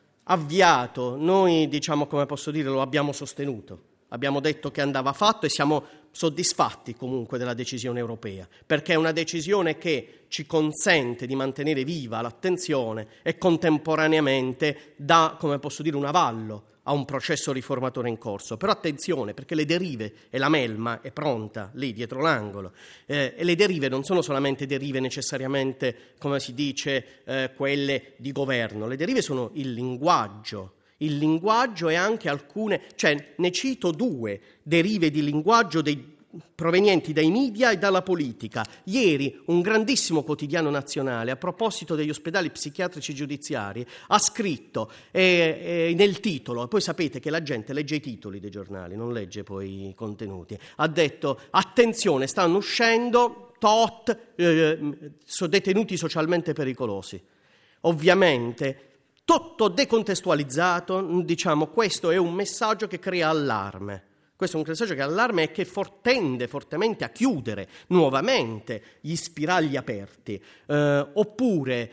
avviato, noi, diciamo, come posso dire, lo abbiamo sostenuto. Abbiamo detto che andava fatto e siamo soddisfatti comunque della decisione europea, perché è una decisione che ci consente di mantenere viva l'attenzione e contemporaneamente dà, come posso dire, un avallo a un processo riformatore in corso. Però attenzione, perché le derive e la melma è pronta lì dietro l'angolo, eh, e le derive non sono solamente derive necessariamente, come si dice, eh, quelle di governo, le derive sono il linguaggio, il linguaggio e anche alcune, cioè ne cito due derive di linguaggio dei, provenienti dai media e dalla politica. Ieri un grandissimo quotidiano nazionale, a proposito degli ospedali psichiatrici giudiziari, ha scritto eh, eh, nel titolo, poi sapete che la gente legge i titoli dei giornali, non legge poi i contenuti, ha detto: attenzione, stanno uscendo tot eh, detenuti socialmente pericolosi. Ovviamente tutto decontestualizzato, diciamo, questo è un messaggio che crea allarme. Questo è un messaggio che allarme e che for- tende fortemente a chiudere nuovamente gli spiragli aperti. Eh, oppure,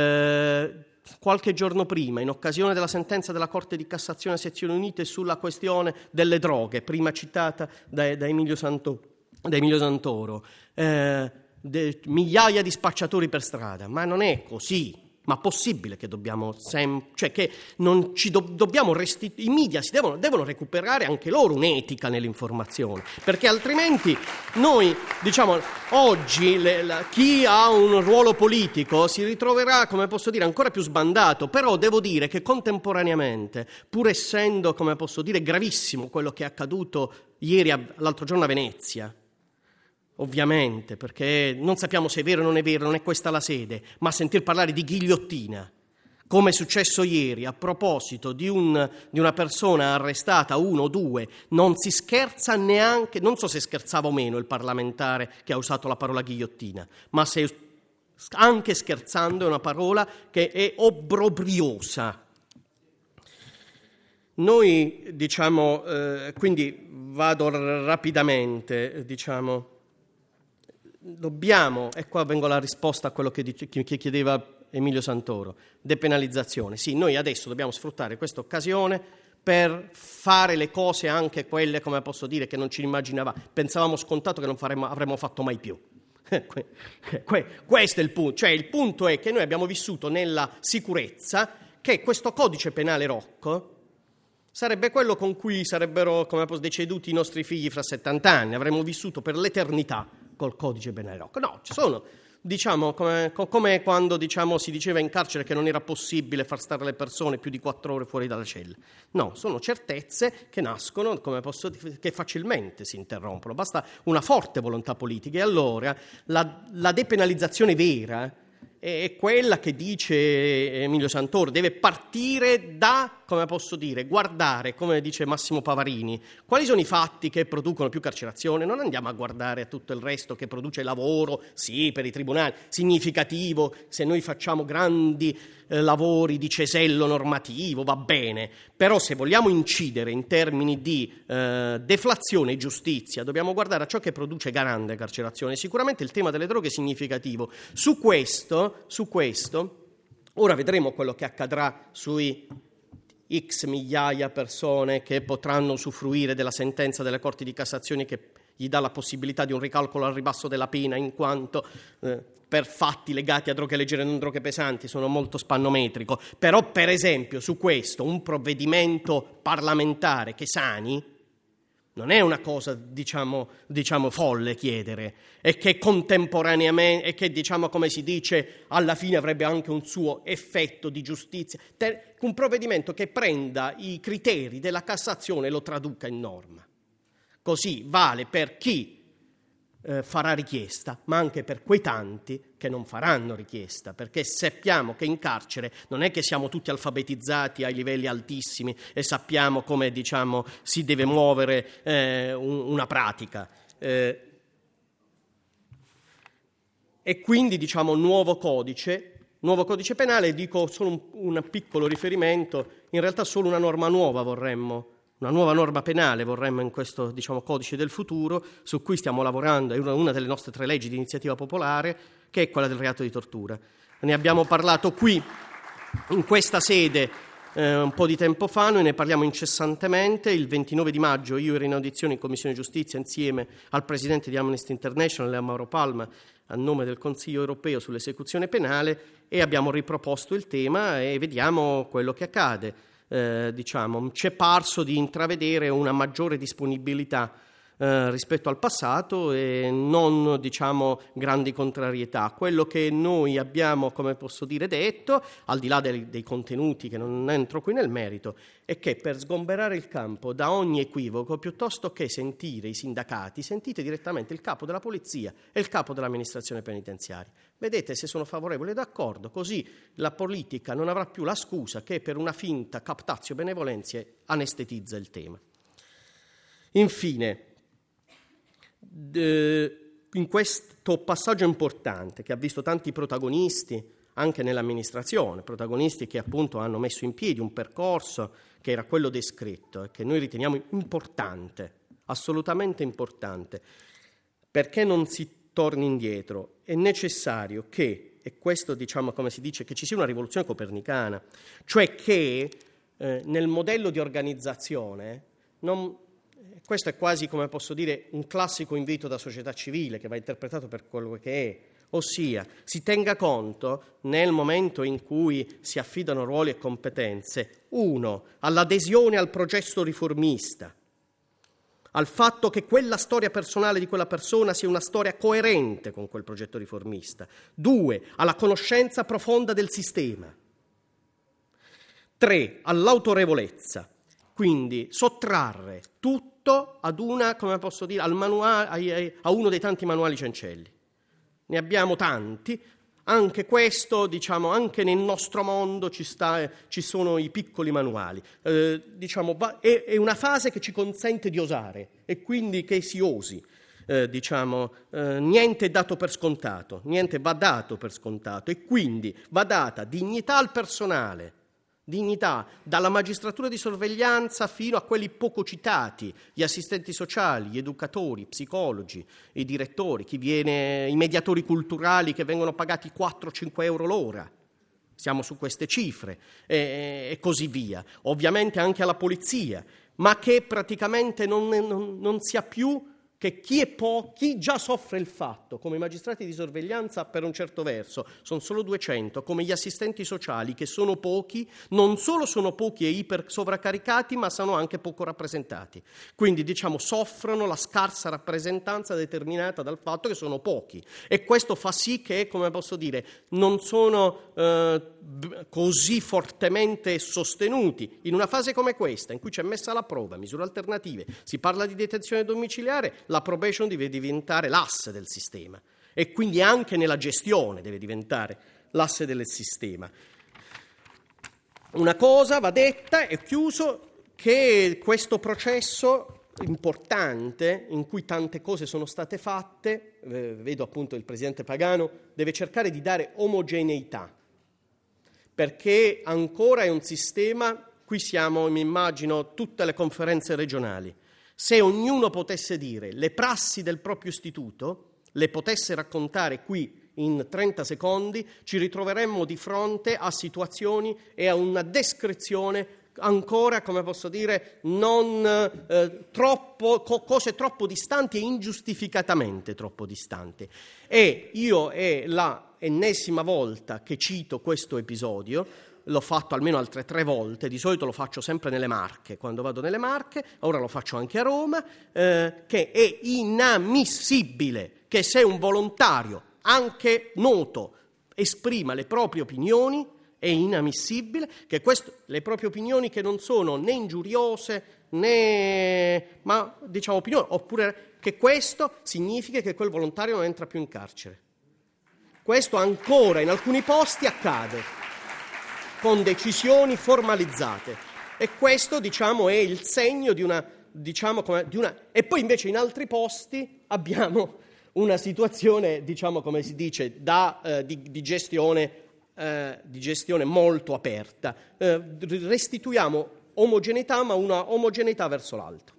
eh, qualche giorno prima, in occasione della sentenza della Corte di Cassazione Sezioni Unite sulla questione delle droghe, prima citata da, da, Emilio, Santo, da Emilio Santoro, eh, de, migliaia di spacciatori per strada, ma non è così. Ma possibile che dobbiamo sem- cioè che non ci do- dobbiamo resti- i media si devono, devono recuperare anche loro un'etica nell'informazione, perché altrimenti noi, diciamo, oggi le, la, chi ha un ruolo politico si ritroverà, come posso dire, ancora più sbandato. Però devo dire che contemporaneamente, pur essendo, come posso dire, gravissimo quello che è accaduto ieri, a, l'altro giorno a Venezia, ovviamente, perché non sappiamo se è vero o non è vero, non è questa la sede, ma sentir parlare di ghigliottina, come è successo ieri, a proposito di, un, di una persona arrestata, uno o due, non si scherza neanche, non so se scherzava o meno il parlamentare che ha usato la parola ghigliottina, ma se anche scherzando è una parola che è obbrobriosa. Noi, diciamo, eh, quindi vado rapidamente, diciamo, dobbiamo, e qua vengo alla risposta a quello che, dice, che chiedeva Emilio Santoro, depenalizzazione. Sì, noi adesso dobbiamo sfruttare questa occasione per fare le cose, anche quelle, come posso dire, che non ci immaginavamo, pensavamo scontato che non faremmo, avremmo fatto mai più. Questo è il punto, cioè il punto è che noi abbiamo vissuto nella sicurezza che questo codice penale Rocco sarebbe quello con cui sarebbero, come posso, deceduti i nostri figli fra settanta anni, avremmo vissuto per l'eternità col codice penale Rocco. No, ci sono, diciamo, come, come quando, diciamo, si diceva in carcere che non era possibile far stare le persone più di quattro ore fuori dalla cella. No, sono certezze che nascono, come posso dire, che facilmente si interrompono. Basta una forte volontà politica. E allora la, la depenalizzazione vera è quella che dice Emilio Santoro, deve partire da, come posso dire, guardare, come dice Massimo Pavarini, quali sono i fatti che producono più carcerazione. Non andiamo a guardare a tutto il resto che produce lavoro, sì, per i tribunali, significativo, se noi facciamo grandi eh, lavori di cesello normativo, va bene, però se vogliamo incidere in termini di eh, deflazione e giustizia, dobbiamo guardare a ciò che produce grande carcerazione. Sicuramente il tema delle droghe è significativo. Su questo Su questo, ora vedremo quello che accadrà sui X migliaia persone che potranno usufruire della sentenza delle Corti di Cassazione che gli dà la possibilità di un ricalcolo al ribasso della pena in quanto eh, per fatti legati a droghe leggere e non droghe pesanti sono molto spannometrico. Però, per esempio, su questo un provvedimento parlamentare che sani non è una cosa, diciamo, diciamo folle chiedere, e che contemporaneamente, e che, diciamo, come si dice, alla fine avrebbe anche un suo effetto di giustizia. Un provvedimento che prenda i criteri della Cassazione e lo traduca in norma. Così vale per chi eh, farà richiesta, ma anche per quei tanti che non faranno richiesta, perché sappiamo che in carcere non è che siamo tutti alfabetizzati ai livelli altissimi e sappiamo come, diciamo, si deve muovere eh, un, una pratica. Eh, e quindi, diciamo, nuovo codice, nuovo codice penale, dico solo un, un piccolo riferimento, in realtà solo una norma nuova vorremmo, una nuova norma penale vorremmo in questo, diciamo, codice del futuro, su cui stiamo lavorando, è una, una delle nostre tre leggi di iniziativa popolare, che è quella del reato di tortura. Ne abbiamo parlato qui, in questa sede, eh, un po' di tempo fa, noi ne parliamo incessantemente. Il ventinove di maggio io ero in audizione in Commissione Giustizia insieme al Presidente di Amnesty International, Mauro Palma, a nome del Consiglio europeo sull'esecuzione penale, e abbiamo riproposto il tema e vediamo quello che accade. Eh, diciamo, ci è parso di intravedere una maggiore disponibilità eh, rispetto al passato e non, diciamo, grandi contrarietà. Quello che noi abbiamo, come posso dire, detto, al di là dei, dei contenuti, che non entro qui nel merito, è che per sgomberare il campo da ogni equivoco, piuttosto che sentire i sindacati, sentite direttamente il capo della polizia e il capo dell'amministrazione penitenziaria. Vedete se sono favorevoli, d'accordo, così la politica non avrà più la scusa che per una finta captatio benevolenzie anestetizza il tema. Infine, in questo passaggio importante che ha visto tanti protagonisti anche nell'amministrazione, protagonisti che appunto hanno messo in piedi un percorso che era quello descritto e che noi riteniamo importante, assolutamente importante, perché non si torni indietro. È necessario che, e questo, diciamo, come si dice, che ci sia una rivoluzione copernicana, cioè che eh, nel modello di organizzazione non, questo è quasi, come posso dire, un classico invito da società civile che va interpretato per quello che è, ossia si tenga conto nel momento in cui si affidano ruoli e competenze, uno, all'adesione al processo riformista, al fatto che quella storia personale di quella persona sia una storia coerente con quel progetto riformista. Due, alla conoscenza profonda del sistema. Tre, all'autorevolezza. Quindi sottrarre tutto ad una, come posso dire, al manuale, a uno dei tanti manuali Cencelli. Ne abbiamo tanti. Anche questo, diciamo, anche nel nostro mondo ci, sta, ci sono i piccoli manuali. Eh, diciamo, va, è, è una fase che ci consente di osare e quindi che si osi. Eh, diciamo, eh, niente è dato per scontato, niente va dato per scontato e quindi va data dignità al personale, dignità dalla magistratura di sorveglianza fino a quelli poco citati, gli assistenti sociali, gli educatori, i psicologi, i direttori, chi viene, i mediatori culturali che vengono pagati quattro cinque euro l'ora. Siamo su queste cifre e, e così via. Ovviamente anche alla polizia, ma che praticamente non, non, non sia più che chi è po- chi già soffre il fatto, come i magistrati di sorveglianza per un certo verso, sono solo duecento, come gli assistenti sociali che sono pochi, non solo sono pochi e iper sovraccaricati, ma sono anche poco rappresentati. Quindi diciamo soffrono la scarsa rappresentanza determinata dal fatto che sono pochi e questo fa sì che, come posso dire, non sono eh, così fortemente sostenuti in una fase come questa, in cui c'è messa alla prova, misure alternative, si parla di detenzione domiciliare. La probation deve diventare l'asse del sistema e quindi anche nella gestione deve diventare l'asse del sistema. Una cosa va detta e chiuso, che questo processo importante in cui tante cose sono state fatte, eh, vedo appunto il presidente Pagano, deve cercare di dare omogeneità, perché ancora è un sistema, qui siamo, mi immagino, tutte le conferenze regionali. Se ognuno potesse dire le prassi del proprio istituto, le potesse raccontare qui in trenta secondi, ci ritroveremmo di fronte a situazioni e a una descrizione ancora, come posso dire, non eh, troppo, co- cose troppo distanti e ingiustificatamente troppo distanti. E io è la ennesima volta che cito questo episodio. L'ho fatto almeno altre tre volte, di solito lo faccio sempre nelle Marche, quando vado nelle Marche, ora lo faccio anche a Roma, eh, che è inammissibile che se un volontario, anche noto, esprima le proprie opinioni, è inammissibile che questo, le proprie opinioni che non sono né ingiuriose né, ma diciamo opinioni, oppure che questo significa che quel volontario non entra più in carcere. Questo ancora in alcuni posti accade con decisioni formalizzate e questo, diciamo, è il segno di una, diciamo, come, di una... E poi invece in altri posti abbiamo una situazione, diciamo, come si dice, da, eh, di, di, gestione, eh, di gestione molto aperta. Eh, restituiamo omogeneità, ma una omogeneità verso l'alto.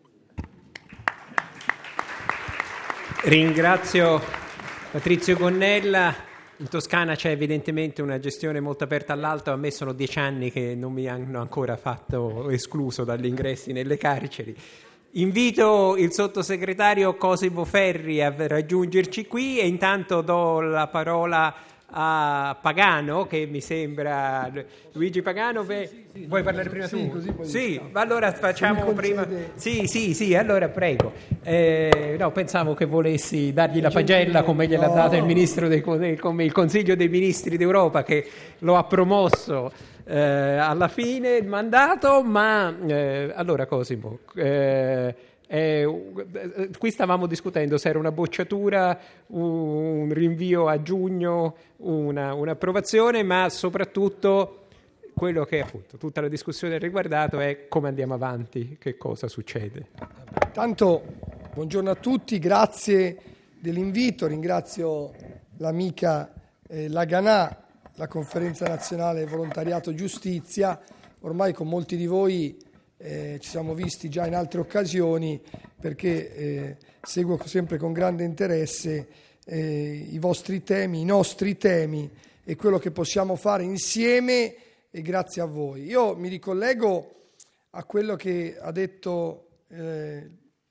Ringrazio Patrizio Gonnella. In Toscana c'è evidentemente una gestione molto aperta all'alto, a me sono dieci anni che non mi hanno ancora fatto escluso dagli ingressi nelle carceri. Invito il sottosegretario Cosimo Ferri a raggiungerci qui e intanto do la parola a Pagano, che mi sembra Luigi Pagano. Beh, sì, sì, vuoi parlare prima sì, tu? Così poi sì, diciamo. Allora facciamo prima. Sì, sì, sì, allora prego. Eh, no, pensavo che volessi dargli la pagella come gliel'ha no. data il ministro dei, come il Consiglio dei Ministri d'Europa, che lo ha promosso eh, alla fine il mandato, ma eh, allora Cosimo. Eh, Eh, qui stavamo discutendo se era una bocciatura, un rinvio a giugno, una, un'approvazione, ma soprattutto quello che appunto tutta la discussione ha riguardato è come andiamo avanti, che cosa succede. Tanto buongiorno a tutti, grazie dell'invito, ringrazio l'amica eh, Laganà, la Conferenza Nazionale Volontariato Giustizia. Ormai con molti di voi Eh, ci siamo visti già in altre occasioni perché eh, seguo sempre con grande interesse eh, i vostri temi, i nostri temi e quello che possiamo fare insieme e grazie a voi. Io mi ricollego a quello che ha detto eh,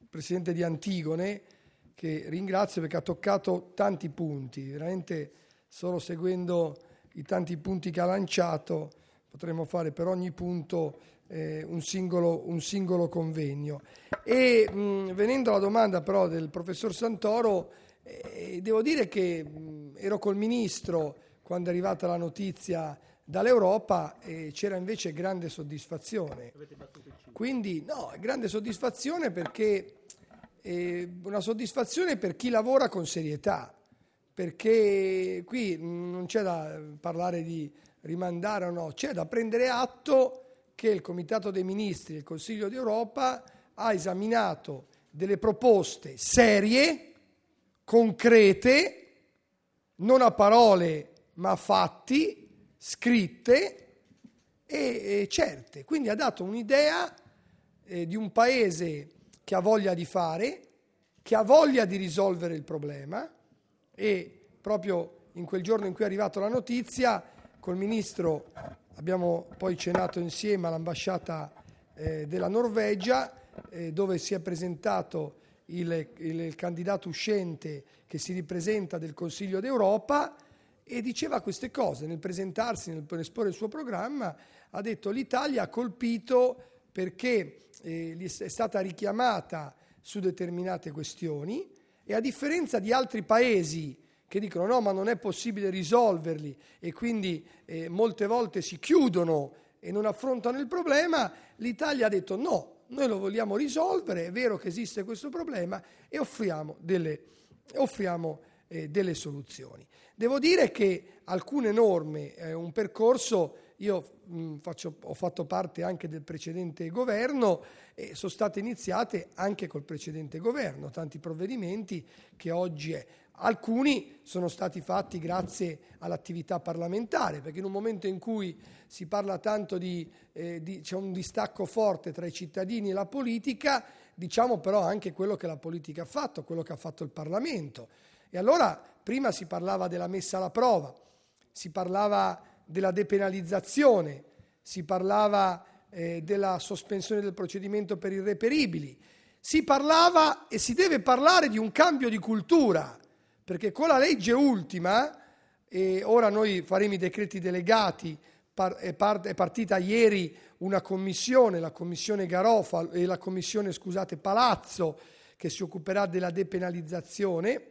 presidente di Antigone, che ringrazio perché ha toccato tanti punti, veramente solo seguendo i tanti punti che ha lanciato potremmo fare per ogni punto eh, un, singolo, un singolo convegno. E mh, venendo alla domanda però del professor Santoro, eh, devo dire che mh, ero col ministro quando è arrivata la notizia dall'Europa e c'era invece grande soddisfazione. Quindi no, grande soddisfazione perché eh, una soddisfazione per chi lavora con serietà, perché qui non c'è da parlare di rimandare o no, c'è da prendere atto che il Comitato dei Ministri del Consiglio d'Europa ha esaminato delle proposte serie, concrete, non a parole ma a fatti, scritte e, e certe. Quindi ha dato un'idea eh, di un paese che ha voglia di fare, che ha voglia di risolvere il problema, e proprio in quel giorno in cui è arrivata la notizia col ministro abbiamo poi cenato insieme all'ambasciata eh, della Norvegia eh, dove si è presentato il, il, il candidato uscente che si ripresenta del Consiglio d'Europa e diceva queste cose nel presentarsi, nel esporre il suo programma. Ha detto: l'Italia ha colpito perché eh, è stata richiamata su determinate questioni e a differenza di altri paesi che dicono no, ma non è possibile risolverli e quindi eh, molte volte si chiudono e non affrontano il problema, l'Italia ha detto no, noi lo vogliamo risolvere, è vero che esiste questo problema e offriamo delle, offriamo, eh, delle soluzioni. Devo dire che alcune norme, eh, un percorso, io mh, faccio, ho fatto parte anche del precedente governo e sono state iniziate anche col precedente governo, tanti provvedimenti che oggi è. Alcuni sono stati fatti grazie all'attività parlamentare, perché in un momento in cui si parla tanto di, eh, di c'è un distacco forte tra i cittadini e la politica, diciamo però anche quello che la politica ha fatto, quello che ha fatto il Parlamento. E allora prima si parlava della messa alla prova, si parlava della depenalizzazione, si parlava eh, della sospensione del procedimento per irreperibili, si parlava e si deve parlare di un cambio di cultura, perché con la legge ultima, e ora noi faremo i decreti delegati, par, è, part, è partita ieri una commissione, la commissione Garofalo e la commissione, scusate, Palazzo, che si occuperà della depenalizzazione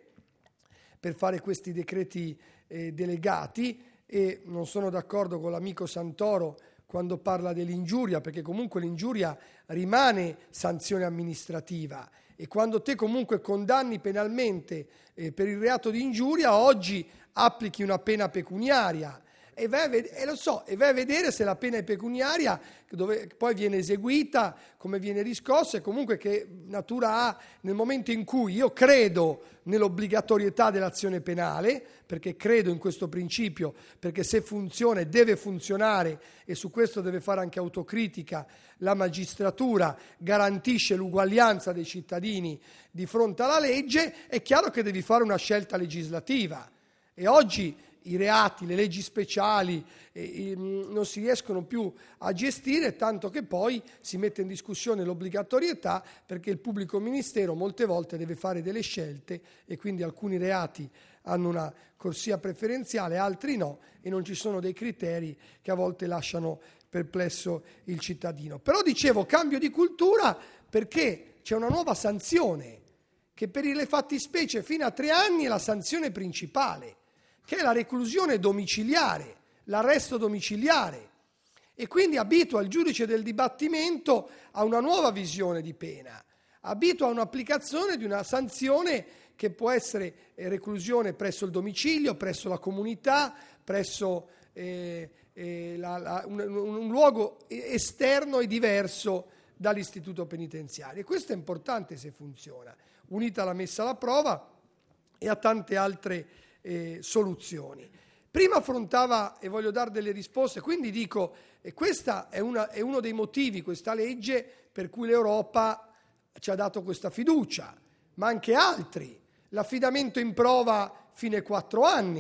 per fare questi decreti eh, delegati, e non sono d'accordo con l'amico Santoro quando parla dell'ingiuria, perché comunque l'ingiuria rimane sanzione amministrativa e quando te comunque condanni penalmente eh, per il reato di ingiuria, oggi applichi una pena pecuniaria e vai, a ved- e lo so, e vai a vedere se la pena è pecuniaria, dove poi viene eseguita, come viene riscossa e comunque che natura ha nel momento in cui io credo nell'obbligatorietà dell'azione penale, perché credo in questo principio, perché se funziona e deve funzionare, e su questo deve fare anche autocritica la magistratura, garantisce l'uguaglianza dei cittadini di fronte alla legge, è chiaro che devi fare una scelta legislativa. E oggi i reati, le leggi speciali eh, non si riescono più a gestire, tanto che poi si mette in discussione l'obbligatorietà, perché il pubblico ministero molte volte deve fare delle scelte e quindi alcuni reati hanno una corsia preferenziale, altri no, e non ci sono dei criteri che a volte lasciano perplesso il cittadino. Però dicevo cambio di cultura perché c'è una nuova sanzione che per le fattispecie fino a tre anni è la sanzione principale, che è la reclusione domiciliare, l'arresto domiciliare, e quindi abitua il giudice del dibattimento a una nuova visione di pena, abitua a un'applicazione di una sanzione che può essere reclusione presso il domicilio, presso la comunità, presso eh, eh, la, la, un, un luogo esterno e diverso dall'istituto penitenziario. E questo è importante se funziona, unita alla messa alla prova e a tante altre eh, soluzioni. Prima affrontava, e voglio dare delle risposte, quindi dico, e questa è, una, è uno dei motivi, questa legge, per cui l'Europa ci ha dato questa fiducia, ma anche altri. L'affidamento in prova fino ai quattro anni,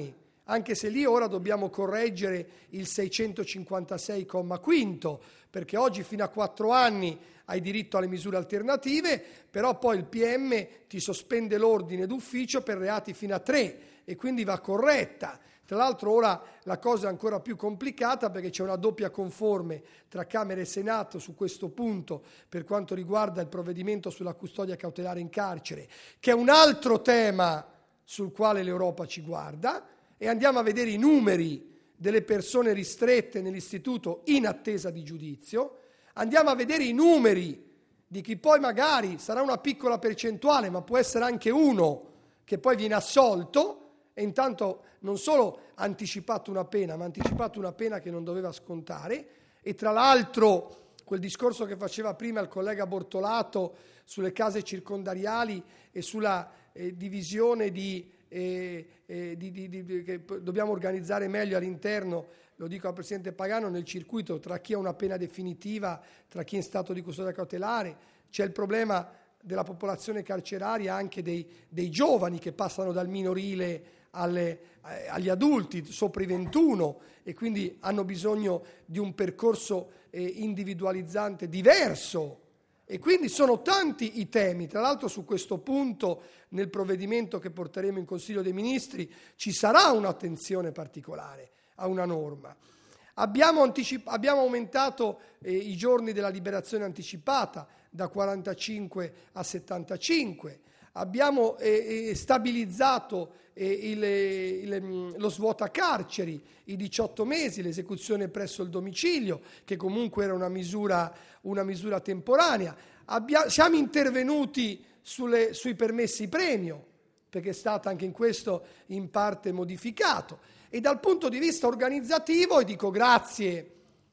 anche se lì ora dobbiamo correggere il seicentocinquantasei comma quinto, perché oggi fino a quattro anni hai diritto alle misure alternative, però poi il P M ti sospende l'ordine d'ufficio per reati fino a tre e quindi va corretta. Tra l'altro ora la cosa è ancora più complicata perché c'è una doppia conforme tra Camera e Senato su questo punto per quanto riguarda il provvedimento sulla custodia cautelare in carcere, che è un altro tema sul quale l'Europa ci guarda, e andiamo a vedere i numeri delle persone ristrette nell'istituto in attesa di giudizio, andiamo a vedere i numeri di chi poi magari sarà una piccola percentuale, ma può essere anche uno che poi viene assolto, e intanto non solo ha anticipato una pena, ma ha anticipato una pena che non doveva scontare. E tra l'altro quel discorso che faceva prima il collega Bortolato sulle case circondariali e sulla eh, divisione di, eh, eh, di, di, di che dobbiamo organizzare meglio all'interno, lo dico al Presidente Pagano, nel circuito tra chi ha una pena definitiva, tra chi è in stato di custodia cautelare, c'è il problema della popolazione carceraria, anche dei, dei giovani che passano dal minorile alle, eh, agli adulti sopra i ventuno e quindi hanno bisogno di un percorso eh, individualizzante diverso, e quindi sono tanti i temi. Tra l'altro su questo punto nel provvedimento che porteremo in Consiglio dei Ministri ci sarà un'attenzione particolare a una norma. Abbiamo, anticip- abbiamo aumentato eh, i giorni della liberazione anticipata da quarantacinque a settantacinque, abbiamo eh, stabilizzato eh, il, il, lo svuota carceri, i diciotto mesi, l'esecuzione presso il domicilio, che comunque era una misura, una misura temporanea. Abbia, siamo intervenuti sulle, sui permessi premio, perché è stato anche in questo in parte modificato. E dal punto di vista organizzativo, e dico grazie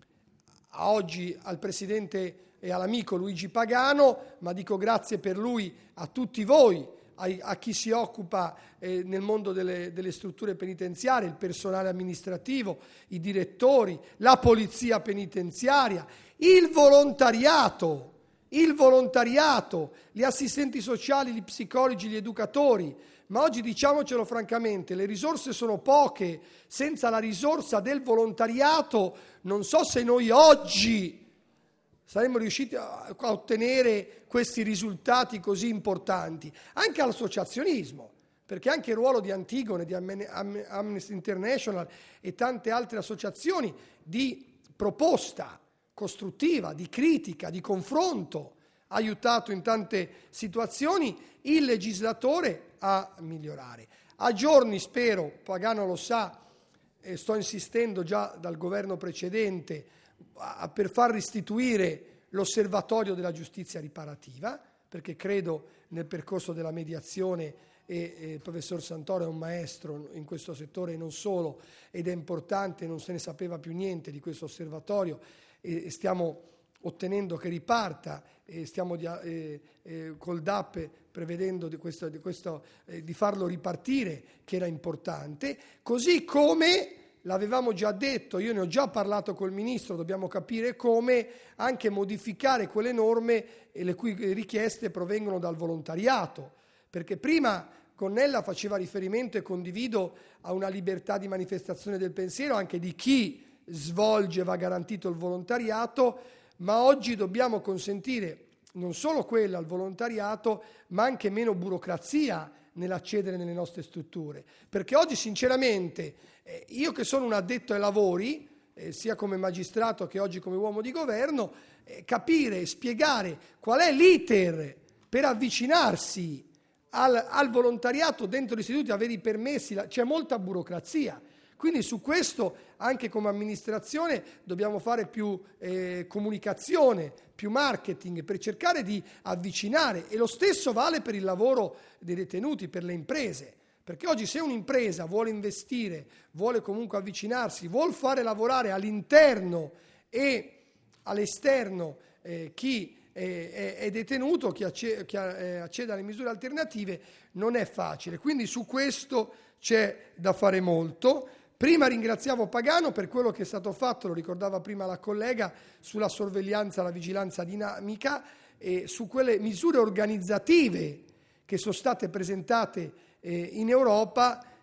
a oggi al Presidente e all'amico Luigi Pagano, ma dico grazie per lui a tutti voi, a, a chi si occupa eh, nel mondo delle, delle strutture penitenziarie, il personale amministrativo, i direttori, la polizia penitenziaria, il volontariato, il volontariato, gli assistenti sociali, gli psicologi, gli educatori. Ma oggi, diciamocelo francamente, le risorse sono poche. Senza la risorsa del volontariato non so se noi oggi saremmo riusciti a ottenere questi risultati così importanti. Anche all'associazionismo, perché anche il ruolo di Antigone, di Amnesty International e tante altre associazioni di proposta costruttiva, di critica, di confronto, ha aiutato in tante situazioni il legislatore a migliorare. A giorni, spero, Pagano lo sa, e sto insistendo già dal governo precedente a, per far restituire l'osservatorio della giustizia riparativa, perché credo nel percorso della mediazione, e, e il professor Santoro è un maestro in questo settore e non solo, ed è importante, non se ne sapeva più niente di questo osservatorio, e, e stiamo ottenendo che riparta, e stiamo di, eh, eh, col D A P prevedendo di, questo, di, questo, eh, di farlo ripartire, che era importante, così come l'avevamo già detto, io ne ho già parlato col Ministro, dobbiamo capire come anche modificare quelle norme e le cui richieste provengono dal volontariato, perché prima Gonnella faceva riferimento, e condivido, a una libertà di manifestazione del pensiero anche di chi svolge, va garantito il volontariato, ma oggi dobbiamo consentire non solo quella al volontariato, ma anche meno burocrazia nell'accedere nelle nostre strutture. Perché oggi, sinceramente, eh, io che sono un addetto ai lavori, eh, sia come magistrato che oggi come uomo di governo, eh, capire e spiegare qual è l'iter per avvicinarsi al, al volontariato dentro gli istituti, avere i permessi, la, c'è molta burocrazia. Quindi su questo, anche come amministrazione, dobbiamo fare più eh, comunicazione, più marketing, per cercare di avvicinare, e lo stesso vale per il lavoro dei detenuti, per le imprese, perché oggi se un'impresa vuole investire, vuole comunque avvicinarsi, vuole fare lavorare all'interno e all'esterno eh, chi è, è detenuto, chi accede, chi accede alle misure alternative, non è facile. Quindi su questo c'è da fare molto. Prima ringraziavo Pagano per quello che è stato fatto, lo ricordava prima la collega, sulla sorveglianza, la vigilanza dinamica e su quelle misure organizzative che sono state presentate eh, in Europa,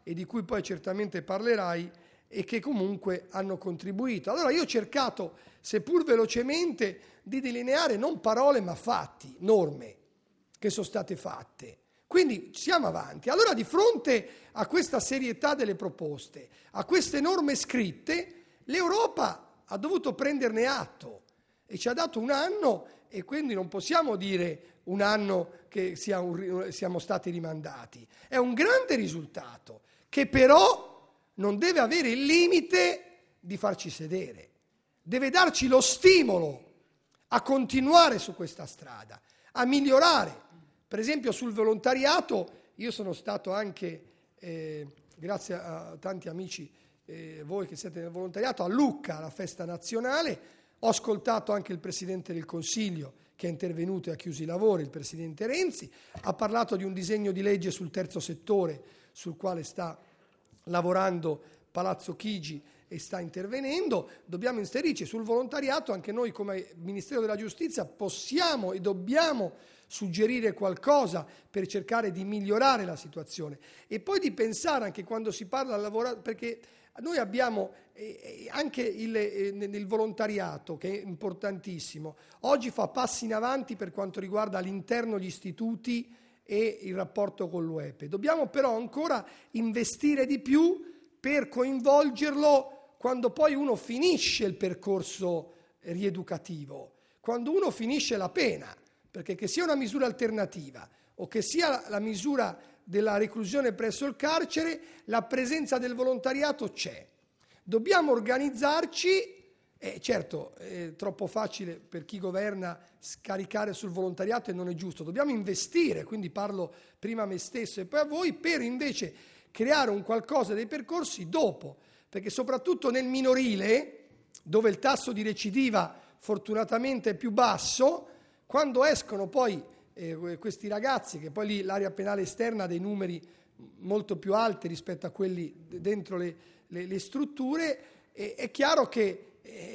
e di cui poi certamente parlerai e che comunque hanno contribuito. Allora io ho cercato, seppur velocemente, di delineare non parole ma fatti, norme che sono state fatte. Quindi siamo avanti. Allora di fronte a questa serietà delle proposte, a queste norme scritte, l'Europa ha dovuto prenderne atto e ci ha dato un anno, e quindi non possiamo dire un anno che sia un, siamo stati rimandati. È un grande risultato che però non deve avere il limite di farci sedere, deve darci lo stimolo a continuare su questa strada, a migliorare. Per esempio sul volontariato, io sono stato anche, eh, grazie a tanti amici, eh, voi che siete nel volontariato, a Lucca, alla festa nazionale. Ho ascoltato anche il Presidente del Consiglio che è intervenuto e ha chiuso i lavori, il Presidente Renzi, ha parlato di un disegno di legge sul terzo settore sul quale sta lavorando Palazzo Chigi e sta intervenendo. Dobbiamo inserirci sul volontariato, anche noi come Ministero della Giustizia possiamo e dobbiamo suggerire qualcosa per cercare di migliorare la situazione e poi di pensare anche quando si parla di lavorare, perché noi abbiamo eh, anche il, eh, nel volontariato, che è importantissimo, oggi fa passi in avanti per quanto riguarda all'interno gli istituti e il rapporto con l'U E P E. Dobbiamo però ancora investire di più per coinvolgerlo quando poi uno finisce il percorso rieducativo, quando uno finisce la pena, perché che sia una misura alternativa o che sia la misura della reclusione presso il carcere, la presenza del volontariato c'è. Dobbiamo organizzarci. Eh, certo, è troppo facile per chi governa scaricare sul volontariato e non è giusto. Dobbiamo investire, quindi parlo prima a me stesso e poi a voi, per invece creare un qualcosa dei percorsi dopo, perché soprattutto nel minorile, dove il tasso di recidiva fortunatamente è più basso, quando escono poi eh, questi ragazzi, che poi lì l'area penale esterna ha dei numeri molto più alti rispetto a quelli dentro le, le, le strutture, eh, è chiaro che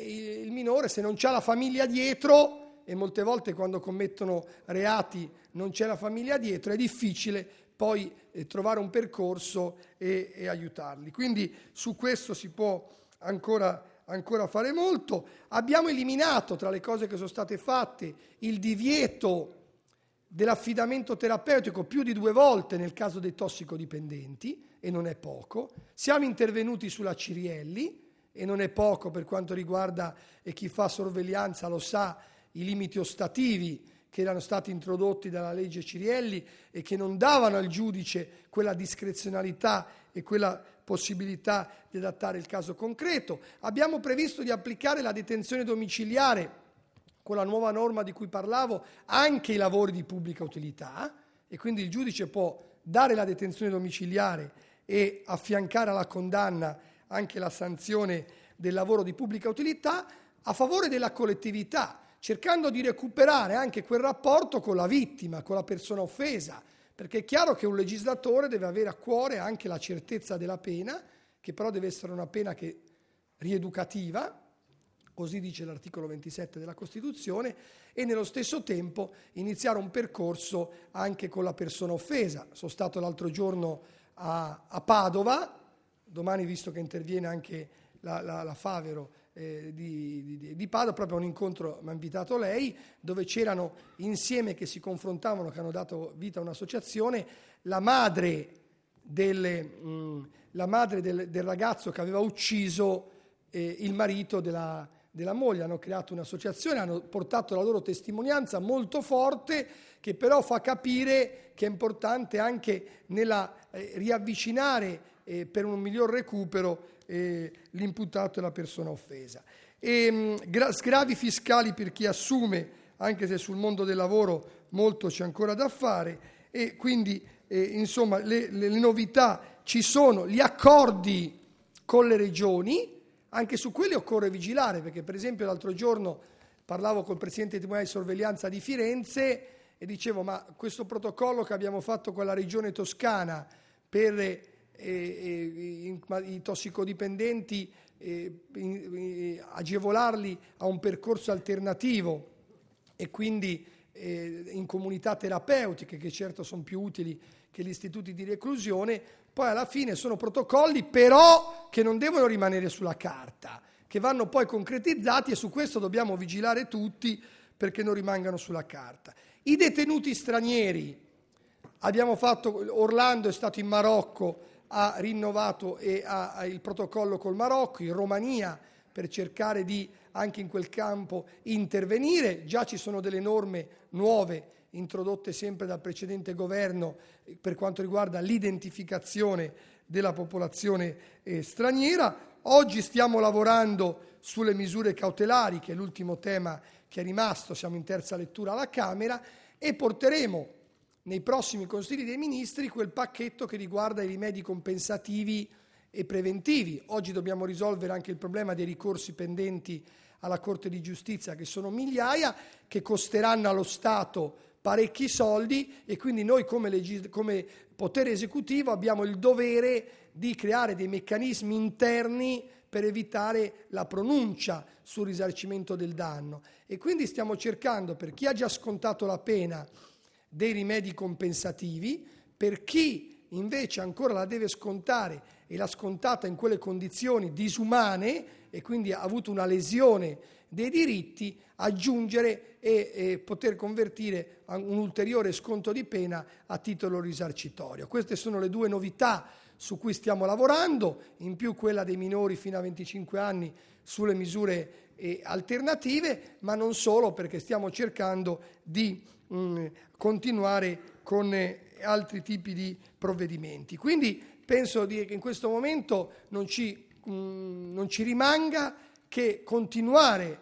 il minore, se non c'ha la famiglia dietro, e molte volte quando commettono reati non c'è la famiglia dietro, è difficile poi eh, trovare un percorso e, e aiutarli. Quindi su questo si può ancora, ancora fare molto. Abbiamo eliminato, tra le cose che sono state fatte, il divieto dell'affidamento terapeutico più di due volte nel caso dei tossicodipendenti, e non è poco. Siamo intervenuti sulla Cirielli, e non è poco per quanto riguarda, e chi fa sorveglianza lo sa, i limiti ostativi che erano stati introdotti dalla legge Cirielli e che non davano al giudice quella discrezionalità e quella possibilità di adattare il caso concreto. Abbiamo previsto di applicare la detenzione domiciliare, con la nuova norma di cui parlavo, anche i lavori di pubblica utilità, e quindi il giudice può dare la detenzione domiciliare e affiancare alla condanna anche la sanzione del lavoro di pubblica utilità a favore della collettività, cercando di recuperare anche quel rapporto con la vittima, con la persona offesa, perché è chiaro che un legislatore deve avere a cuore anche la certezza della pena, che però deve essere una pena che rieducativa, così dice l'articolo ventisette della Costituzione, e nello stesso tempo iniziare un percorso anche con la persona offesa. Sono stato l'altro giorno a, a Padova. Domani, visto che interviene anche la, la, la Favero eh, di, di, di Padova, proprio a un incontro mi ha invitato lei, dove c'erano insieme che si confrontavano, che hanno dato vita a un'associazione, la madre, delle, mh, la madre del, del ragazzo che aveva ucciso eh, il marito della, della moglie. Hanno creato un'associazione, hanno portato la loro testimonianza molto forte, che però fa capire che è importante anche nella eh, riavvicinare Eh, per un miglior recupero eh, l'imputato e la persona offesa. E, mh, gra- sgravi fiscali per chi assume, anche se sul mondo del lavoro molto c'è ancora da fare, e quindi eh, insomma le, le, le novità ci sono, gli accordi con le regioni, anche su quelli occorre vigilare, perché per esempio l'altro giorno parlavo col Presidente del Tribunale di Sorveglianza di Firenze e dicevo: ma questo protocollo che abbiamo fatto con la Regione Toscana per E, e, in, i tossicodipendenti, e, in, e, agevolarli a un percorso alternativo e quindi eh, in comunità terapeutiche, che certo sono più utili che gli istituti di reclusione. Poi alla fine sono protocolli però che non devono rimanere sulla carta, che vanno poi concretizzati, e su questo dobbiamo vigilare tutti perché non rimangano sulla carta. I detenuti stranieri, abbiamo fatto, Orlando è stato in Marocco, ha rinnovato e ha, ha il protocollo col Marocco, in Romania, per cercare di anche in quel campo intervenire. Già ci sono delle norme nuove introdotte sempre dal precedente governo per quanto riguarda l'identificazione della popolazione eh, straniera. Oggi stiamo lavorando sulle misure cautelari, che è l'ultimo tema che è rimasto, siamo in terza lettura alla Camera, e porteremo nei prossimi Consigli dei Ministri quel pacchetto che riguarda i rimedi compensativi e preventivi. Oggi dobbiamo risolvere anche il problema dei ricorsi pendenti alla Corte di Giustizia, che sono migliaia, che costeranno allo Stato parecchi soldi, e quindi noi come, legis- come potere esecutivo abbiamo il dovere di creare dei meccanismi interni per evitare la pronuncia sul risarcimento del danno. E quindi stiamo cercando, per chi ha già scontato la pena, dei rimedi compensativi, per chi invece ancora la deve scontare e l'ha scontata in quelle condizioni disumane e quindi ha avuto una lesione dei diritti, aggiungere e, e poter convertire un ulteriore sconto di pena a titolo risarcitorio. Queste sono le due novità su cui stiamo lavorando, in più quella dei minori fino a venticinque anni sulle misure eh, alternative, ma non solo, perché stiamo cercando di mh, continuare con eh, altri tipi di provvedimenti. Quindi penso di, che in questo momento non ci, mh, non ci rimanga che continuare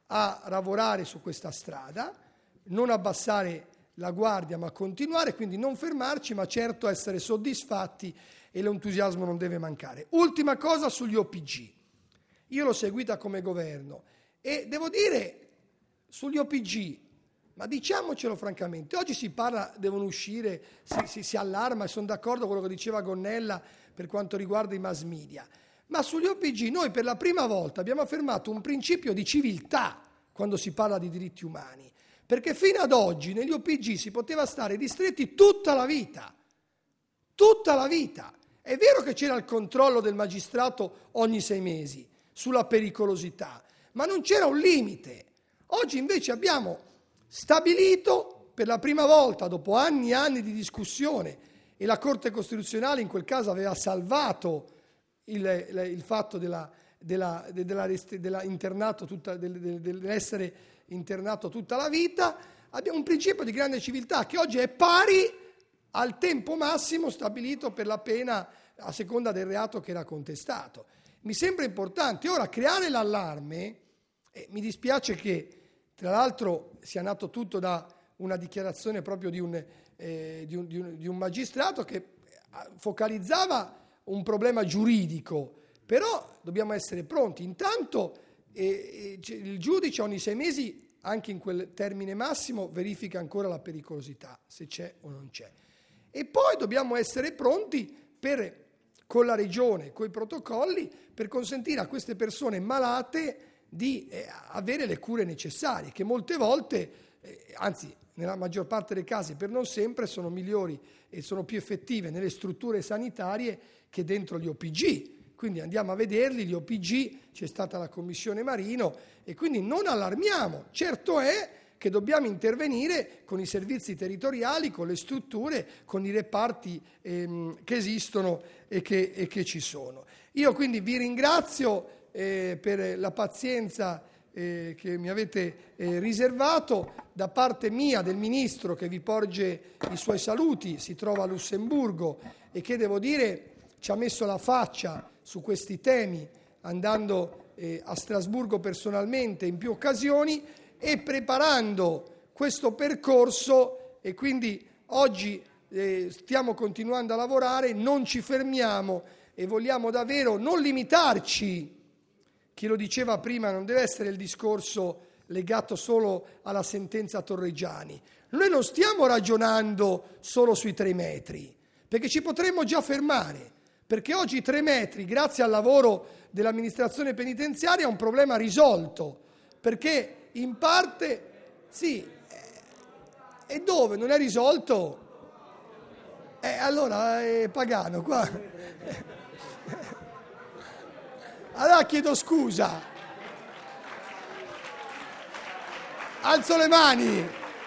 a lavorare su questa strada, non abbassare la guardia ma continuare, quindi non fermarci, ma certo essere soddisfatti, e l'entusiasmo non deve mancare. Ultima cosa sugli O P G. Io l'ho seguita come governo e devo dire sugli O P G, ma diciamocelo francamente, oggi si parla, devono uscire, si, si, si allarma, e sono d'accordo con quello che diceva Gonnella per quanto riguarda i mass media, ma sugli O P G noi per la prima volta abbiamo affermato un principio di civiltà quando si parla di diritti umani, perché fino ad oggi negli O P G si poteva stare ristretti tutta la vita, tutta la vita. È vero che c'era il controllo del magistrato ogni sei mesi sulla pericolosità, ma non c'era un limite. Oggi invece abbiamo stabilito per la prima volta, dopo anni e anni di discussione, e la Corte Costituzionale in quel caso aveva salvato il, il fatto della, della, della, della internato tutta, del, del, dell'essere internato tutta la vita, abbiamo un principio di grande civiltà che oggi è pari al tempo massimo stabilito per la pena a seconda del reato che era contestato. Mi sembra importante. Ora, creare l'allarme, eh, mi dispiace che tra l'altro sia nato tutto da una dichiarazione proprio di un, eh, di un, di un, di un magistrato che focalizzava un problema giuridico, però dobbiamo essere pronti. Intanto eh, eh, il giudice ogni sei mesi, anche in quel termine massimo, verifica ancora la pericolosità, se c'è o non c'è. E poi dobbiamo essere pronti per, con la regione, con i protocolli, per consentire a queste persone malate di eh, avere le cure necessarie, che molte volte, eh, anzi nella maggior parte dei casi, per non sempre, sono migliori e sono più effettive nelle strutture sanitarie che dentro gli O P G. Quindi andiamo a vederli, gli O P G, c'è stata la Commissione Marino, e quindi non allarmiamo. Certo è che dobbiamo intervenire con i servizi territoriali, con le strutture, con i reparti ehm, che esistono e che, e che ci sono. Io quindi vi ringrazio eh, per la pazienza eh, che mi avete eh, riservato. Da parte mia, del Ministro che vi porge i suoi saluti, si trova a Lussemburgo e che, devo dire, ci ha messo la faccia su questi temi, andando eh, a Strasburgo personalmente in più occasioni, e preparando questo percorso, e quindi oggi eh, stiamo continuando a lavorare, non ci fermiamo e vogliamo davvero non limitarci. Chi lo diceva prima, non deve essere il discorso legato solo alla sentenza Torreggiani. Noi non stiamo ragionando solo sui tre metri, perché ci potremmo già fermare, perché oggi i tre metri, grazie al lavoro dell'amministrazione penitenziaria, è un problema risolto, perché in parte, sì, E dove non è risolto, eh, allora è pagano qua. Allora chiedo scusa. Alzo le mani.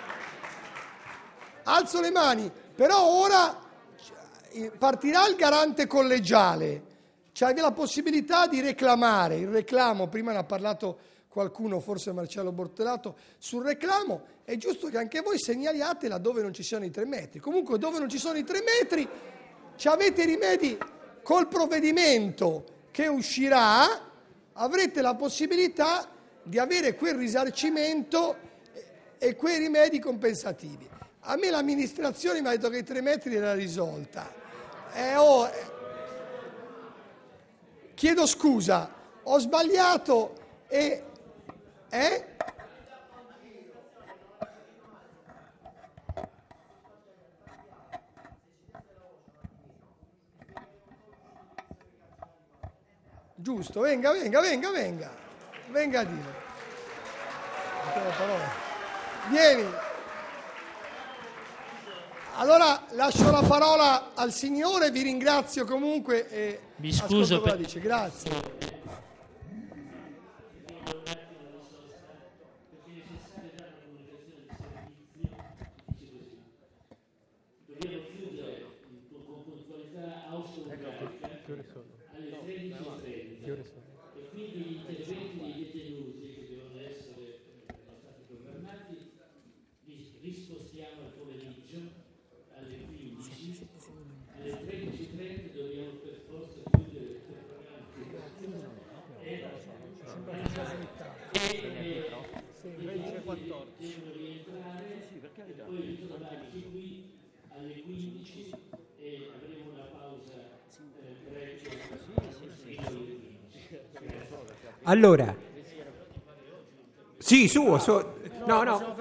Alzo le mani. Però ora partirà il garante collegiale. C'è la possibilità di reclamare. Il reclamo, prima ne ha parlato qualcuno, forse Marcello Bortolato, sul reclamo. È giusto che anche voi segnaliate laddove non ci siano i tre metri. Comunque dove non ci sono i tre metri ci avete i rimedi. Col provvedimento che uscirà avrete la possibilità di avere quel risarcimento e quei rimedi compensativi. A me l'amministrazione mi ha detto che i tre metri era risolta. Eh, oh, eh. Chiedo scusa, ho sbagliato e... Eh? Giusto, venga, venga, venga, venga, venga a dire. Vieni. Allora lascio la parola al Signore, vi ringrazio comunque e mi scuso per... per... dice. Grazie. Allora, sì, suo, suo no, no,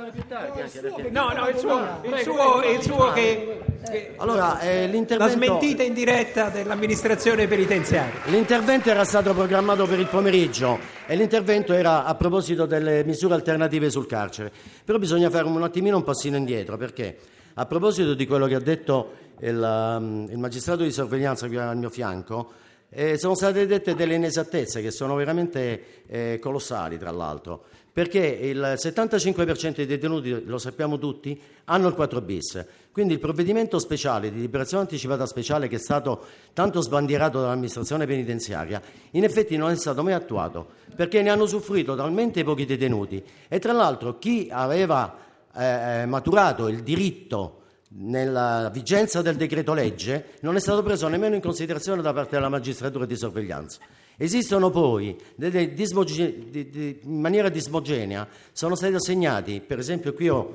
no, no, il suo, il suo, il suo che, che allora, eh, l'intervento... la smentita in diretta dell'amministrazione penitenziaria. L'intervento era stato programmato per il pomeriggio e l'intervento era a proposito delle misure alternative sul carcere, però bisogna fare un attimino un passino indietro, perché a proposito di quello che ha detto il, um, il magistrato di sorveglianza che era al mio fianco, Eh, sono state dette delle inesattezze che sono veramente eh, colossali, tra l'altro, perché il settantacinque per cento dei detenuti, lo sappiamo tutti, hanno il quattro bis. Quindi il provvedimento speciale di liberazione anticipata speciale, che è stato tanto sbandierato dall'amministrazione penitenziaria, in effetti non è stato mai attuato, perché ne hanno usufruito talmente pochi detenuti. E tra l'altro chi aveva eh, maturato il diritto nella vigenza del decreto legge non è stato preso nemmeno in considerazione da parte della magistratura di sorveglianza. Esistono poi delle dismoge- di, di, in maniera dismogenea sono stati assegnati, per esempio qui ho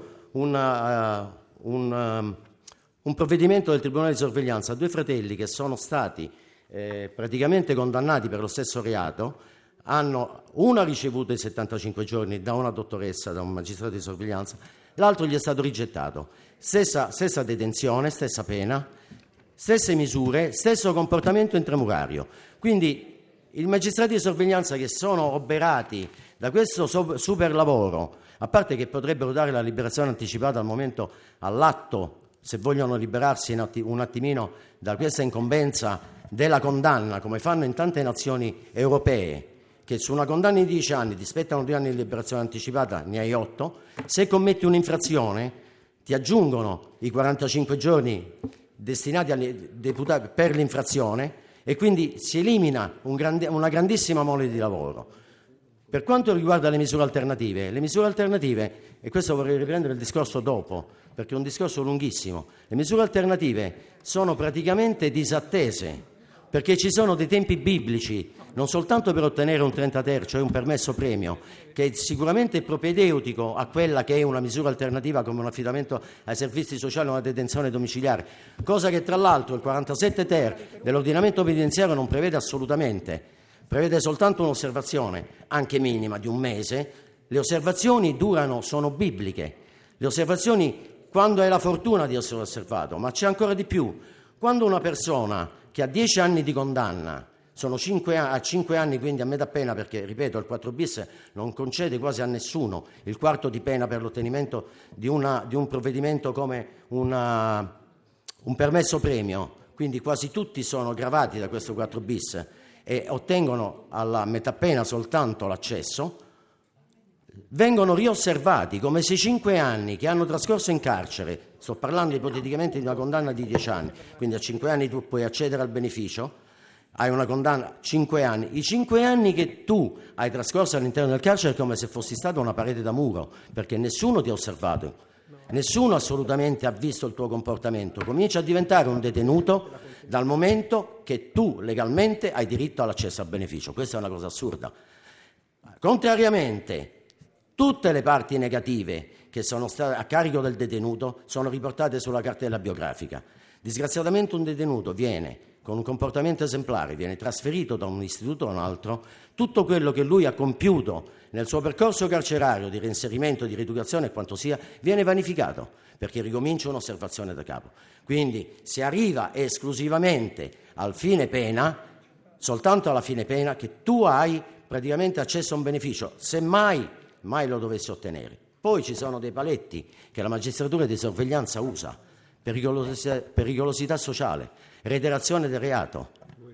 una, uh, un, um, un provvedimento del Tribunale di sorveglianza a due fratelli che sono stati eh, praticamente condannati per lo stesso reato. Hanno, uno ha ricevuto i settantacinque giorni da una dottoressa, da un magistrato di sorveglianza, l'altro gli è stato rigettato. Stessa, stessa detenzione, stessa pena, stesse misure, stesso comportamento intramurario. Quindi i magistrati di sorveglianza che sono oberati da questo super lavoro, a parte che potrebbero dare la liberazione anticipata al momento all'atto, se vogliono liberarsi un attimino da questa incombenza della condanna, come fanno in tante nazioni europee, che su una condanna di dieci anni ti spettano due anni di liberazione anticipata, ne hai otto. Se commetti un'infrazione ti aggiungono i quarantacinque giorni destinati a deputati per l'infrazione e quindi si elimina un grande, una grandissima mole di lavoro. Per quanto riguarda le misure alternative, le misure alternative, e questo vorrei riprendere il discorso dopo, perché è un discorso lunghissimo, le misure alternative sono praticamente disattese, perché ci sono dei tempi biblici, non soltanto per ottenere un trenta ter, cioè un permesso premio, che sicuramente è propedeutico a quella che è una misura alternativa come un affidamento ai servizi sociali o una detenzione domiciliare, cosa che tra l'altro il quarantasette ter dell'ordinamento penitenziario non prevede assolutamente, prevede soltanto un'osservazione, anche minima, di un mese. Le osservazioni durano, sono bibliche, le osservazioni quando hai la fortuna di essere osservato, ma c'è ancora di più, quando una persona che ha dieci anni di condanna Sono cinque a cinque anni, quindi a metà pena, perché, ripeto, il quattro bis non concede quasi a nessuno il quarto di pena per l'ottenimento di, una, di un provvedimento come una, un permesso premio, quindi quasi tutti sono gravati da questo quattro bis e ottengono alla metà pena soltanto l'accesso, vengono riosservati come se i cinque anni che hanno trascorso in carcere, sto parlando ipoteticamente di una condanna di dieci anni, quindi a cinque anni tu puoi accedere al beneficio, hai una condanna cinque anni, i cinque anni che tu hai trascorso all'interno del carcere è come se fossi stato una parete da muro, perché nessuno ti ha osservato, nessuno assolutamente ha visto il tuo comportamento. Cominci a diventare un detenuto dal momento che tu legalmente hai diritto all'accesso al beneficio. Questa è una cosa assurda. Contrariamente, tutte le parti negative che sono state a carico del detenuto sono riportate sulla cartella biografica. Disgraziatamente un detenuto viene con un comportamento esemplare, viene trasferito da un istituto a un altro, tutto quello che lui ha compiuto nel suo percorso carcerario di reinserimento, di rieducazione e quanto sia, viene vanificato, perché ricomincia un'osservazione da capo. Quindi si arriva esclusivamente al fine pena, soltanto alla fine pena, che tu hai praticamente accesso a un beneficio, se mai, mai lo dovessi ottenere. Poi ci sono dei paletti che la magistratura di sorveglianza usa, pericolosità, pericolosità sociale, reiterazione del reato,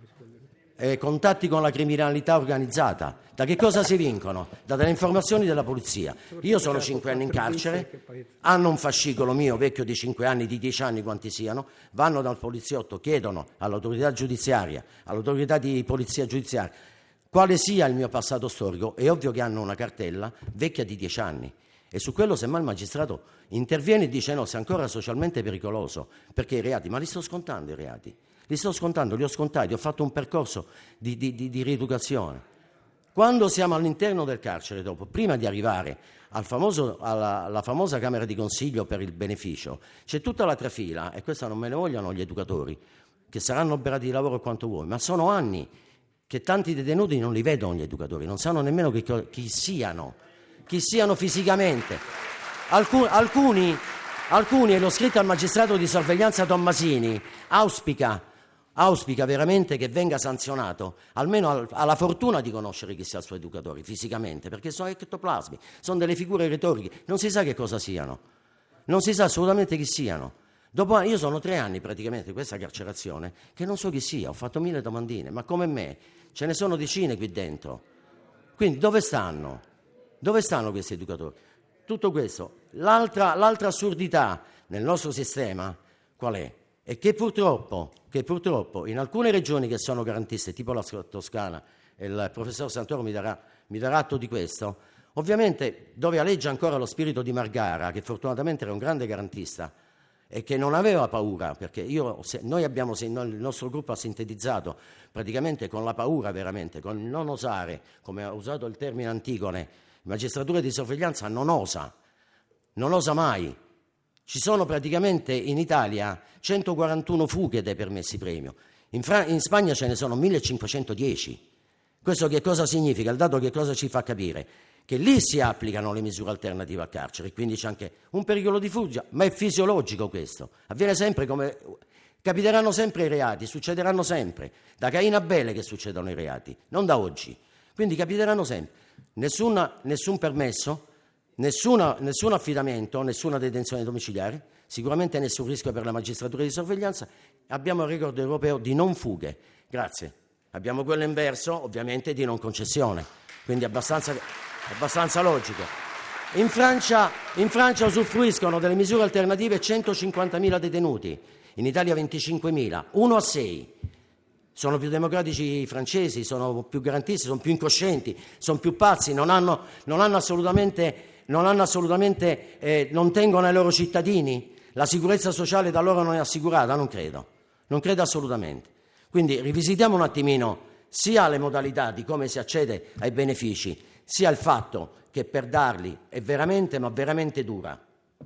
eh, contatti con la criminalità organizzata. Da che cosa si vincono? Da delle informazioni della polizia. Io sono cinque anni in carcere, hanno un fascicolo mio vecchio di cinque anni, di dieci anni, quanti siano, vanno dal poliziotto, chiedono all'autorità giudiziaria, all'autorità di polizia giudiziaria, quale sia il mio passato storico. È ovvio che hanno una cartella vecchia di dieci anni. E su quello semmai il magistrato interviene e dice no, sei ancora socialmente pericoloso, perché i reati, ma li sto scontando i reati, li sto scontando, li ho scontati, ho fatto un percorso di, di, di, di rieducazione. Quando siamo all'interno del carcere dopo, prima di arrivare al famoso, alla, alla famosa Camera di Consiglio per il beneficio, c'è tutta la trafila, e questa non me ne vogliono gli educatori, che saranno oberati di lavoro quanto vuoi, ma sono anni che tanti detenuti non li vedono gli educatori, non sanno nemmeno chi, chi siano. chi siano fisicamente. Alcun, alcuni, alcuni, e l'ho scritto al magistrato di sorveglianza Tommasini, auspica, auspica veramente che venga sanzionato, almeno al, alla fortuna di conoscere chi sia il suo educatore fisicamente, perché sono ectoplasmi, sono delle figure retoriche, non si sa che cosa siano, non si sa assolutamente chi siano. Dopo, io sono tre anni praticamente di questa carcerazione che non so chi sia, ho fatto mille domandine, ma come me ce ne sono decine qui dentro. Quindi dove stanno? Dove stanno questi educatori? Tutto questo. L'altra, l'altra assurdità nel nostro sistema qual è? È che purtroppo, che purtroppo in alcune regioni che sono garantiste, tipo la Toscana, e il professor Santoro mi darà, mi darà atto di questo, ovviamente dove aleggia ancora lo spirito di Margara, che fortunatamente era un grande garantista e che non aveva paura, perché io, noi abbiamo, il nostro gruppo ha sintetizzato praticamente con la paura veramente, con il non osare, come ha usato il termine Antigone. La magistratura di sorveglianza non osa, non osa mai. Ci sono praticamente in Italia centoquarantuno fughe dai permessi premio, in, Fra- in Spagna ce ne sono millecinquecentodieci. Questo che cosa significa? Il dato che cosa ci fa capire? Che lì si applicano le misure alternative al carcere, quindi c'è anche un pericolo di fuga, ma è fisiologico questo. Avviene sempre come... Capiteranno sempre i reati, succederanno sempre. Da Caino a Abele che succedono i reati, non da oggi. Quindi capiteranno sempre. Nessuna, nessun permesso, nessuna, nessun affidamento, nessuna detenzione domiciliare, sicuramente nessun rischio per la magistratura di sorveglianza. Abbiamo il record europeo di non fughe, grazie. Abbiamo quello inverso, ovviamente, di non concessione, quindi abbastanza, abbastanza logico. In Francia, in Francia usufruiscono delle misure alternative centocinquantamila detenuti, in Italia venticinquemila, uno a sei. Sono più democratici i francesi, sono più garantisti, sono più incoscienti, sono più pazzi, non hanno, non hanno assolutamente, non, hanno assolutamente eh, non tengono ai loro cittadini, la sicurezza sociale da loro non è assicurata, non credo, non credo assolutamente. Quindi rivisitiamo un attimino sia le modalità di come si accede ai benefici, sia il fatto che per darli è veramente, ma veramente dura.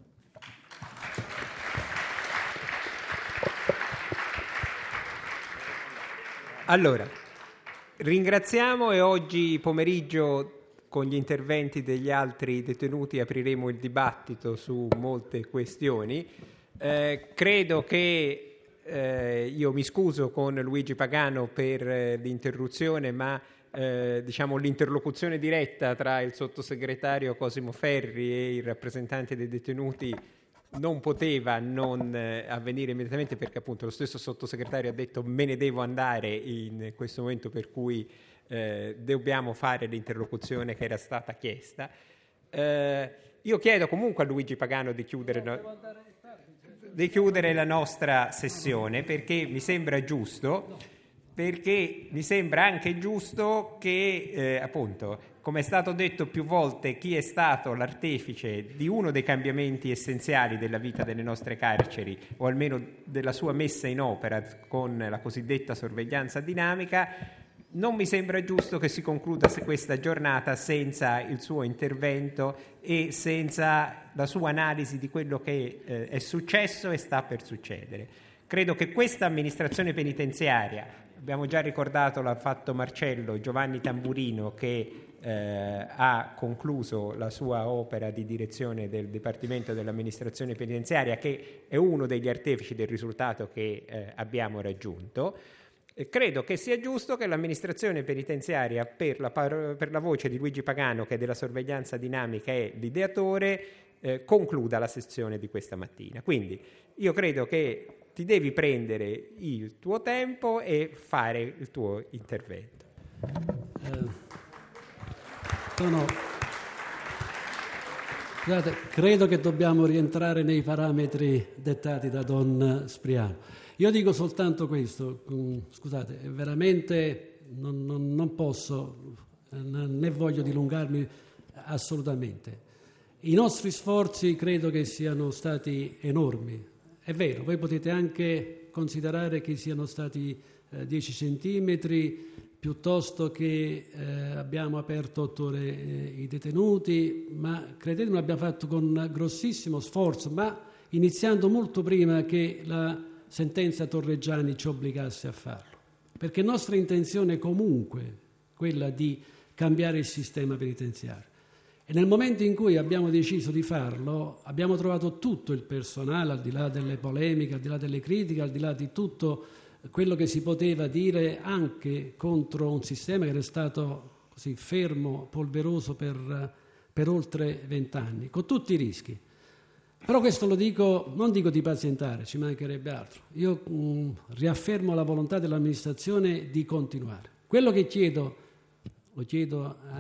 Allora, ringraziamo e oggi pomeriggio con gli interventi degli altri detenuti apriremo il dibattito su molte questioni. Eh, credo che eh, io mi scuso con Luigi Pagano per eh, l'interruzione, ma eh, diciamo l'interlocuzione diretta tra il sottosegretario Cosimo Ferri e i rappresentanti dei detenuti non poteva non eh, avvenire immediatamente, perché appunto lo stesso sottosegretario ha detto me ne devo andare in questo momento, per cui eh, dobbiamo fare l'interlocuzione che era stata chiesta. Eh, io chiedo comunque a Luigi Pagano di chiudere, no, di chiudere la nostra sessione, perché mi sembra giusto, perché mi sembra anche giusto che eh, appunto, come è stato detto più volte, chi è stato l'artefice di uno dei cambiamenti essenziali della vita delle nostre carceri, o almeno della sua messa in opera con la cosiddetta sorveglianza dinamica, non mi sembra giusto che si concluda questa giornata senza il suo intervento e senza la sua analisi di quello che eh, è successo e sta per succedere. Credo che questa amministrazione penitenziaria, abbiamo già ricordato, l'ha fatto Marcello, Giovanni Tamburino, che eh, ha concluso la sua opera di direzione del Dipartimento dell'amministrazione penitenziaria, che è uno degli artefici del risultato che eh, abbiamo raggiunto. E credo che sia giusto che l'amministrazione penitenziaria, per la, par- per la voce di Luigi Pagano, che della sorveglianza dinamica è l'ideatore, eh, concluda la sessione di questa mattina. Quindi io credo che ti devi prendere il tuo tempo e fare il tuo intervento. Eh, sono... Scusate, credo che dobbiamo rientrare nei parametri dettati da Don Spriano. Io dico soltanto questo, scusate, veramente non, non, non posso né voglio dilungarmi assolutamente. I nostri sforzi credo che siano stati enormi. È vero, voi potete anche considerare che siano stati eh, dieci centimetri, piuttosto che eh, abbiamo aperto otto ore eh, i detenuti, ma credetemi lo abbiamo fatto con grossissimo sforzo, ma iniziando molto prima che la sentenza Torreggiani ci obbligasse a farlo, perché nostra intenzione è comunque quella di cambiare il sistema penitenziario. E nel momento in cui abbiamo deciso di farlo, abbiamo trovato tutto il personale, al di là delle polemiche, al di là delle critiche, al di là di tutto quello che si poteva dire anche contro un sistema che era stato così fermo, polveroso per, per oltre vent'anni, con tutti i rischi. Però questo lo dico, non dico di pazientare, ci mancherebbe altro. Io mh, riaffermo la volontà dell'amministrazione di continuare. Quello che chiedo, lo chiedo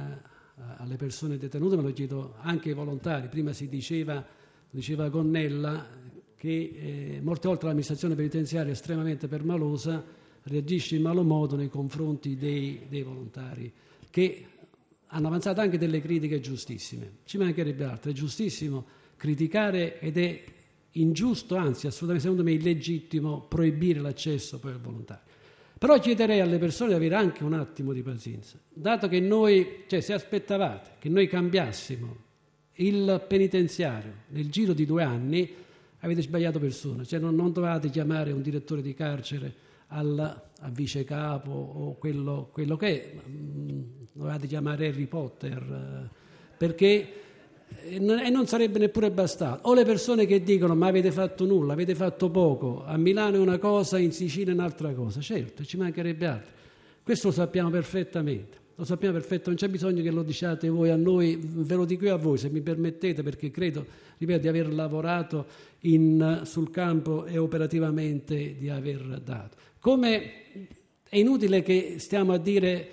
a, alle persone detenute, ma lo chiedo anche ai volontari. Prima si diceva, diceva Gonnella, che eh, molte volte l'amministrazione penitenziaria è estremamente permalosa, reagisce in malo modo nei confronti dei, dei volontari, che hanno avanzato anche delle critiche giustissime. Ci mancherebbe altro, è giustissimo criticare ed è ingiusto, anzi assolutamente secondo me illegittimo, proibire l'accesso poi al volontario. Però chiederei alle persone di avere anche un attimo di pazienza, dato che noi, cioè se aspettavate che noi cambiassimo il penitenziario nel giro di due anni, avete sbagliato persona, cioè non, non dovevate chiamare un direttore di carcere al, a vice capo o quello, quello che è, dovevate chiamare Harry Potter, perché e non sarebbe neppure bastato. O le persone che dicono ma avete fatto nulla, avete fatto poco, a Milano è una cosa, in Sicilia è un'altra cosa. Certo, ci mancherebbe altro. Questo lo sappiamo perfettamente, lo sappiamo perfettamente, non c'è bisogno che lo diciate voi a noi, ve lo dico io a voi se mi permettete, perché credo, ripeto, di aver lavorato in, sul campo e operativamente di aver dato. Come è inutile che stiamo a dire,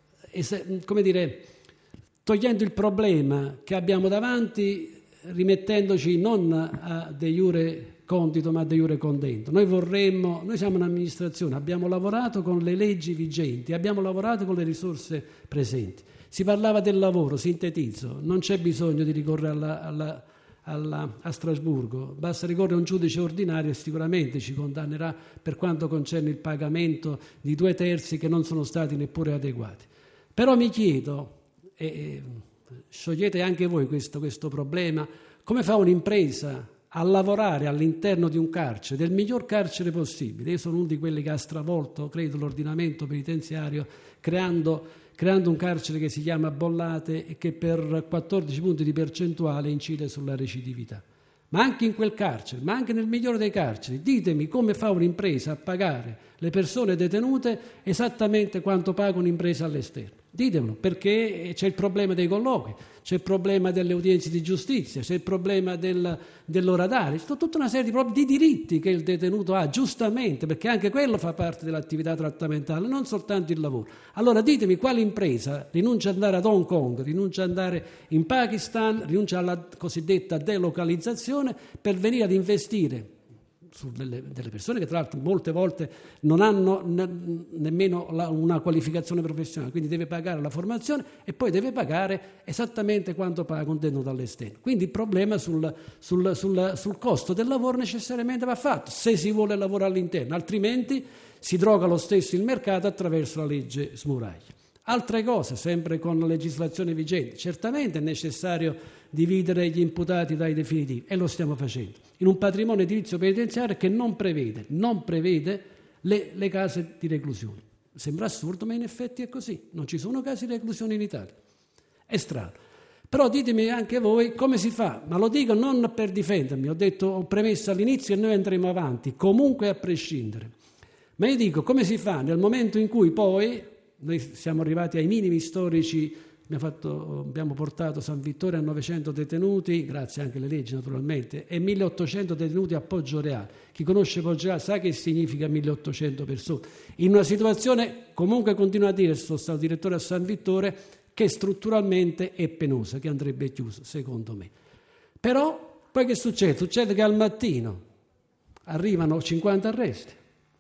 come dire, togliendo il problema che abbiamo davanti, rimettendoci non a de iure condito ma a de iure condendo. Noi vorremmo, noi siamo un'amministrazione, abbiamo lavorato con le leggi vigenti, abbiamo lavorato con le risorse presenti. Si parlava del lavoro, sintetizzo, non c'è bisogno di ricorrere alla, alla, alla, a Strasburgo, basta ricorrere a un giudice ordinario e sicuramente ci condannerà per quanto concerne il pagamento di due terzi che non sono stati neppure adeguati. Però mi chiedo, e sciogliete anche voi questo, questo problema, come fa un'impresa a lavorare all'interno di un carcere, del miglior carcere possibile? Io sono uno di quelli che ha stravolto, credo, l'ordinamento penitenziario creando, creando un carcere che si chiama Bollate e che per quattordici punti di percentuale incide sulla recidività. ma anche in quel carcere, ma anche nel migliore dei carceri, ditemi come fa un'impresa a pagare le persone detenute esattamente quanto paga un'impresa all'esterno. Ditemelo, perché c'è il problema dei colloqui, c'è il problema delle udienze di giustizia, c'è il problema del, dell'ora d'aria, c'è tutta una serie di, di diritti che il detenuto ha, giustamente, perché anche quello fa parte dell'attività trattamentale, non soltanto il lavoro. Allora ditemi quale impresa rinuncia ad andare ad Hong Kong, rinuncia ad andare in Pakistan, rinuncia alla cosiddetta delocalizzazione per venire ad investire su delle, delle persone che tra l'altro molte volte non hanno ne, nemmeno la, una qualificazione professionale, quindi deve pagare la formazione e poi deve pagare esattamente quanto paga un detenuto all'esterno. Quindi il problema sul, sul, sul, sul costo del lavoro necessariamente va fatto, se si vuole lavorare all'interno, altrimenti si droga lo stesso il mercato attraverso la legge Smuraglia. Altre cose, sempre con la legislazione vigente, certamente è necessario dividere gli imputati dai definitivi e lo stiamo facendo, in un patrimonio edilizio penitenziario che non prevede, non prevede le, le case di reclusione. Sembra assurdo, ma in effetti è così, non ci sono case di reclusione in Italia. È strano. Però ditemi anche voi come si fa, ma lo dico non per difendermi, ho detto, ho premesso all'inizio e noi andremo avanti, comunque a prescindere. Ma io dico come si fa nel momento in cui poi noi siamo arrivati ai minimi storici, abbiamo, fatto, abbiamo portato San Vittore a novecento detenuti, grazie anche alle leggi naturalmente, e milleottocento detenuti a Poggioreale. Chi conosce Poggioreale sa che significa milleottocento persone. In una situazione, comunque continuo a dire, sono stato direttore a San Vittore, che strutturalmente è penosa, che andrebbe chiuso, secondo me. Però poi che succede? Succede che al mattino arrivano cinquanta arresti.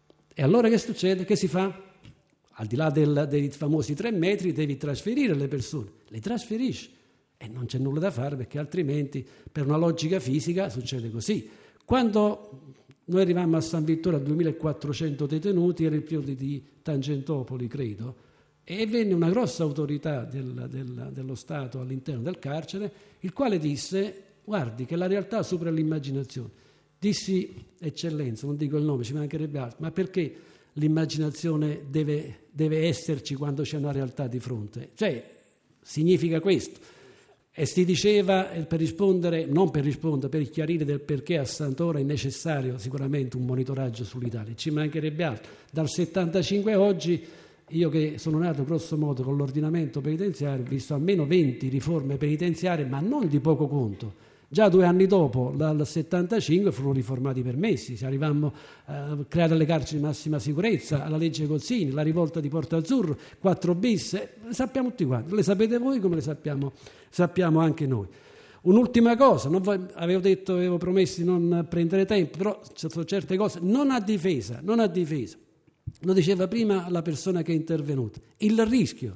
E allora che succede? Che si fa? Al di là del, dei famosi tre metri devi trasferire le persone, le trasferisci e non c'è nulla da fare perché altrimenti per una logica fisica succede così. Quando noi arrivammo a San Vittore a duemilaquattrocento detenuti, era il periodo di Tangentopoli credo, e venne una grossa autorità del, del, dello Stato all'interno del carcere, il quale disse guardi che la realtà supera l'immaginazione. Dissi eccellenza, non dico il nome, ci mancherebbe altro, ma perché l'immaginazione deve, deve esserci quando c'è una realtà di fronte? Cioè, significa questo. E si diceva, per rispondere, non per rispondere, per chiarire del perché a Sant'Ora è necessario sicuramente un monitoraggio sull'Italia, ci mancherebbe altro. Dal settantacinque a oggi, io che sono nato grosso modo con l'ordinamento penitenziario, ho visto almeno venti riforme penitenziarie, ma non di poco conto. Già due anni dopo, dal settantacinque, furono riformati i permessi, si arrivammo a creare le carceri di massima sicurezza, alla legge Gozzini, la rivolta di Porto Azzurro, quattro bis, le sappiamo tutti quanti, le sapete voi come le sappiamo, sappiamo anche noi. Un'ultima cosa, non voglio, avevo detto, avevo promesso di non prendere tempo, però ci sono certe cose, non a difesa, non a difesa, lo diceva prima la persona che è intervenuta, il rischio.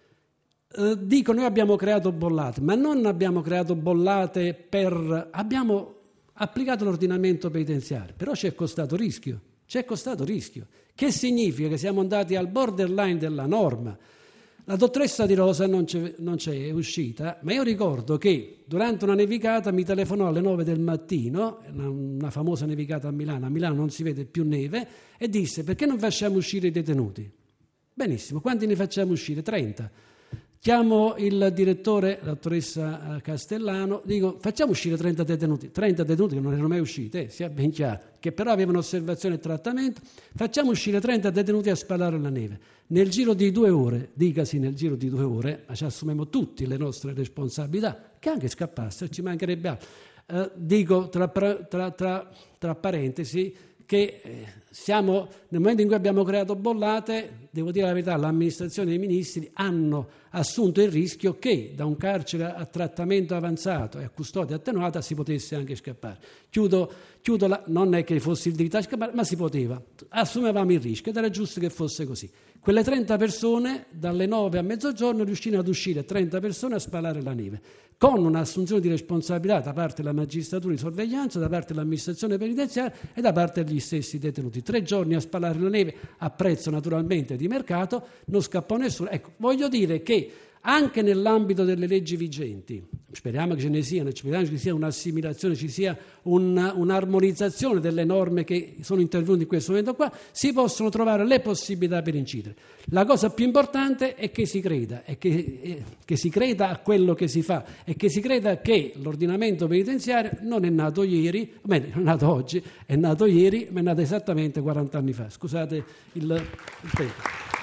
Uh, dico, noi abbiamo creato bollate, ma non abbiamo creato bollate per... abbiamo applicato l'ordinamento penitenziario, però ci è costato rischio, ci è costato rischio. Che significa? Che siamo andati al borderline della norma. La dottoressa Di Rosa non c'è, non c'è è uscita, ma io ricordo che durante una nevicata mi telefonò alle nove del mattino, una, una famosa nevicata a Milano, a Milano non si vede più neve, e disse perché non facciamo uscire i detenuti? Benissimo, quanti ne facciamo uscire? trenta. Chiamo il direttore, la dottoressa Castellano, dico facciamo uscire trenta detenuti, trenta detenuti che non erano mai usciti, eh, sia ben chiaro, che però avevano osservazione e trattamento, facciamo uscire trenta detenuti a spalare la neve. Nel giro di due ore, dicasi nel giro di due ore, ma ci assumiamo tutti le nostre responsabilità, che anche scappassero, ci mancherebbe altro. Eh, dico tra, tra, tra, tra parentesi, che siamo, nel momento in cui abbiamo creato bollate, devo dire la verità, l'amministrazione dei ministri hanno assunto il rischio che da un carcere a trattamento avanzato e a custodia attenuata si potesse anche scappare. Chiudo, chiudo la, non è che fosse il diritto a scappare, ma si poteva. Assumevamo il rischio ed era giusto che fosse così. Quelle trenta persone, dalle nove a mezzogiorno, riuscirono ad uscire trenta persone a spalare la neve, con un'assunzione di responsabilità da parte della magistratura di sorveglianza, da parte dell'amministrazione penitenziaria e da parte degli stessi detenuti. Tre giorni a spalare la neve a prezzo naturalmente di mercato, non scappò nessuno. Ecco, voglio dire che anche nell'ambito delle leggi vigenti. Speriamo che ce ne siano, speriamo che ci sia un'assimilazione, ci sia un, un'armonizzazione delle norme che sono intervenute in questo momento qua, si possono trovare le possibilità per incidere. La cosa più importante è che si creda, è che, eh, che si creda a quello che si fa e che si creda che l'ordinamento penitenziario non è nato ieri, bene, non è nato oggi, è nato ieri, ma è nato esattamente quaranta anni fa. Scusate il, il tempo.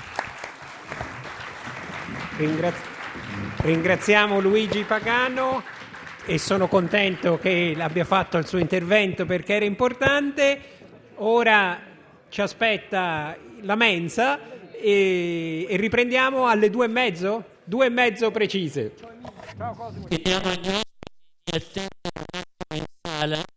Ringraziamo. Ringraziamo Luigi Pagano e sono contento che abbia fatto il suo intervento perché era importante. Ora ci aspetta la mensa e, e riprendiamo alle due e mezzo? Due e mezzo precise. Chiediamo agli ospiti di attendere un attimo in sala.